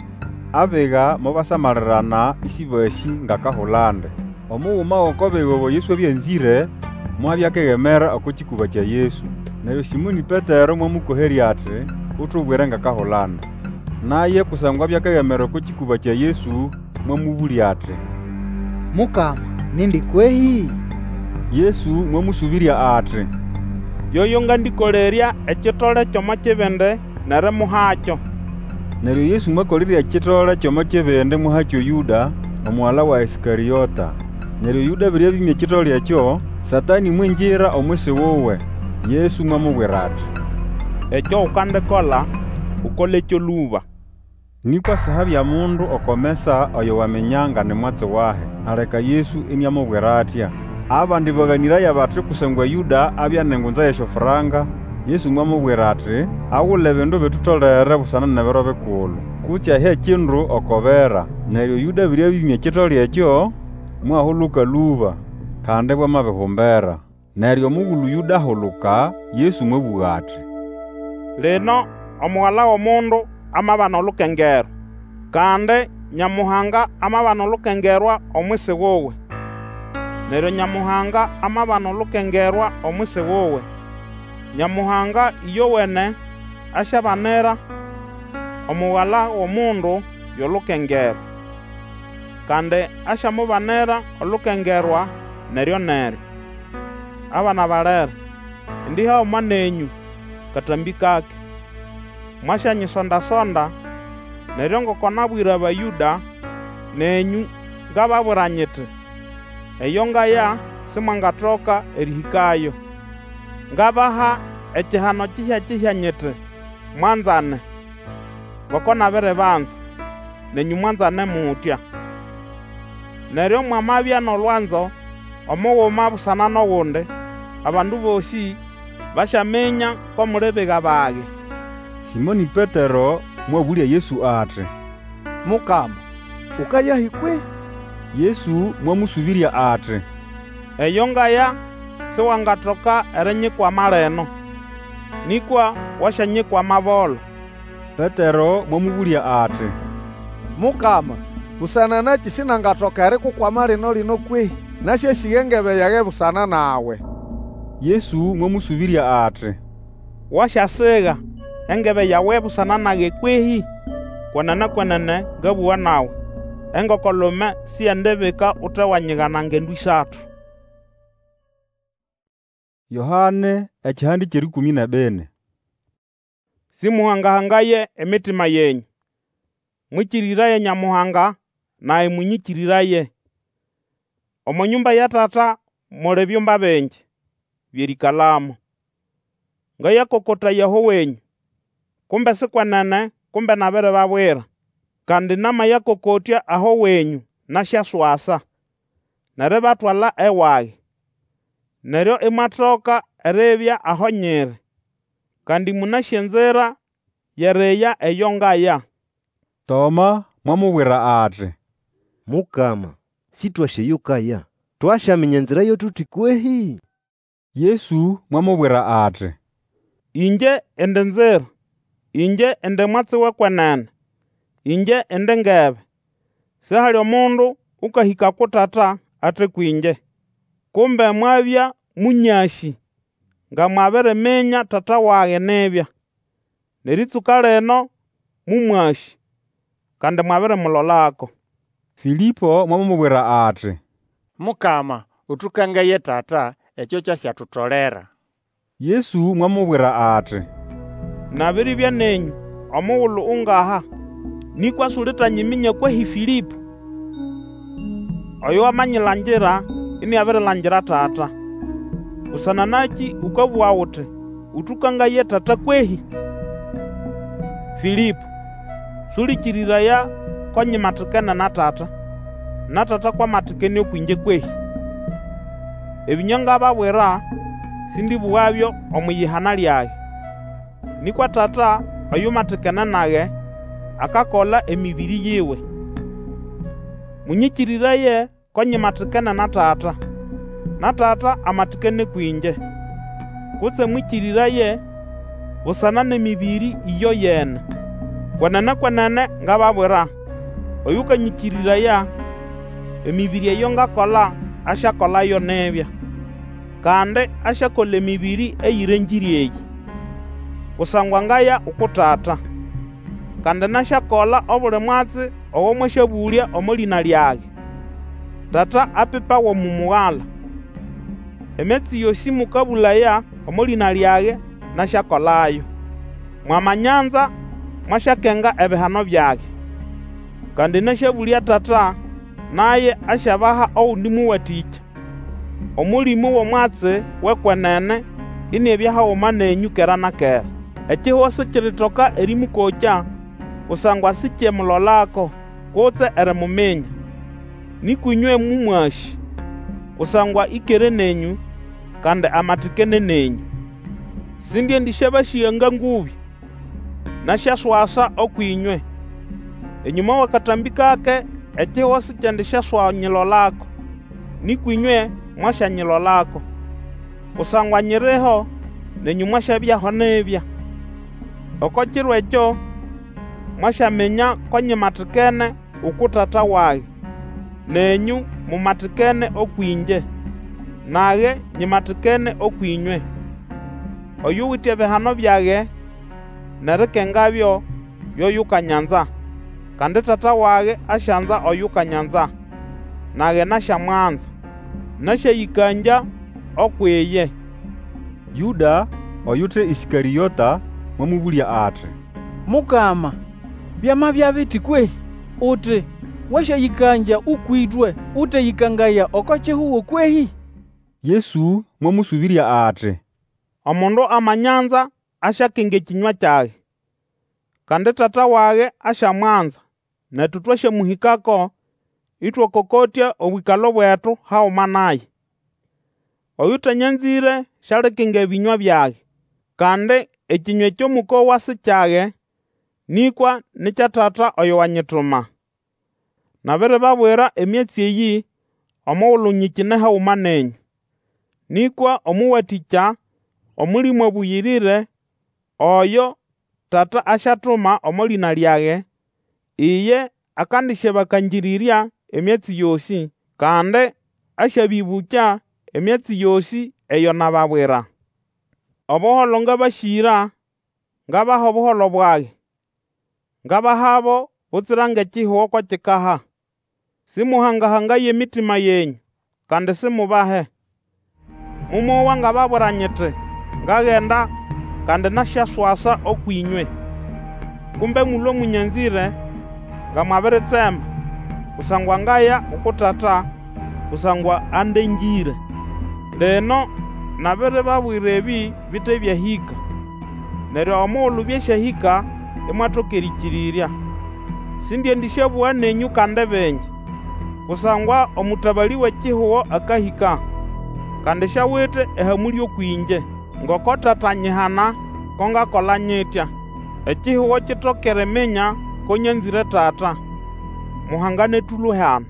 Abiga mubasamalirana isibashi ngakahulande. Omughuma w'okobiga obo Yesu abyanzire mwabyakegemera okukikuba kya Yesu. Neryo Simoni Petero mwamukoherya ati, utubwire ngakahulande. Naye kusangwa byakagemera okukikuba kya Yesu mwamubulya ati, Mukama, nindi kwehi? Yesu mwamusubirya ati, yoyo ngandikolerya ekitole ky'omo kibindi nerimuhakyo. Neryo Yesu mwakolirya ekitole ky'omo kibindi muhakyo Yuda omuwala wa Isikariota. Neryo Yuda birya bimya ekitole ekyo, Satani mwinjira omwisi wuwe. Yesu mwamubwira ati, ekyo ukandikola ukola ekyo luba. Nikwa sahabya mundu okomesa oyo wamenyanga ni mwatsi wahe. Aleka Yesu iniamubwira atya. Abandi baganiraya bati kusangwa Yuda abya nengunza yeshofuranga. Yesu mwamubwira ati, awule bindu bitutolere busana nebiro bikulu. Kutya he kindu okobera. Neryo Yuda birya bimya ekitole ekyo mwahuluka luba, kandi bwamabihumbera. Neryo mughulu Yuda ahuluka, Yesu mwabugha ati, lino omuwala w'omundu amabana olukengero, kandi Nyamuhanga amabana olukengerwa omwisi wuwe. Neryo Nyamuhanga amabana olukengerwa omwisi wuwe. Nyamuhanga iyowene asyabanira omuwala w'omundu y'olukengero, kandi asyamubanira olukengerwa neryo neryo. Abana balere, indi hauma nenyu katambi kake. Mwasyanyisonda-sonda, neryo ngoko nabwira Abayuda, nenyu ngababwira nyiti, eyo ngaya simwangatoka erihikayo. Ngabaha ekihano kihya-kihya nyiti, mwanzane. Ngoko nabiribanza, nenyu mwanzane mutya. Neryo mwamabya n'olwanzo omughuma busana n'ogundi, abandu bosi basyamenya ko muli biga bage. Simoni Petero mwabulya Yesu ati, Mukama, ukayahi kwe? Yesu mwamusubirya ati, eyo ngaya siwangatoka erinyikwama leno, nikwa wasyanyikwama bolo. Petero mwamubulya ati, Mukama, busana naki sinangatoka erikukwama lino lino kwe? Nasye sigengebe yage busana nawe. Yesu mwamusubirya ati, wasyasiga engebe yawe busana nage kwehi? Kwenene kwenene ngabugha nawe, engokolume siyendibika utewanyigana ngendu isathu. Yohane ekihandi ky'erikumi na bene. Simuhangahangaye emitima yenyu, mwikiriraye Nyamuhanga naye munyikiriraye. Omu nyumba ya Tata muli byumba bingi byerikalamu. Ngayakokota yeho wenyu, kumbe sikwenene kumbe nabiri babwira, kandi namayakokotya aho wenyu nasyaswasa, neribatwala ewage. Neryo imwatoka eribya aho nyiri, kandi munasyenzira yereya eyo ngaya. Toma mwamubwira ati, Mukama, sitwasheyukaya, twashamenya enzira yotuti kwehi? Yesu mwamubwira ati, inje ende nzira, inje ende mwatsi wekwenene, inje ende ngebe. Sihali omundu ukahika ku Tata ate kwinje. Kumbe mwabya munyashi, nga mwabirimenya Tata wage nebya. Neritsuka leno mumwashi, kandi mwabirimulolako. Filipo mwamubwira ati, Mukama, utukangaye tata, ekyo kyasyatutolera. Yesu mwamubwira ati, nabiri byanenyu omughulu ungaha nikwa sulitanyiminya kwehi Filipo oyo amanyilangira ini abirilangira tata usana naki ukabua uti utukangaye tata kwehi. Filipo sulikiriraya konyimatikene na tata na tata kwa matikene okwinje kwehi. Ebinyanga babwira sindibuwabyo omuyihana lyaye nikwa tata oyo matikene nage akakola emibiri yiwe. Munyikiriraye konyimatikene na tata na tata amatikene kwinje kutse mwikiriraye busana n'emibiri iyo yene. Kwenene kwenene ngababwira oyo ukanyikiriraya emibiri eyo ngakola ashakola yo nebya kandi ashakola emibiri eyirenjiri eyi kusangwa ngaya ukutata kandi nashakola obuli mwatsi owo mwashabulya omulina lyage tata apipa wo mumughala emetsi yosi mukabulaya omulina lyage nashakolayo. Mwamanyanza mwashakenga ebihano byage kandi nashabulya tata naye ashabaha oundi muwatikya omulimo w'omwatsi wekwenene ini ebyahawuma nenyu kera na kera. Ekihuo sikiritoka erimukokya kusangwa sikyemulolako kutse erimumenya nikunywe mumwashi kusangwa ikere nenyu kandi amatikene nenyu. Sindye ndishabashiyanga ngubi nasyaswasa okwinywe enyuma wakatambi kake ekihuo sikyendishaswanyilolako nikunywe mwashanyilolako kusangwa nyiriho nenyu mwashabyaho nebya. Oko kiro ekyo mwashamenya konyimatikene ukutata wage nenyu mumatikene okwinje nage nyimatikene okwinywe. Oyu witi ebihano byage nerikengabyo yoyukanyanza kandi tata wage ashanza oyukanyanza nage nashamwanza nashayikanja okwiye. Yuda oyute Isikariota mwamubulya ati, Mukama, byamabya biti kwehi uti washayikanja ukwitwe uteyikangaya oko kihuwo kwehi? Yesu mwamusubirya ati, omundu amanyanza ashakinga ekinywa kyage kandi tata wage ashamwanza netu twashamuhikako itwokokotya obwikalo bwetu hauma naye. Oyu tanyanzire shalikinga ebinywa byage kandi ekinywa ky'omuko wasi kyage nikwa nikya tata oyo wanyituma. Nabiri babwira emyatsi eyi omughulu nyikine hauma nenyu nikwa omuwatikya omulimo obuyirire oyo tata ashatuma omulina lyage iye akandishabakanjirirya emyatsi yosi kandi ashabibukya emyatsi yosi eyo nababwira. Obuholo ngabashira ngabaha obuholo bwage ngabahabo butsira ng'ekihuo kokikaha. Simuhangahangaye emitima yenyu kandi simubahe. Mumowa ngababwira nyiti ngagenda kandi nasyaswasa okwinywe kumbe mulo munyanzire ngamwabiritsemba kusangwa ngaya ukutata kusangwa andenjire. Leno nabiri babwira ebi bite byahika neryo omughulu byashahika imwatoka erikirirya. Sindye ndishabuwa nenyu kandi benje kusangwa omutabali w'ekihuo akahika kandi shawite ehamuli okwinje ngoko tata nyihana kongakola nyitya. Ekihuo kitokere menya konyanzire tata muhangane tuluhana.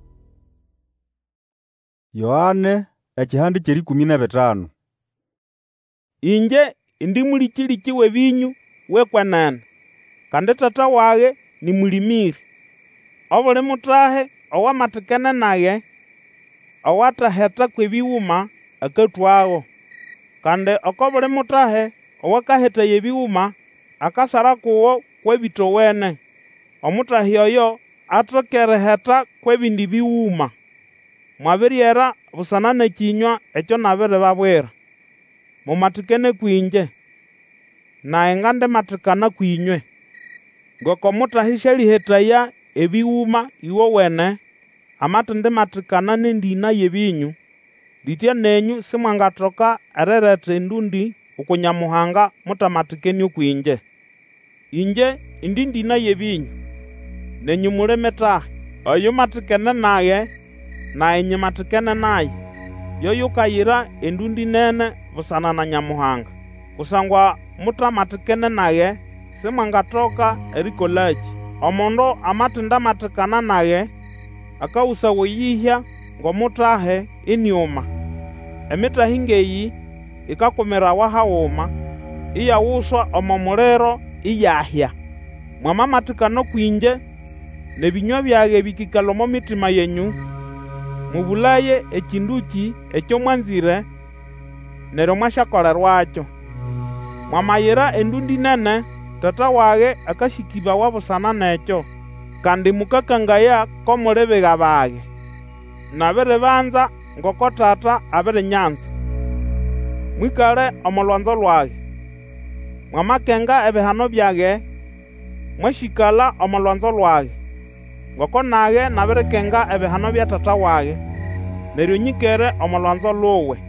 Yohane ekihandi ky'erikumi na bitano. Inje indi mulikiliki w'ebinyu wekwenene kandi tata wage ni mulimiri. Obuli mutahe owamatikene nage owataheta kw'ebiwuma akatwago kandi oko buli mutahe owakahetaye ebiwuma akasara kuwo kw'ebitowene. Omutahi oyo atokereheta kwebindi biwuma, mwabiryera busana nekinywa ekyo nabiribabwira. Mumatikene kwinje, naye ngandematikana kwinywe. Ngoko mutahisha lihetaya ebiwuma iwo wene, amati ndimatikana nendina yebinyu, litya nenyu simwangatoka erereta endundi ukunyamuhanga mutamatikeni okwinje. Inje indi ndina yebinyu, nenyu mulemetahe. Oyo matikene naye, naye nyimatikene naye, yoyo kayira endundi nene busana na Nyamuhanga. Kusangwa mutamatikene naye, simwangatoka erikolaji. Omundu amati ndamatikana naye, akawusa weyihya ngomutahe eniuma. Emitahi ngeyi ikakumirawa hawuma, iyawuswa omo muliro iyahya. Mwamamatikana kwinje, nebinywa byage bikikala omo mitima yenyu, mubulaye ekinduki ekyo mwanzire, neryo mwashakolerwakyo. Mwamayira endundi nene, tata wage akashikibawa busana nekyo, kandi mukakangaya ko muli biga bage. Nabiribanza ngoko tata abirinyanza. Mwikale omo lwanzo lwage. Mwamakenga ebihano byage, mwashikala omo lwanzo lwage. Ngoko nage nabirikenga ebihano bya tata wage, neryo nyikere omo lwanzo luwe.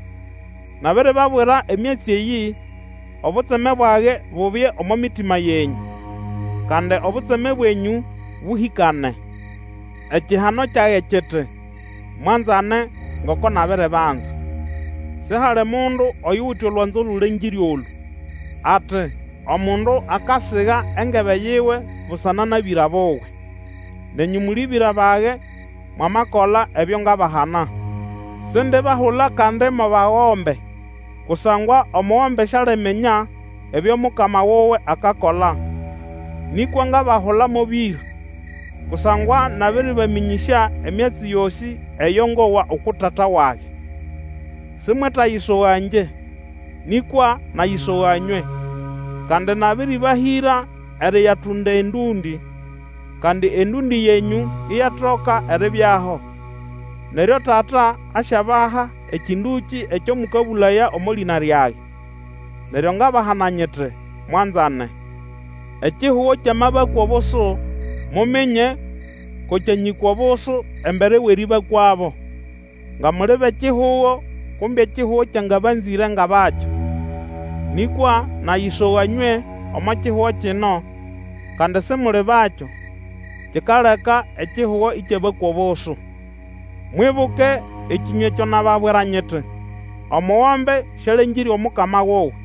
Nabiribabwira emyatsi eyi, obutseme bwage bubye omo mitima yenyu, kandi obutseme bwenyu buhikane. Ekihano kyage kiti, mwanzane ngoko nabiribanza. Sihali mundu oyuwithe olwanzo lulengiri olu, ati omundu akasiga engebe yiwe busana nabira bowe. Nenyu muli bira bage, mwamakola ebyo ngabahana. Sindi bahula kandi mubawombe, kusangwa omuwombe shalemenya ebyo mukama wowe akakola. Nikwa ngabahula mubira, kusangwa nabiribaminyisha emyatsi yosi eyo ngowa okutata wage. Simwetayisowanje, nikwa nayisowanywe, kandi nabiribahira eriyatunda endundi, kandi endundi yenyu iyatoka eribyaho. Neryo tata ashabaha ekinduki ekyo mukabulaya omo lina lyage. Neryo ngabahana nyiti, mwanzane. Ekihuwo kyamabakwa obusu, mumenye ko kyanyikwa obusu embere weriba kwabo. Nga muli bekihuwo, kumbi ekihuwo kyangabanzire nga bakyo. Nikwa nayisowanywe omo kihuwo kino, kandi simuli bakyo, kikaleka ekihuwo ikyabakwa obusu. Mwibuke ekinywa ekyo nababwira nyiti, omuwombe shalengiri omukama wowe.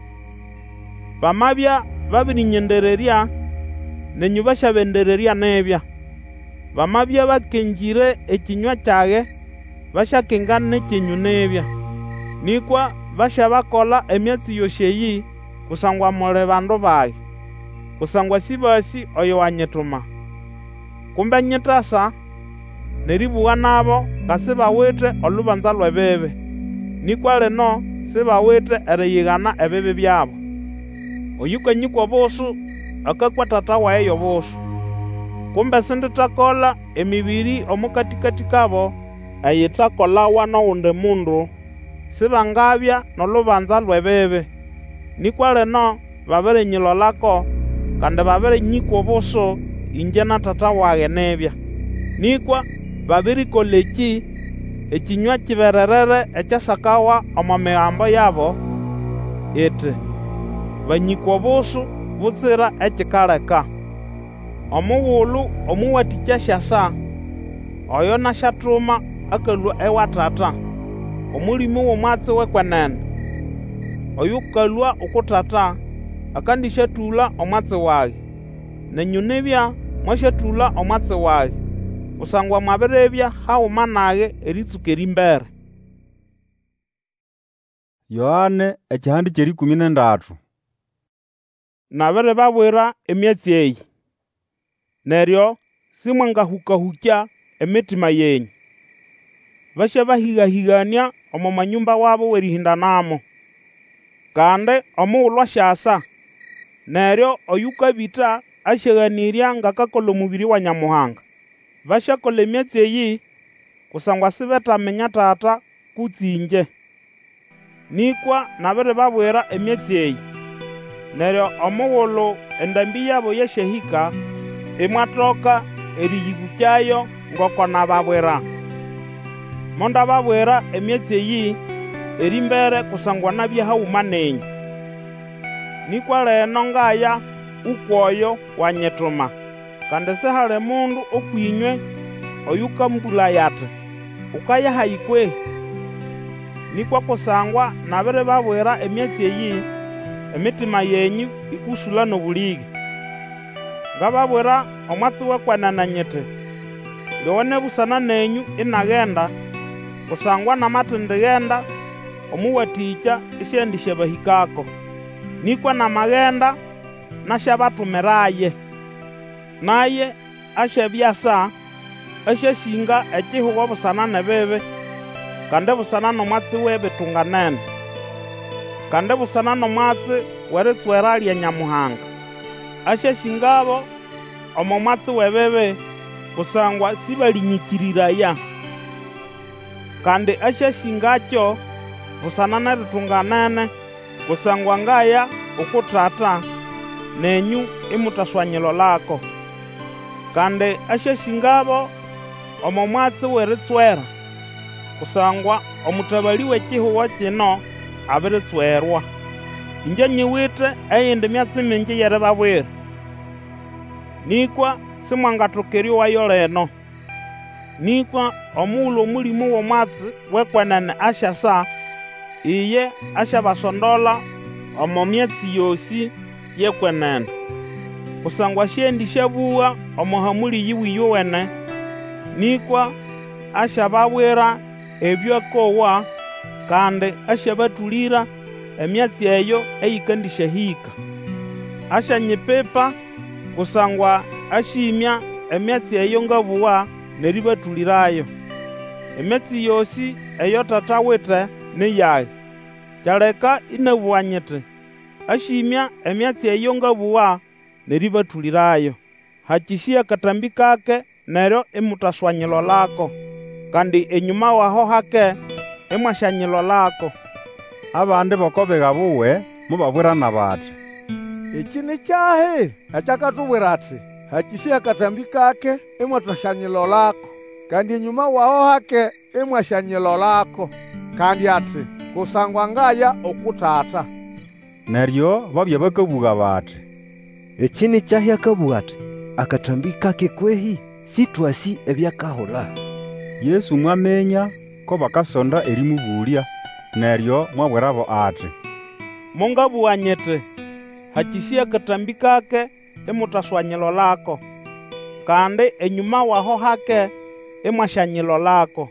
Bamabya babirinyendererya, nenyu bashabendererya nebya. Bamabya bakengire ekinywa kyage, bashakenga nekyenyu nebya. Nikwa bashabakola emyatsi yosi eyi, kusangwa muli bandu bage. Kusangwa sibasi oyo wanyituma. Kumbe nyitasa, neribuwa nabo nga sibawithe olubanza lwebebe. Nikwa lino sibawithe eriyigana ebibi byabo. Oyukanyikwa obusu, akakwa tata waye yobusu. Kumbe sinditakola emibiri omukatikati kabo, eyithakolawa nowundi mundu, sibangabya nolubanza lwebebe. Nikwa lino babirinyilolako, kandi babirinyikwa obusu, inje na tata wage nebya. Nikwa babirikola eki, ekinywa kibererere ekyasakawa omo migambo yabo, iti, banyikwa obusu butsira ekikaleka. Omuwulu omuwatikya syasa, oyo nashatuma akalwa ewa tata, omulimi w'omwatsi w'ekwenene. Oyo kalwa okutata, akandishatula omwatsi wage, nenyu nibya mwashatula omwatsi wage, kusangwa mwabirebya hawuma nage eritsuka erimbere. Yohane ekihandi ky'erikumi nendatu. Nabiribabwira emyatsi eyi, neryo simwangahukahukya emitima yenyu. Bashabahigahigania omo manyumba wabo werihindanamo. Kandi omuwulu asyasa, neryo oyukabita asheghanirya ngakakola omubiri wa Nyamuhanga. Bashakola emyatsi eyi kusangwa sibetaminya Tata kutsinje. Nikwa nabiri babwira emyatsi eyi. Neryo omughulu endambi yabo yeshahika imwatoka eriyibukyayo ngoko nababwira. Monda babwira emyatsi eyi erimbere kusangwa nabye hauma nenyu. Nikwa leno ngaya ukwoyo wanyituma, kandi sihali mundu okwinywe oyukambulaya ati ukayahayi kwehi. Nikwa kusangwa nabiri babwira emyatsi eyi emitima yenyu ikusula nobuligi. Ngababwira omwatsi wekwenene nyiti ndiwone busana nenyu inaghenda, kusangwa namati ndighenda omuwatikya ishendishabahikako. Nikwa namaghenda nashabatumiraye, naye ashabyasa ashasinga ekihugo busana nebibi, kandi busana nomwatsi webitunganene, kandi busana nomwatsi weritswera lya Nyamuhanga. Ashasingabo omo mwatsi webibi kusangwa sibalinyikiriraya, kandi ashasingakyo busana neritunganene kusangwa ngaya ukutata nenyu imutaswanyilo lako. Kandi ashasingabo omo mwatsi weritswera kusangwa omutabali wekihugo kino abiritswerwa. Inje nyiwite eyindi myatsi mingi yeribabwira. Nikwa simwangatokeryowayo leno. Nikwa omughulu omulimu w'omwatsi wekwenene ashasa, iye ashabasondola omo myatsi yosi yekwenene, kusangwa shendishabuwa omo hamuli yiwiwene. Nikwa ashababwira ebyo akowa, kandi ashabatulira emyatsi eyo eyikandishahika. Ashanyipepa kusangwa ashimya emyatsi eyo ngabuwa neribatulirayo. Emyatsi yosi eyo Tata wite niyayi, kyaleka inabuwa nyiti ashimya emyatsi eyo ngabuwa neribatulirayo. Hakishiya katambi kake neryo imutaswanyilo lako, kandi enyuma waho hake imwashanyilo lako. Abandi bokobega buwe mubabwirana bati, iki ni cyahi ekyakatubwira ati hakishiya katambi kake imwatashanyilo lako, kandi enyuma waho hake imwashanyilo lako, kandi ati kusangwa ngaya okutata. Neryo babya bakabuga bati, eki ni cyahi akabuga ati akatambi kake kwehi sitwasi ebyakahola. Yesu mwamenya ko bakasonda erimubulya, neryo mwabwirabo ati, mungabuwa nyiti hakishiya katambi kake imutaswanyilo lako, kandi enyuma waho hake imwashanyilo lako.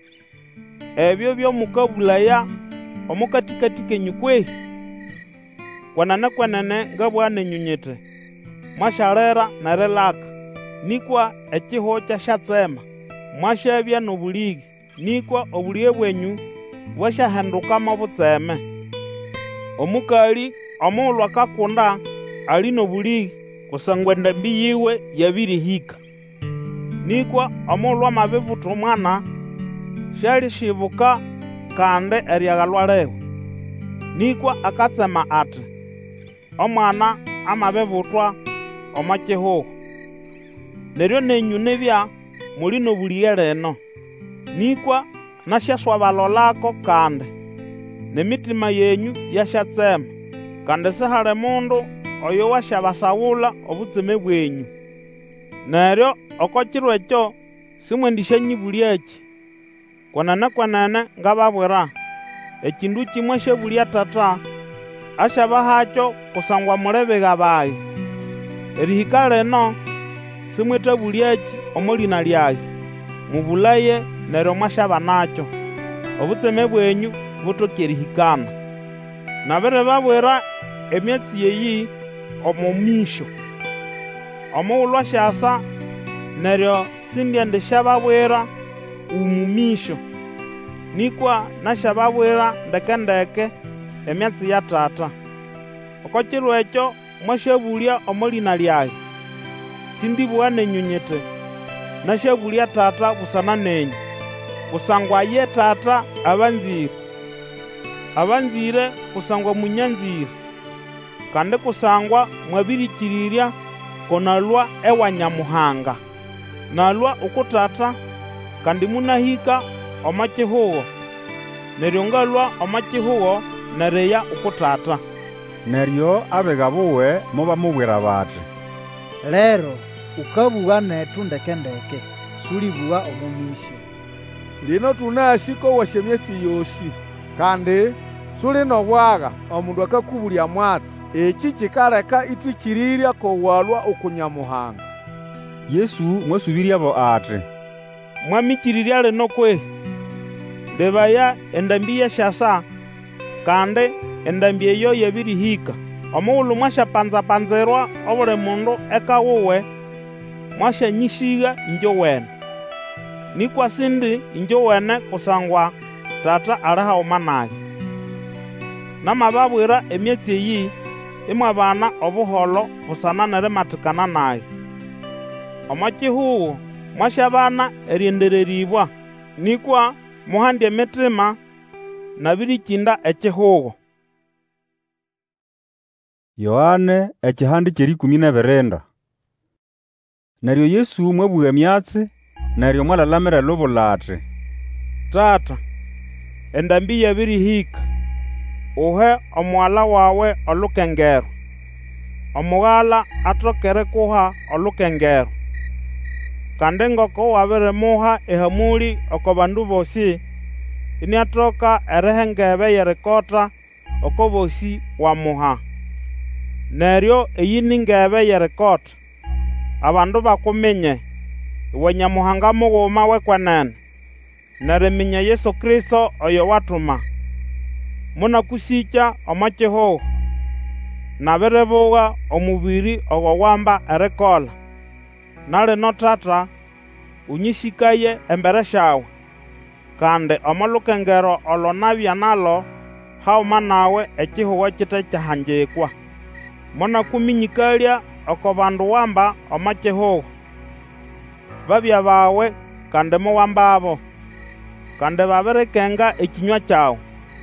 Ebyo byomukabulaya omukatikati kenyu kwehi. Kwenene kwenene ngabwa nenyu nyiti mwashalera nerilaka, nikwa ekiho kyashatsema mwashabya nobuligi, nikwa obuliye bwenyu bwashahendukamo butseme. Omukali omughulu akakunda ali nobuligi kusangwa endambi yiwe yabirihika. Nikwa omughulu amabibuta omwana shalishibuka kandi eryaghalwa liwe. Nikwa akatsema ati omwana amabibutwa omo kihugo. Neryo nenyu nibya muli nobuliye leno. Nikwa nasyaswabalolako kandi nemitima yenyu yashatsema, kandi sihali mundu oyo washabasawula obutseme bwenyu. Neryo oko kiro ekyo simwendishanyibulyachi. Kwenene kwenene ngababwira ekindu kimwe shabulya Tata ashabahakyo kusangwa mulebega bayi. Erihika leno simwetabulyachi omo lina lyayi, mubulaye neryo mwashaba nakyo, obutseme bwenyu butokerihikana. Nabiri babwira emyatsi yeyi omo misho. Omughulu asyasa neryo sindyendishababwira umumisho, nikwa nashababwira ndeke ndeke emyatsi ya Tata. Oko kiro ekyo mwashabulya omo lina lyayi, sindibugha nenyu nyiti nashabulya tata busana nenyu, kusangwa ye tata abanzire, abanzire kusangwa munyanzire, kandi kusangwa mwabirikirirya konalwa ewa Nyamuhanga, nalwa ukutata kandi munahika omakihugo, neryo ngalwa omakihugo nereya ukutata. Neryo abega buwe muba mubwira bati, lero ukabugha netu ndekendeke sulibugha omumisho. Lino tunasiko washe myesi yosi, kandi suli nobwaga omundu akakubulya mwatsi, eki kikaleka itwikirirya kowalwa okunyamuhanga. Yesu mwasubiryabo ati, mwamikirirya lino kwe, ndebaya endambi yeshasa, kandi endambi eyo yebirihika. Omughulhu mwashapanzapanzirwa obuli mundu eka wuwe, mwashanyishiga injo wene. Nikwa sindi injo wene kusangwa tata ali hauma naye. Namababwira emyatsi eyi imwabana obuholo busana nerimatikana naye. Omakihugo mwashabana eryendereribwa, nikwa muhandya emitima nabirikinda ekihugo. Yohane ekihandi kyerikumi nebirenda. Neryo Yesu mwabugha emyatsi, neryo mwalalamira lubula ati, Tata, endambi yabirihika, uhe omwala wawe olukengero, omughala atokere kuha olukengero. Kandi ngoko wabirimuha ehamuli oko bandu bosi, iniatoka erihengebe yerikota oko bosi wamuha. Neryo eyi ningebe yerikota, abandu bakuminye, iwe Nyamuhanga mughuma wekwenene, neriminya Yesu Kristo oyo watuma. Munakusikya omakihugo, nabiribugha omubiri ogwo wamba erikola. Nalino tata, unyisikaye embere syawe, kandi omulukengero olo nabya nalo hauma nawe ekihugo kite kyahanjikwa. Munakuminyikalya oko bandu wamba omakihugo, babya bawe kandi muwambabo, kandi babirikenga ekinywa kyawu.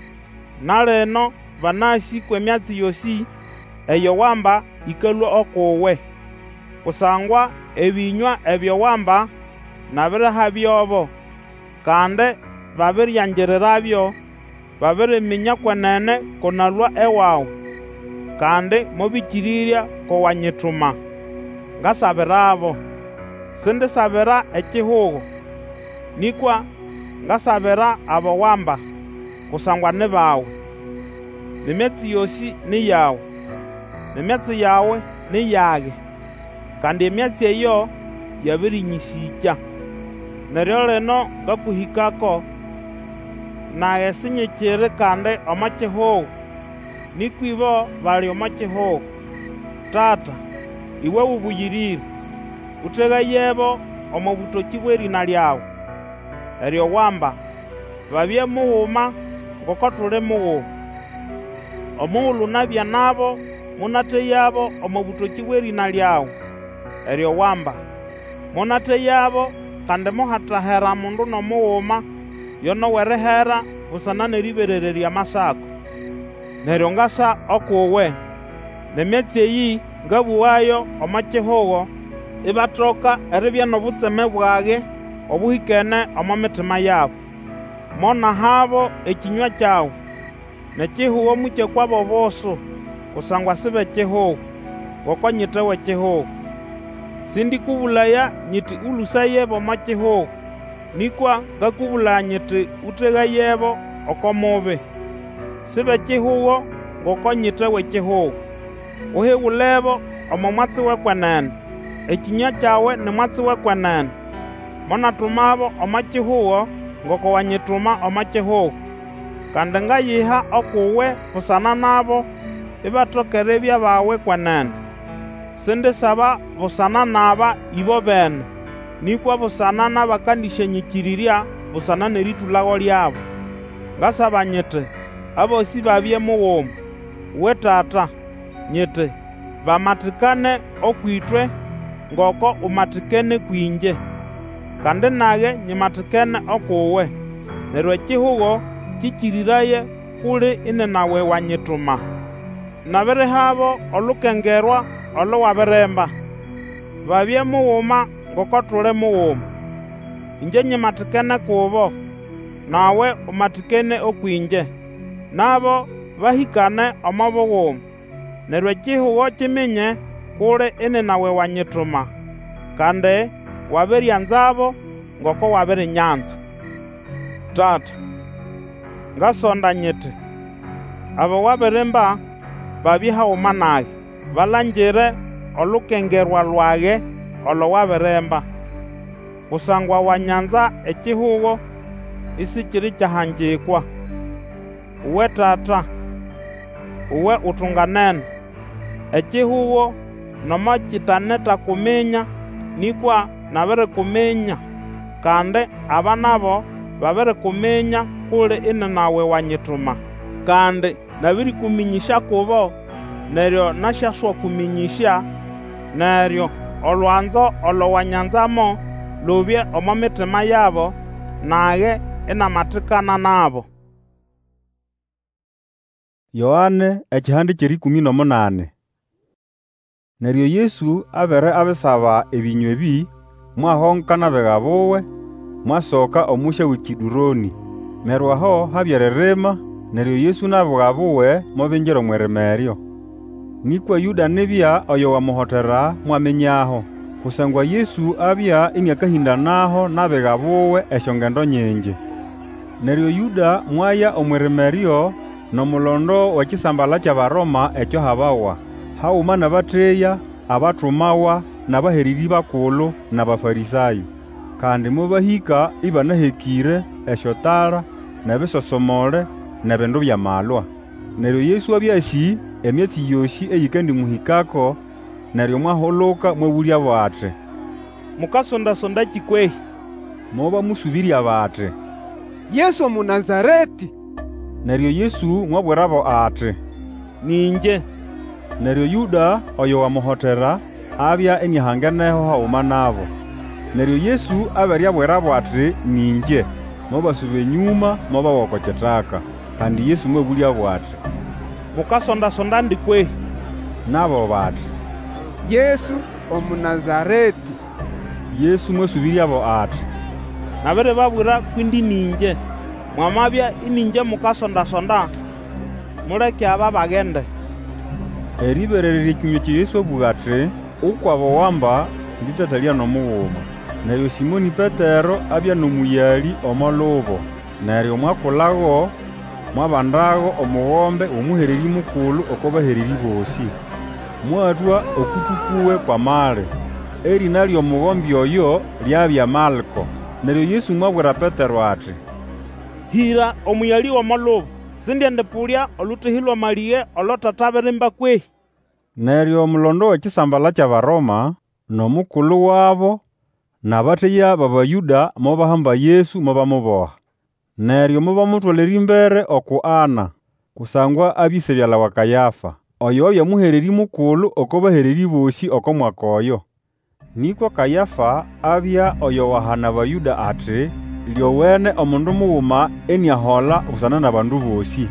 Nalino banasi kwemyatsi yosi eyo wamba ikalwa okuwe, kusangwa ebinywa ebyo wamba nabiriha byobo, kandi babiryanjirirabyo, babiriminya kwenene konalwa ewawu, kandi mubikirirya kowanyituma. Ngasabirabo, sindisabira ekihugo, nikwa ngasabira abo wamba, kusangwa ni bawe. Nemyatsi yosi ni yawe, nemyatsi yawe ni yage, kandi emyatsi eyo yabirinyisikya. Neryo lino ngakuhikako, naye sinyikiri kandi omakihugo, nikwa ibo bali omakihugo. Tata, iwe ubuyirire, utegayebo omu butoki bw'erina lyawe, eryo wamba babye mughuma ngoko tuli mughuma. Omughulhu nabya nabo munateyabo omu butoki bw'erina lyawe, eryo wamba munateyabo kandi muhatahera mundu nomughuma yono werihera busana neriberererya amasako. Neryo ngasa okuwe, nemyatsi eyi ngabughayo omakihugo, ibatoka eribya nobutseme bwage obuhikene omu mitima yabo. Mona habo ekinywa kyawu, nekihugo mukyekwabo boso, kusangwa sibe kihugo, ngoko nyite wekihugo. Sindikubulaya nyiti ulusayebo omakihugo, nikwa ngakubulaya nyiti utegayebo oko mubi. Sibe kihugo ngoko nyite wekihugo. Uhigulebo omu mwatsi wekwenene, ekinywa kyawe ni mwatsi wekwenene. Monatumabo omakihugo ngoko wanyituma omakihugo, kandi ngayiha okuwe busana nabo ibatokere ebya bawe kwenene. Sindisaba busana naba ibo bene, nikwa busana nabakandishanyikirirya busana neritulago lyabo. Ngasaba nyiti abosi babye mughuma, we tata, nyiti bamatikane okwitwe, ngoko umatikene kwinje, kandi nage nyimatikene okuwe, neryo ekihugo kikiriraye kuli ine nawe wanyituma. Nabiri habo olukengerwa olo wabiremba, babye muwuma ngoko tuli muwuma. Inje nyimatikene kubo, nawe umatikene okwinje, nabo bahikane omubuwuma, neryo ekihugo kiminye kuli ine nawe wanyituma, kandi wabiryanzabo ngoko wabirinyanza. Tata, ngasonda nyiti, abo wabirimba babye hawuma nage, balangire olukengerwa lwage olo wabiremba. Kusangwa wanyanza ekihugo isikiri kyahanjikwa. Uwe tata, uwe utunganene, ekihugo nomo kitaneta kuminya, nikwa nabiri kuminya, kandi aba nabo babiri kuminya kuli ine nawe wanyituma, kandi nabiri kuminyisha kubo, neryo nasyaswa kuminyisha, neryo olwanzo olo wanyanzamo lubye omo mitima yabo, nage inamatikana nabo. Yohane ekihande ky'erikumi n'omunane. Neryo Yesu abere abisaba ebinywa ebi, mwahonkana bega buwe, mwasoka omusha w'Ikiduroni. Neryo aho habyeririma, neryo Yesu nabega buwe mobinjira omwirima eryo. Nikwa Yuda nibya oyo wamuhotera mwamenyaho, kusangwa Yesu abya iniakahindanaho nabega buwe esyongendo nyingi. Neryo Yuda mwaya omwirima eryo n'omulondo wa kisambala ky'Abaroma ekyo habawa, hawuma nabatreya, abatumawa, n'abaheriri bakulu, n'Abafarisayo. Kandi mubahika ibanahekire esyotara, n'ebisosomole, n'ebindu byamalwa. Neryo Yesu abyasi emyatsi yosi eyikandi-muhikako, neryo mwahuluka mwebulya bati, mukasondasonda kikwehi? Moba musubirya bati, Yesu Omunazareti. Neryo Yesu mwabwirabo ati, ninje. Neryo Yuda oyo wamuhotera abya enihangeneho hawuma nabo. Neryo Yesu aberyabwirabo ati ninje, mobasuba enyuma mobawoko kitaka, kandi Yesu mwebulya ati, mukasondasonda ndikwehi? Nabo bati, Yesu Omunazareti. Yesu mwasubiryabo ati, nabere babwira kwindi ninje, mwamabya ininje mukasondasonda, muleke aba bagende. Eribererera ekinywa kya Yesu avuga ati, ukwabo wamba nditatalya n'omuwuma. Neryo Simoni Petero abya n'omuyali omolubo, neryo mwakulago mwabandago omughombe omuhereri mukulu oko bahereri bosi. Mwatwa okutukuwe kwa male, erina ly'omughombe oyo lyabya Malko. Neryo Yesu mwabwira Petero ati, hira omuyali w'omolubo, sindyende pulya olutihilwa maliye olotatabirimba kwehi. Neryo omulondo w'ekisambala ky'Abaroma n'omukulu wabo n'abateya b'Abayuda mobahamba Yesu mobamuboha. Neryo mobamutwalera imbere oku Ana, kusangwa abise byala wa Kayafa, oyo wabya muhereri mukulu oko bahereri bosi oko mwaka oyo. Nikwa Kayafa abya oyo wahana Abayuda ati, lyowene omundu muwuma eniahola busana n'abandu bosi.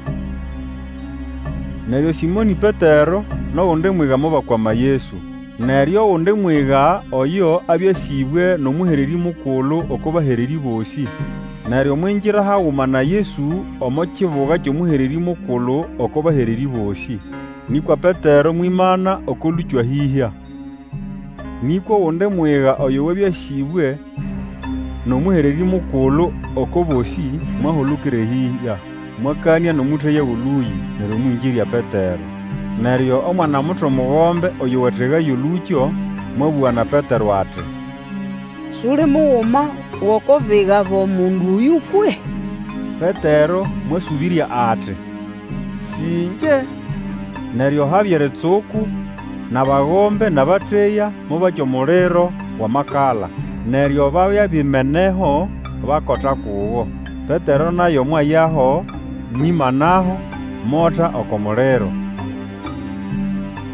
Neryo Simoni Petero n'owundi mwiga mobakwama Yesu. Neryo owundi mwiga oyo abyasibwe n'omuhereri mukulu oko bahereri bosi. Neryo mwinjira hawuma na Yesu omo kibuga ky'omuhereri mukulu oko bahereri bosi. Nikwa Petero mwimana oko luchwa hihya. Nikwa owundi mwiga oyo wabyasibwe n'omuhereri mukulu oko bosi mwahulukire hihya, mwakania n'omutheya w'oluyi, neryo mwinjirya Petero. Neryo omwana muto mughombe oyo wathegayo olukyo mwabugha na Petero ati, suli muwuma woko biga b'omundu oyu kwe? Petero mwasubirya ati, sinje. Neryo habya eritsuku, n'abaghombe n'abatheya mubakya omuliro w'amakala, neryo babya bimeneho bakota kuwo. Petero nayo mwayaho mwimanaho mota oko muliro.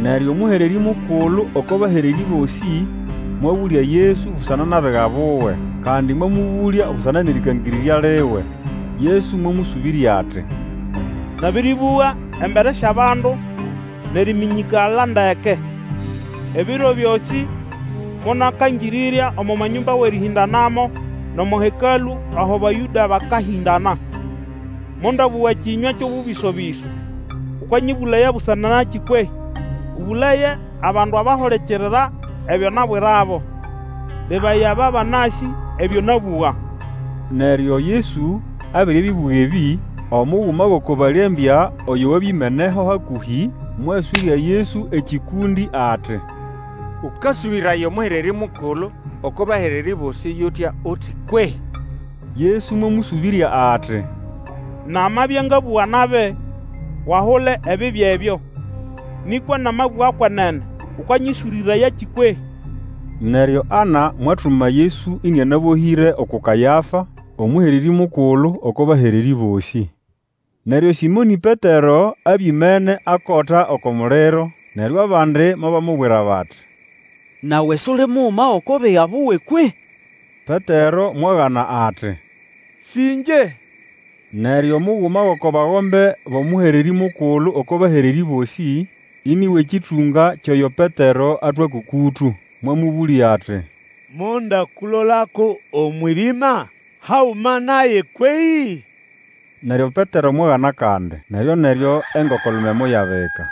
Neryo omuhereri mukulu oko bahereri bosi mwabulya Yesu busana nabega buwe, kandi mwamubulya busana nerikangirirya liwe. Yesu mwamusubirya ati, nabiribuwa embere sy'abandu neriminyikala ndeke. Ebiro byosi munakangirirya omu manyumba w'erihindanamo n'omu hekalu aho Bayuda bakahindana. Mundabuwa kinywa ky'obubisobiso, ukwanyibulaya busana naki kwe. Ubulaye abandu abaholekerera ebyo nabwirabo, bebaya babanasi ebyo nabuwa. Neryo Yesu abiri bibuga ebi, omughuma g'okobalembya oyo wabimeneho hakuhi mwaswirya Yesu ekikundi ati, ukasubirayo omuhereri mukulu oko bahereri bosi yutya uti kwe. Yesu mwamusubirya ati, namabya ngabuwa nabe wahule ebibi ebyo, nikwa namabuwa kwenene ukanyisuriraya kikwe. Neryo Ana mwathuma Yesu inianabohire oko Kayafa, omuhereri mukulu oko bahereri bosi. Neryo Simoni Petero abimene akota oko muliro, neryo abandi mabamubwira bati, nawe suli muma oko biga buwe kwe. Petero mwagana ati, sinje. Neryo omughuma g'oko baghombe b'omuhereri mukulu oko bahereri bosi iniwe ekitunga kyoyo Petero atwa kukutu, mwamubulya ati, monda kulolako omwirima hauma naye kwei. Neryo Petero mwagana kandi, neryo neryo engokolume muyabeka.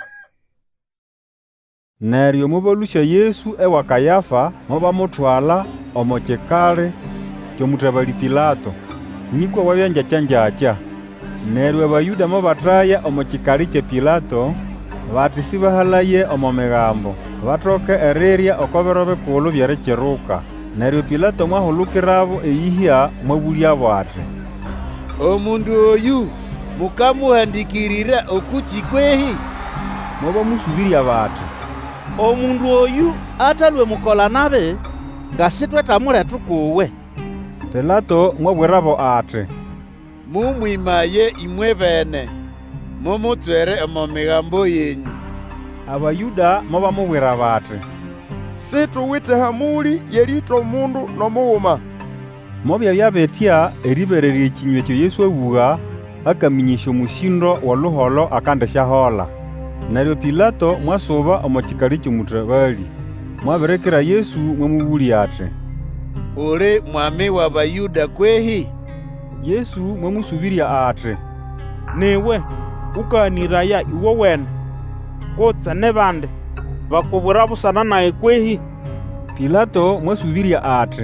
Neryo mubalusya Yesu ewa Kayafa mubamutwala omu kikali ky'omutabali Pilato, nikwa wabya njakyanjakya. Neryo Abayuda mubathaya omu kikali kye Pilato, bati sibahalaye omu migambo, batoke erirya oko biro bikulu byerikiruka. Neryo Pilato mwahulukirabo eyihya mwabulyabo ati, omundu oyu mukamuhandikirira okuki kwehi? Mubamusubirya bati, omundu oyu atalwe mukola nabe ngasitwe tamuletu kuwe. Pilato mwabwirabo ati, mumwimaye imwe bene mumutswere omu migambo yenyu. Abayuda mubamubwira bati, situwithe hamuli yerita omundu n'omughuma. Mobyabya betya eribererya ekinywa ekyo Yesu abuga akaminyisya omusindo w'oluholo akandisyahola. Neryo Pilato mwasuba omu kikali ky'omutabali, mwabirekera Yesu mwamubulya ati, uli mwami wa Bayuda kwehi? Yesu mwamusubirya ati, niwe ukaniraya iwo wene, kutse ne bandi bakubwira busana naye kwehi? Pilato mwasubirya ati,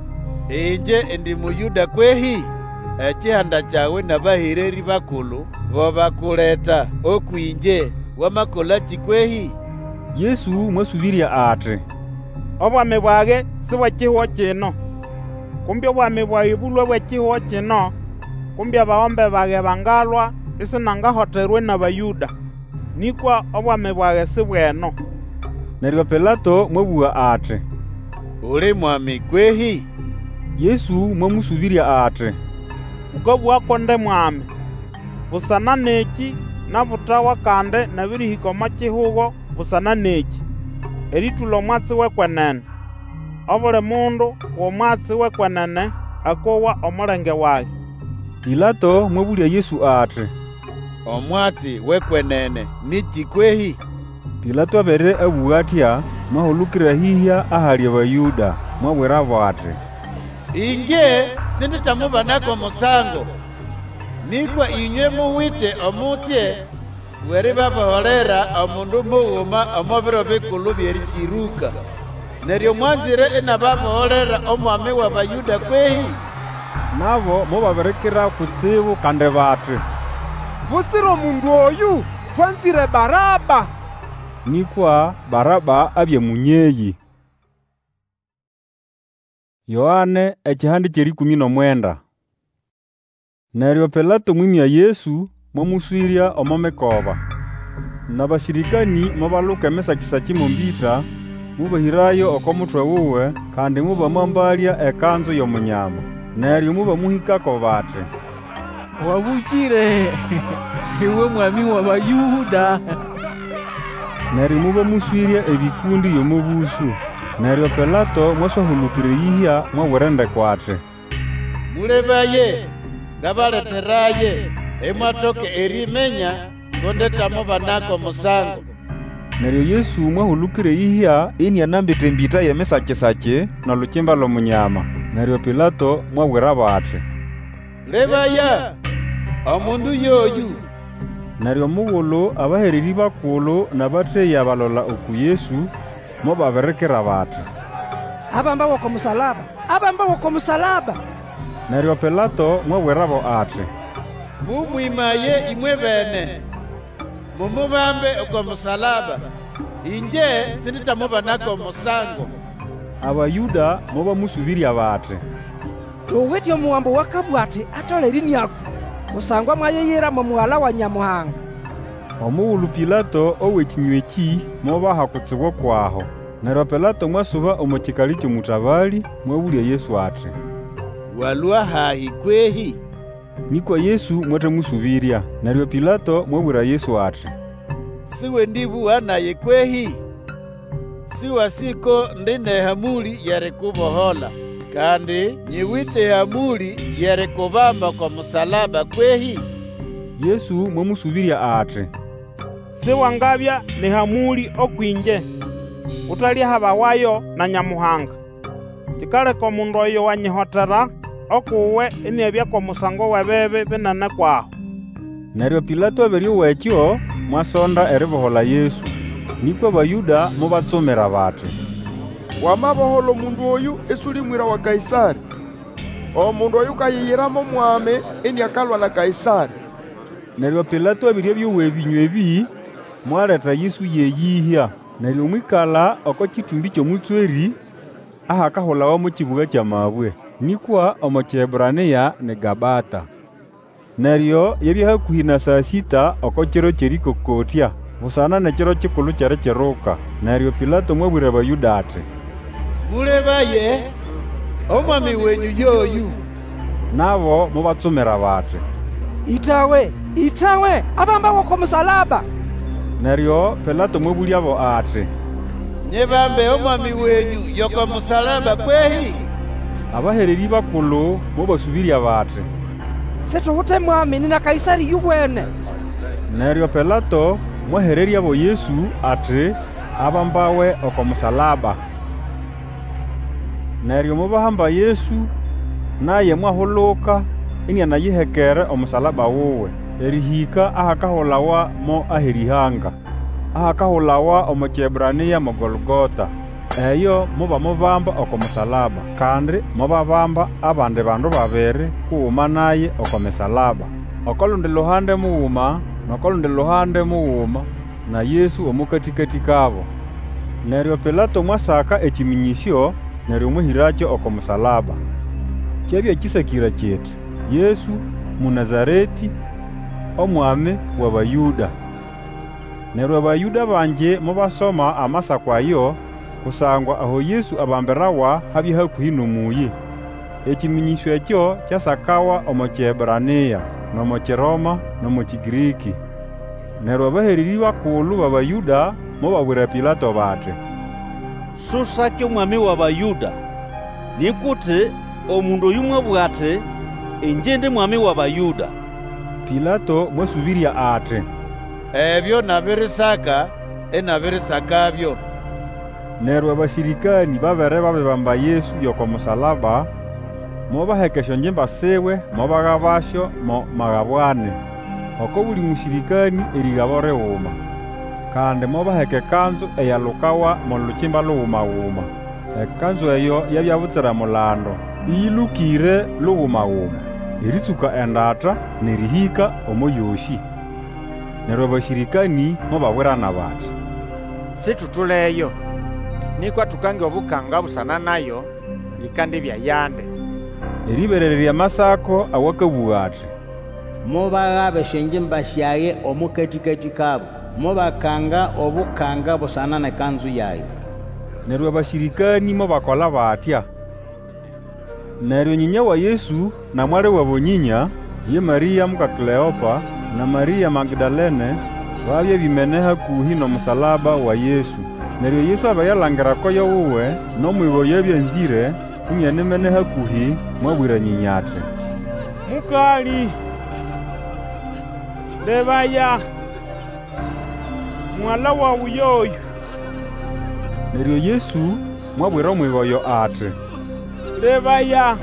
inje ndi Muyuda kwehi? Ekihanda kyawe n'abahereri bakulu bo bakuleta okwinje wamakola kikwehi? Yesu mwasubirya ati, obwami bwage si bw'ekihuho kino, kumbi obwami bwage bulwe bw'ekihuho kino, kumbi abahombe bage bangalwa isinangahoterwe n'Abayuda, nikwa obwami bwage si bweno. Neryo Pilato mwabuga ati, uli mwami kwehi? Yesu mwamusubirya ati, ukabuwako nde mwami, busana neki nabutawa kandi nabirihika omu kihuho busana neki, eritulo omwatsi w'ekwenene. Obuli mundu w'omwatsi w'ekwenene akowa omulenge wage. Pilato mwabulya Yesu ati, omwatsi w'ekwenene niki kwehi? Pilato abere abuga atya mwahulukira hihya ahali Abayuda, mwabwirabo ati, inje sinditamubanako musango, nikwa inywe muwite omutye weri babaholera omundu mughuma omu biro bikulu byerikiruka, neryo mwanzire inababaholera omwami wa Bayuda kwehi? Nabo mubabirekera kutsibu kandi bati, busira omundu oyu twanzire Baraba. Nikwa Baraba abye munyeyi. Yohane ekihandi ky'erikumi n'omwenda. Neryo Pilato mwimya Yesu mwamuswirya omu mikoba. N'abasirikani mubaluka emisakisaki mu mbita, mubahirayo oko mutwe wuwe, kandi mubamwambalya ekanzu y'omunyama. Neryo mubamuhikako bati, wabukire iwe mwami wa Bayuda. neryo mubamuswirya ebikundi y'omubusu. Neryo Pilato mwaswahulukire yihya mwawirendeko ati, mulebaye ngabaleteraye emwatoke erimenya ngondetamo banako musango. Neryo Yesu mwahulukire yihya ini anambite embita y'emisakisaki n'olukimba l'omunyama. Neryo Pilato mwawirabo ati, lebaya omundu yoyu. Neryo mughulu abahereri bakulu nabatheya balola oku Yesu mobabirikira bati, abamba woko musalaba, abamba woko musalaba. Neryo Pilato mwawirabo ati, mumwimaye imwe bene mumubambe oko musalaba, inje sinditamubanako musango. Abayuda mobamusubirya bati, tuwitye omuwambo wakabwati atole liniaku kusangwa mwayeyera mu muhala wa Nyamuhanga. Omughulu Pilato owekinyweki mobaha kutsibwa kwaho. Neryo Pilato mwasuba omu kikali ky'omutabali mwabulya Yesu ati, walwa hahi kwehi? Nikwa Yesu mwatamusubirya. Neryo Pilato mwabwira Yesu ati, siwe ndibuwa naye kwehi? Siwa siko ndine hamuli yari kubohola, kandi nyiwite hamuli yari kubamba kwa musalaba kwehi? Yesu mwamusubirya ati, siwangabya ni hamuli okwinje utalya habawayo na Nyamuhanga. Kikaleka omundu oyo wanyihotera okuwe inebya kwa musango webebe binene kwaho. Neryo Pilato abiryo wekyo mwasonda eribohola Yesu. Nikwa Bayuda mubatsomera bati, wamabohola omundu oyu esulimwira wa Kaisari. Omundu oyu kayiyiramo mwame eni akalwa na Kaisari. Neryo Pilato abiryo byowe binywebi mwaleta Yesu yeyihya. Neryo mwikala oko kitumbi ky'omutsweri ahakahulawa mu kibuga ky'amabwe. Nikwa omu Kiebrania ni Gabata. Neryo yebya hakuhi na saa sita oko kiro kyerikokotya busana nekiro kikulu kyari kiruka. Neryo Pilato mwabwira Abayuda ati, mulebaye omwami wenyu yoyu. Nabo mubatsomera bati, itawe itawe abamba woko musalaba. Neryo Pilato mwabulyabo ati, nyebambe omwami wenyu yoko musalaba kwehi? Abahereri bakulu mubasubirya bati, situwute mwami nina Kaisari yuwene. Neryo Pilato mwahererya abo Yesu ati abambawe oko musalaba. Neryo mubahamba Yesu naye mwahuluka ini anayihekere omusalaba wuwe erihika ahakahulawa mo ahirihanga ahakahulawa omu Kiebrania mo Golgota. Eyo muba mubamba oko musalaba kandi mubabamba abandi bandu babiri kuuma naye oko misalaba, okolundi luhande muuma nokolundi luhande muuma na Yesu omukatikati kabo. Neryo Pilato mwasaka ekiminyisyo neryo muhirakyo oko musalaba. Kyebya kisakira kyeti, Yesu Munazareti omwami w'Abayuda. Neryo Abayuda banje mubasoma amasako ayo kusangwa aho Yesu abambirawa habya hakuhi n'omuyi. Ekiminyisyo ekyo kyasakawa omu Kiebrania n'omu Kiroma n'omu Kigiriki. Neryo abahereri bakulu b'Abayuda mubabwira Pilato bati, susaki omwami w'Abayuda. Nikuti omundu oyu mwabwate inje ndi mwami w'Abayuda. Pilato mwasubirya ati, ebyo nabirisaka enabirisakabyo. Neryo abashirikani babere babibamba Yesu yoko musalaba mobahekesha enjimba siwe mobagabasyo mo magabwane oko buli mushirikani erigabo riwuma kandi mobaheka ekanzu eyalukawa mu lukimba luwumawuma. Ekanzu eyo yabyabutsira mulando iyilukire luwumawuma eritsuka endata nerihika omuyoshi. Neryo abashirikani mobabwirana bati, situtuleyo nikwa tukange obukanga busana nayo ngikandi byayande. Eriberererya masako awakabuga ati, mubagabesha enjimba syaye omukatikati kabo mubakanga obukanga busana nekanzu yayo. Neryo abashirikani mobakola batya. Neryo nyinya wa Yesu na mwari wabo nyinya ye Maria muka Kleopa na Maria Magdalene babye bimene hakuhi n'omusalaba wa Yesu. Neryo Yesu abayalangirako yowuwe n'omwigo yabyenzire kunyanimene hakuhi mwabwira nyinya ati, mukali lebaya mwala wawu yoyo. Neryo Yesu mwabwira omwigoyo ati, lebaya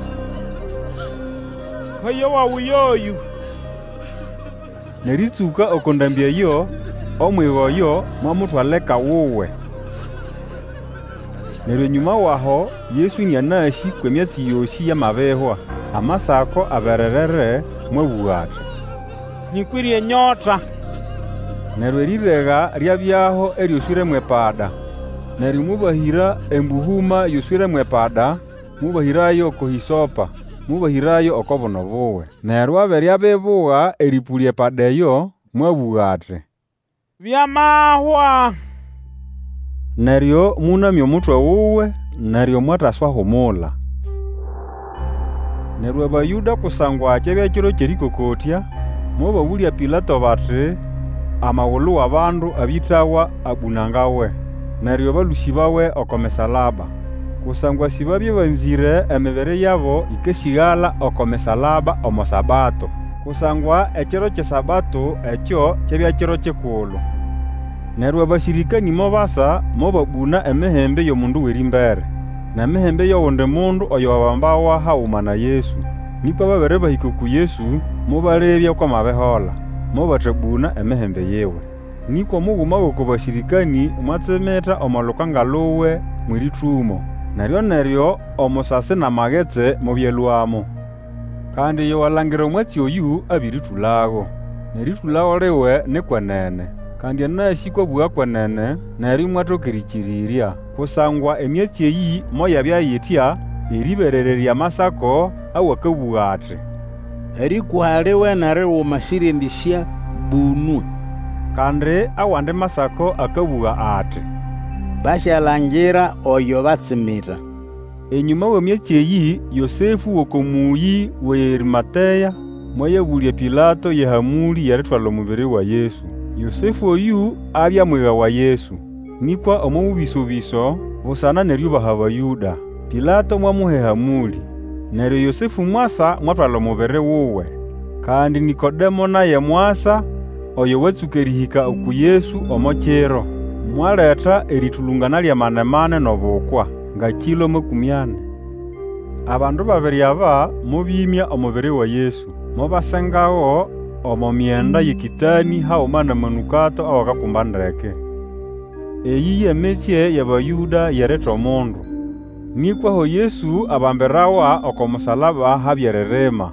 hoyo wawu yoyo. Neritsuka okondambyayo omwigoyo mwamutwaleka wuwe. Neryo nyuma waho Yesu nianashi kwemyatsi yosi y'amabehwa amasako abererere mwabugha ati, nyikwirie nyota. Neryo erirega ryabyaho eryoswire mwepada. Neryo mubahira embuhuma yoswire mwepada, mubahirayo kohisopa, mubahirayo okobono buwe. Neryo aberyabebugha eripulia padeyo mwabugha ati, byamahwa. Neryo munamya omutwe wuwe, neryo mwataswahumula. Neryo Abayuda kusangwa kyabya kiro kyerikokotya, mobabulya Pilato bati amawulu w'abandu abitawa abunangawe. Neryo balusi bawe okomesalaba. Kusangwa sibabye banzire emibere yabo ikesighala okomesalaba omo sabato. Kusangwa ekiro ky'esabato ekyo kyabya kiro kikulu. Neryo abasirikani mobasa mobabuna emihembe y'omundu w'erimbere, n'emihembe y'owundi mundu oyo wabambawa haghuma na Yesu. Nikwa babere bahika ku Yesu mobalebya kwamabehola, mobathabuna emihembe yiwe. Nikwa mughuma w'oko basirikani mwatsemeta omolukanga luwe mwirithumo. Neryo neryo omusasi n'amaghetse mobyelwamo. Kandi yowalangira omwatsi oyu abirithulago. Nerithulago liwe ni kwenene. Kandi anashi kwabugha kwenene neryo mwathokerikyirirya. Kusangwa emyatsi eyi moyabya yitya eriberererya amasako awakabugha ati, erikuha liwe nerighuma sirendisya bunwe. Kandi awandi masako akabugha ati, basyalangira oyo batsimita. Enyuma w'emyatsi eyi Yosefu w'okomuyi w'Erimateya mwayabulya Pilato yehamuli yarithwala omubiri wa Yesu. Yosefu oyu abya mwiga wa Yesu. Nikwa omo mubisobiso busana neryubaha Abayuda, Pilato mwamuha ehamuli. Neryo Yosefu mwasa mwatwala omubiri wuwe. Kandi Nikodemo naye mwasa oyo watsuka erihika oku Yesu omo kiro. Mwaleta erithulungana lya manemane n'obukwa nga kilo makumi ane. Abandu babiri aba mubimya omubiri wa Yesu, mobasengawo omo myenda y'ekitani haghuma n'amanukato awakakumba ndeke. Eyi yemetye y'Abayuda yeretha omundu. Nikwaho Yesu abambirawa okomusalaba habyeririma.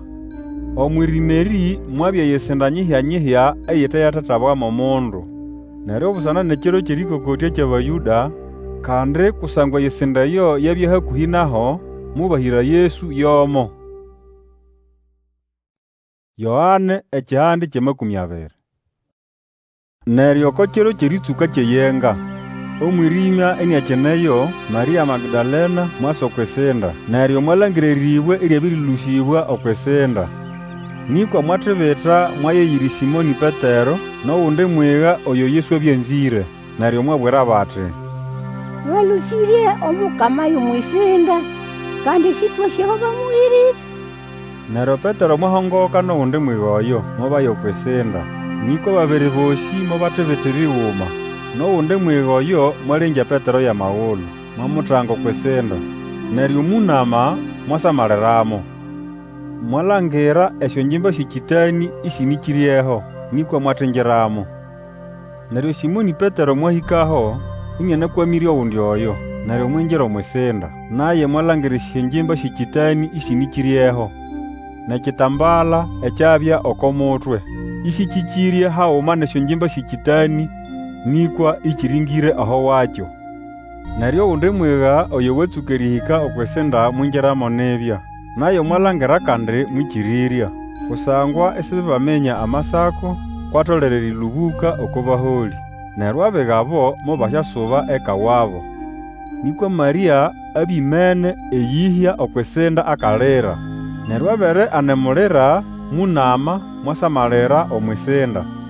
Omwirimeri mwabya yesendanyihya-nyihya eyiteyathathabwamu omundu. Neryo busana nekiro kyerikokotya ky'Abayuda, kandi kusangwa yesendayo yabya hakuhi naho, mubahira Yesu yomo. Yohane ekihandi ky'emakumi abiri. Neryo oko kiro kyeritsuka kyeyenga, omwirimya eniakyeneyo Maria Magdalena mwasa okwesenda. Neryo mwalangiriribwa eryabirilusibwa okwesenda. Nikwa mwathibitha mwayeyiri Simoni Petero n'owundi mwiga oyo Yesu abyenzire. Neryo mwabwira bati, balusirye omukama y'omwisenda, kandi sitwasyaho bamwirire. Neryo Petero mwahongoka n'owundi mwiga oyo mobaya okwesenda. Nikwa babiri bosi mobathibitha erighuma. N'owundi mwiga oyo mwalengya Petero y'amaghulu, mwamuthanga okwesenda. Neryo munama mwasamaliramo. Mwalangira esyonjimba sy'ekitani isinikiryeho, nikwa mwathinjiramo. Neryo Simoni Petero mwahikaho, inyanakwamirye owundi oyo, neryo mwinjira omwisenda. Naye mwalangira esyonjimba sy'ekitani isinikiryeho, n'ekitambala ekyabya okomutwe isikikirye haghuma n'esyonjimba sy'ekitani, nikwa ikiringire aho wakyo. Neryo owundi mwiga oyo watsuka erihika okwesenda mwinjiramo nibya. Nayo mwalangira kandi mwikirirya. Kusangwa isibamenya amasako kwatolere erilubuka oko baholi. Neryo abiga bo mobasyasuba eka wabo. Nikwa Maria abimene eyihya okwesenda akalira. Neryo abere anemulira munama mwasamalira omwisenda.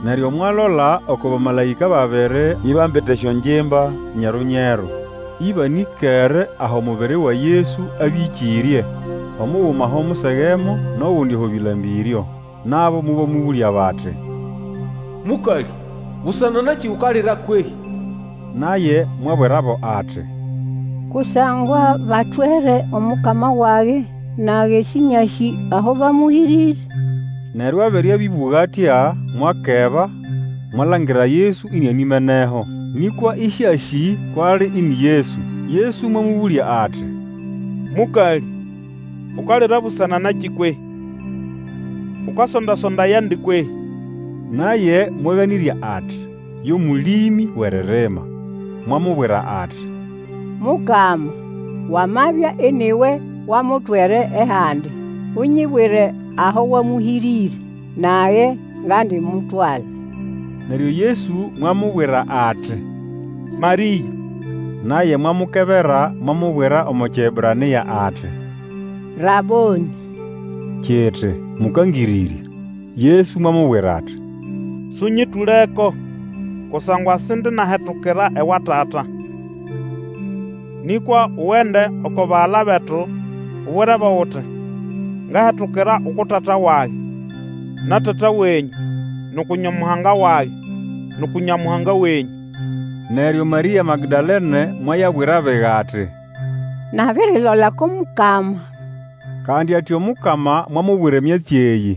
Neryo mwalola oko bamalayika babere ibambete esyonjimba nyeru-nyeru ibanikere aho mubiri wa Yesu abikirie, omughuma ho musegemo n'owundi ho bilambiryo, nabo mubo mubulya bati, mukali busana naki ukalira kwehi? Naye mwabwerabo ati, kusangwa batwere omukama wage nagesinyashi aho bamuhirire. Neryo aberia bibuga atya mwakeba mwalangira Yesu inianimeneho, nikwa ishashi kwali ini Yesu. Yesu mwamubulya ati, mukali ukalira busana naki kwehi? Ukasonda-sonda yandi kwehi? Naye mwaganirya ati, yo mulimi wererema. Mwamubwira ati, mukama wamabya eniwe wamutwere ehandi, unyibwire aho wamuhirire, naye ngandi mutwale. Neryo Yesu mwamubwira ati, Mariya. Naye mwamukebera mwamubwira omu Kiebrania ati, Raboni, kyete mukangiririe. Yesu mwamubwira ati, sunyituleko, kusangwa sindi nahetukira ewa Tata. Nikwa uwende oko baala betu uwireba uti, ngahetukira uku Tata wage, na Tata wenyu, nuku Nyamuhanga wage, nuku Nyamuhanga wenyu. Neryo Maria Magdalene mwayabwira bega ati, nabirilolako mukama. Kandi ati omukama mwamubwira emyatsi eyi.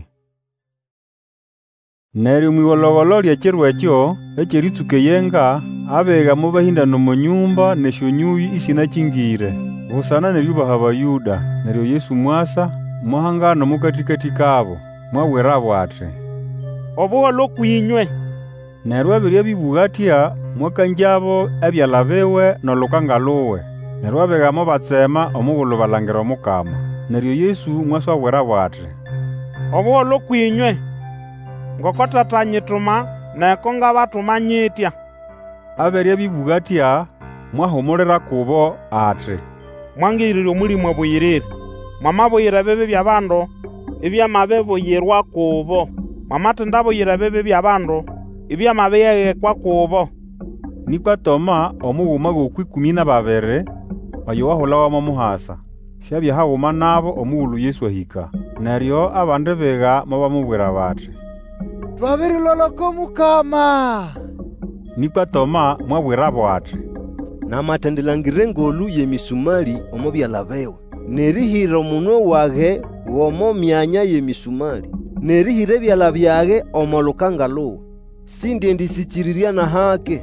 Neryo mwigologolo ly'ekiro ekyo ekyeritsuka yenga abega mubahindana omu nyumba nesyonyuyi isinakingire busana neryubaha Abayuda. Neryo Yesu mwasa mwahangana mukatikati kabo mwabwirabo ati, obuholo okwinywe. Neryo abiria bibuga atya mwakanjabo ebyala biwe n'olukanga luwe. Neryo abega mubatsema omughulhu balangira omukama. Neryo Yesu mwasa abwirabo ati, obuholo okwinywe, ngoko Tata nyituma neko ngabatuma nyitya. Aberia bibuga atya mwahumulira kubo ati, mwangirire omulimo obuyirire, mwamabuyira bibi by'abandu ibyamabibuyirwa kubo, mwamathindabuyira bibi by'abandu ibyamabiyegekwa kubo. Nikwa Toma omughuma g'okwikumi na babiri oyo wahulawamu omuhasa syabya haghuma nabo omughulhu Yesu ahika. Neryo abandi biga mabamubwira bati, twabirilolako mukama. Nikwa Toma mwabwirabo ati, namathendilangire ngolu y'emisumali omu byala biwe, nerihira omunwe wage g'omo myanya y'emisumali, nerihira ebyala byage omu lukanga luwe, sindi ndisikirirya na hake.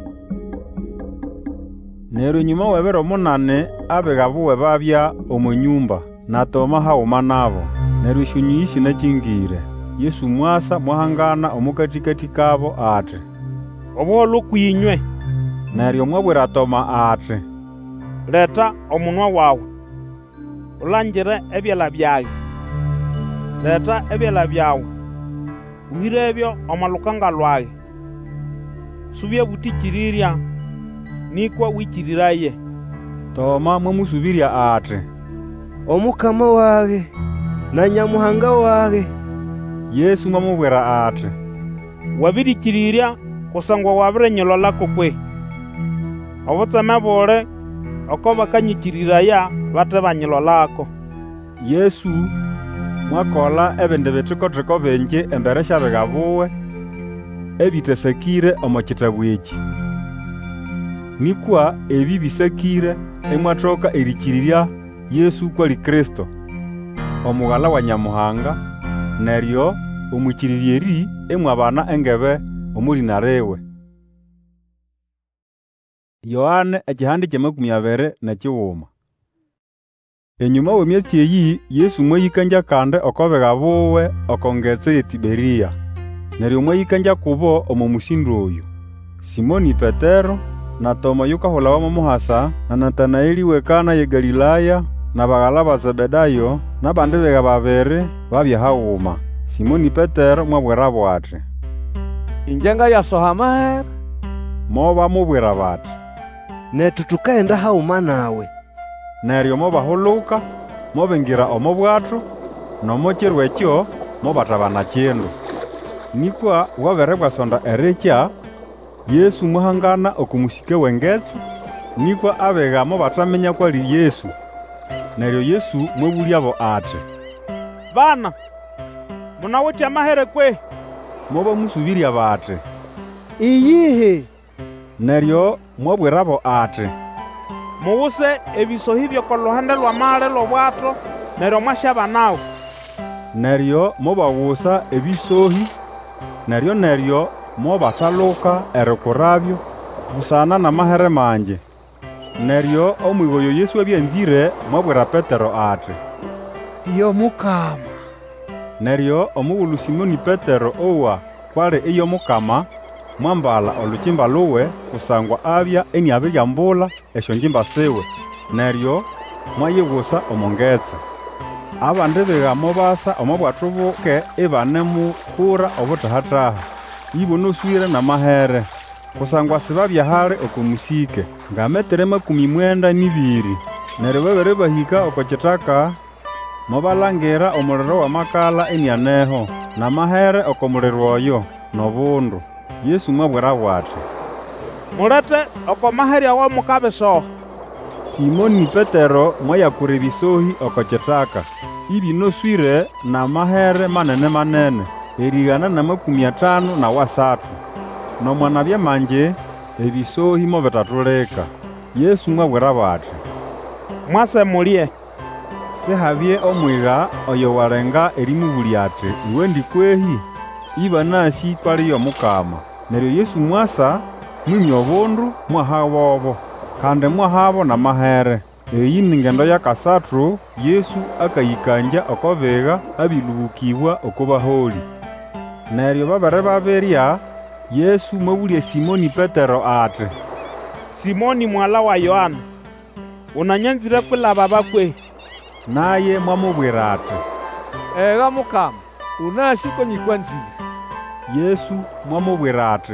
Neryo nyuma w'ebiro munane abega buwe babya omu nyumba na Toma haghuma nabo. Neryo esyonyuyi sinakingire. Yesu mwasa mwahangana omukatikati kabo ati, obuholo okwinywe. Neryo mwabwira Toma ati, leta omunwa wawe ulangire ebyala byage, leta ebyala byawe uhire ebyo omu lukanga lwage, subya butikirirya nikwa wikiriraye. Toma mwamusubirya ati, omukama wage na Nyamuhanga wage. Yesu mwamubwira ati, wabirikirirya kusangwa wabirenyilolako kwe. Obutseme buli oko bakanyikiriraya bate banyilolako. Yesu mwakola ebindi bithiko-thiko bingi embere sy'abiga buwe ebithasakire omu kitabu eki. Nikwa ebi bisakire imwathoka erikirirya Yesu kwali Kristo, omughala wa Nyamuhanga, neryo omwikirirya eri imwabana engebe omulina liwe. Yohane ekihandi ky'amakumi abiri n'ekighuma. Enyuma w'emyatsi eyi Yesu mwayikanja kandi oko biga buwe oko ngetsi y'eTiberiya. Neryo mwayikanja kubo omu musindu oyu: Simoni Petero, na Toma yukahulawamu omuhasa, na Natanaeli w'ekana ye Galilaya, na baghala ba Zebedayo, n'abandi biga babiri babya haghuma. Simoni Petero mwabwirabo ati, inje ngayasoha amahere. Mo bamubwira bati, netu tukaenda haghuma nawe. Neryo mobahuluka mobingira omu bwato, n'omu kiro ekyo mobatabana kindu. nikwa wabere bwasonda erikya Yesu muhangana okumusike w'engetsi, nikwa abegamo batamenya kwali Yesu. Neryo Yesu mwebulyabo ati, bana munawithe amahere kwe? Mobamusubirya bati, iyihe? Neryo mwabwirabo ati, muwuse ebisohi by'okoluhande lw'amale lw'obwato neryo mwashaba nawe. Neryo mobawusa ebisohi, neryo neryo mobataluka erikurabyo busana n'amahere manje. Neryo omwigoyo Yesu ebyenzire mwabwira Petero ati, iyo Mukama. Neryo omughulu Simoni Petero owa kwali iyo Mukama mwambala olukimba luwe kusangwa abya eniabiryambula esyo njimba siwe. Neryo mwayibusa omongetsi. Abandi bigamo basa omu bwathu buke ibanemukura obutahataha, ibonoswire n'amahere, kusangwa sibabya hali okumusike ngametere makumi mwenda nibiri. Neryo babere bahika oko kitaka, mobalangira omuliro w'amakala enianeho n'amahere oko muliro oyo n'obundu. Yesu mwabwirabo ati, mulete oko mahere awo mukabisoha. Simoni Petero mwayakura ebisohi oko kitaka, ibinoswire n'amahere manene manene erigana na makumi atano na wasathu, nomwanabya manje ebisohi mobitatulika. Yesu mwabwirabo ati, mwase mulye. Sihabye omwiga oyo walenga erimubulya ati, iwe ndikwehi? Iba nasi kwaliyo Mukama. Neryo Yesu mwasa mwimya obundu mwahabobo, kandi mwahabo n'amahere. Eyi ningendo ya kasathu Yesu akayikanja oko biga abilubukibwa oko baholi. Neryo babere babirya, Yesu mwabulya Simoni Petero ati, Simoni mwala wa Yohana, unanyanzire kulaba bakwe? Naye mwamubwira ati, ega Mukama, unasi konyikwanzire. Yesu mwamubwira ati,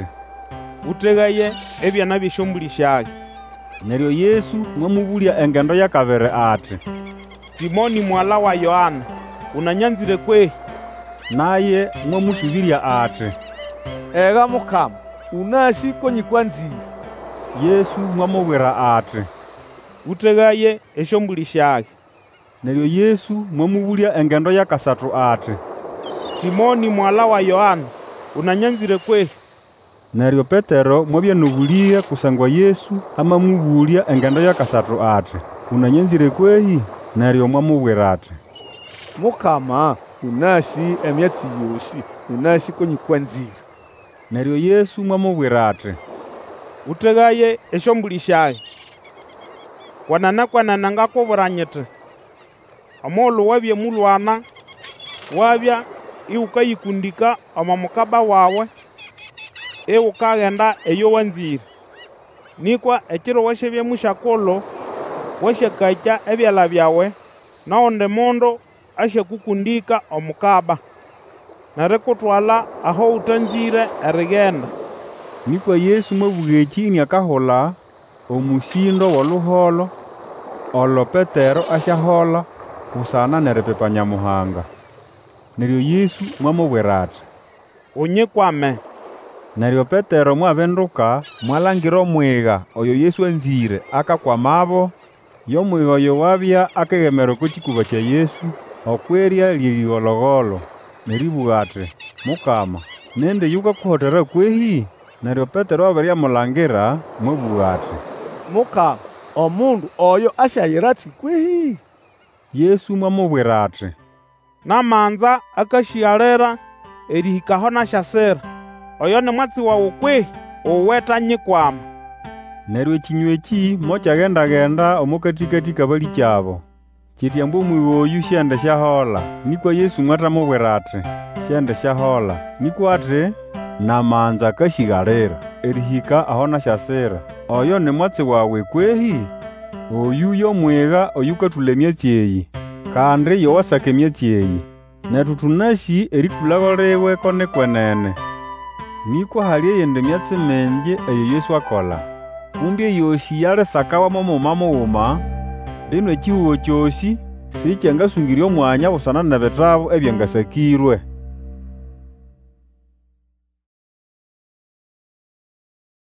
utegaye ebyana by'eshombulishaye. Neryo Yesu mwamubulya engendo ya kabiri ati, Simoni mwala wa Yohana, unanyanzire kwehi? Naye mwamusubirya ati, ega Mukama, unasi konyikwanzire. Yesu mwamubwira ati, utegaye eshombulishaye. Neryo Yesu mwamubulya engendo ya kasathu ati, Simoni mwala wa Yohana, unanyanzire kwehi? Neryo Petero mwabya nubuliye kusangwa Yesu amamubulya engendo ya kasathu ati, unanyanzire kwehi? Neryo mwamubwira ati, Mukama, unasi emyatsi yosi, unasi konyikwanzire. Neryo Yesu mwamubwira ati, utegaye eshombulishaye. Kwanana kwanana ngakubwira nyiti, omulu wabye mulwana wabya iwukayikundika omo mukaba wawe iwukaghenda eyo wanzire, nikwa ekiro washebye mushakolo washakakya ebyala byawe naundi mundu ashakukundika omukaba narikutwala aho utanzire erigenda. Nikwa Yesu mwabuga eki niakahola omusindo w'oluholo olo Petero ashahola busana neripipa Nyamuhanga. Neryo Yesu mwamubwira ati, unyikwame. Neryo Petero mwabenduka mwalangira omwiga oyo Yesu anzire akakwamabo, y'omwiga oyo wabya akegemera oko kikuba kya Yesu okwerya lyerigologolo. Neribuga ati, Mukama, nende yukakuhotera kwehi? Neryo Petero abaryamulangira mwabuga ati, Mukama, omundu oyo asyayira ati kwehi? Yesu mwamubwira ati, namanza akashialera erihikaho nashasera, oyo ni mwatsi wawu kwehi uweta nyikwama. Neryo ekinywa eki mokyagenda-genda omukatikati kabali kyabo, kityamba omwiga oyu syende syahola. Nikwa Yesu mwatamubwira ati, syende syahola, nikwa ati, namanza akashigalera erihika aho nasyasera, oyo ni mwatsi wawe kwehi? Oyu y'omwiga oyukathula emyatsi eyi, kandi yowasaka emyatsi eyi. Nethu tunasi erithulago liwe kone kwenene. Nikwa hali eyindi myatsi mingi eyo Yesu akola, kumbi eyosi yalisakawa momuma mughuma, lino ekihugo kyosi sikyangasungirya omwanya busana n'ebitabu ebyangasakirwe.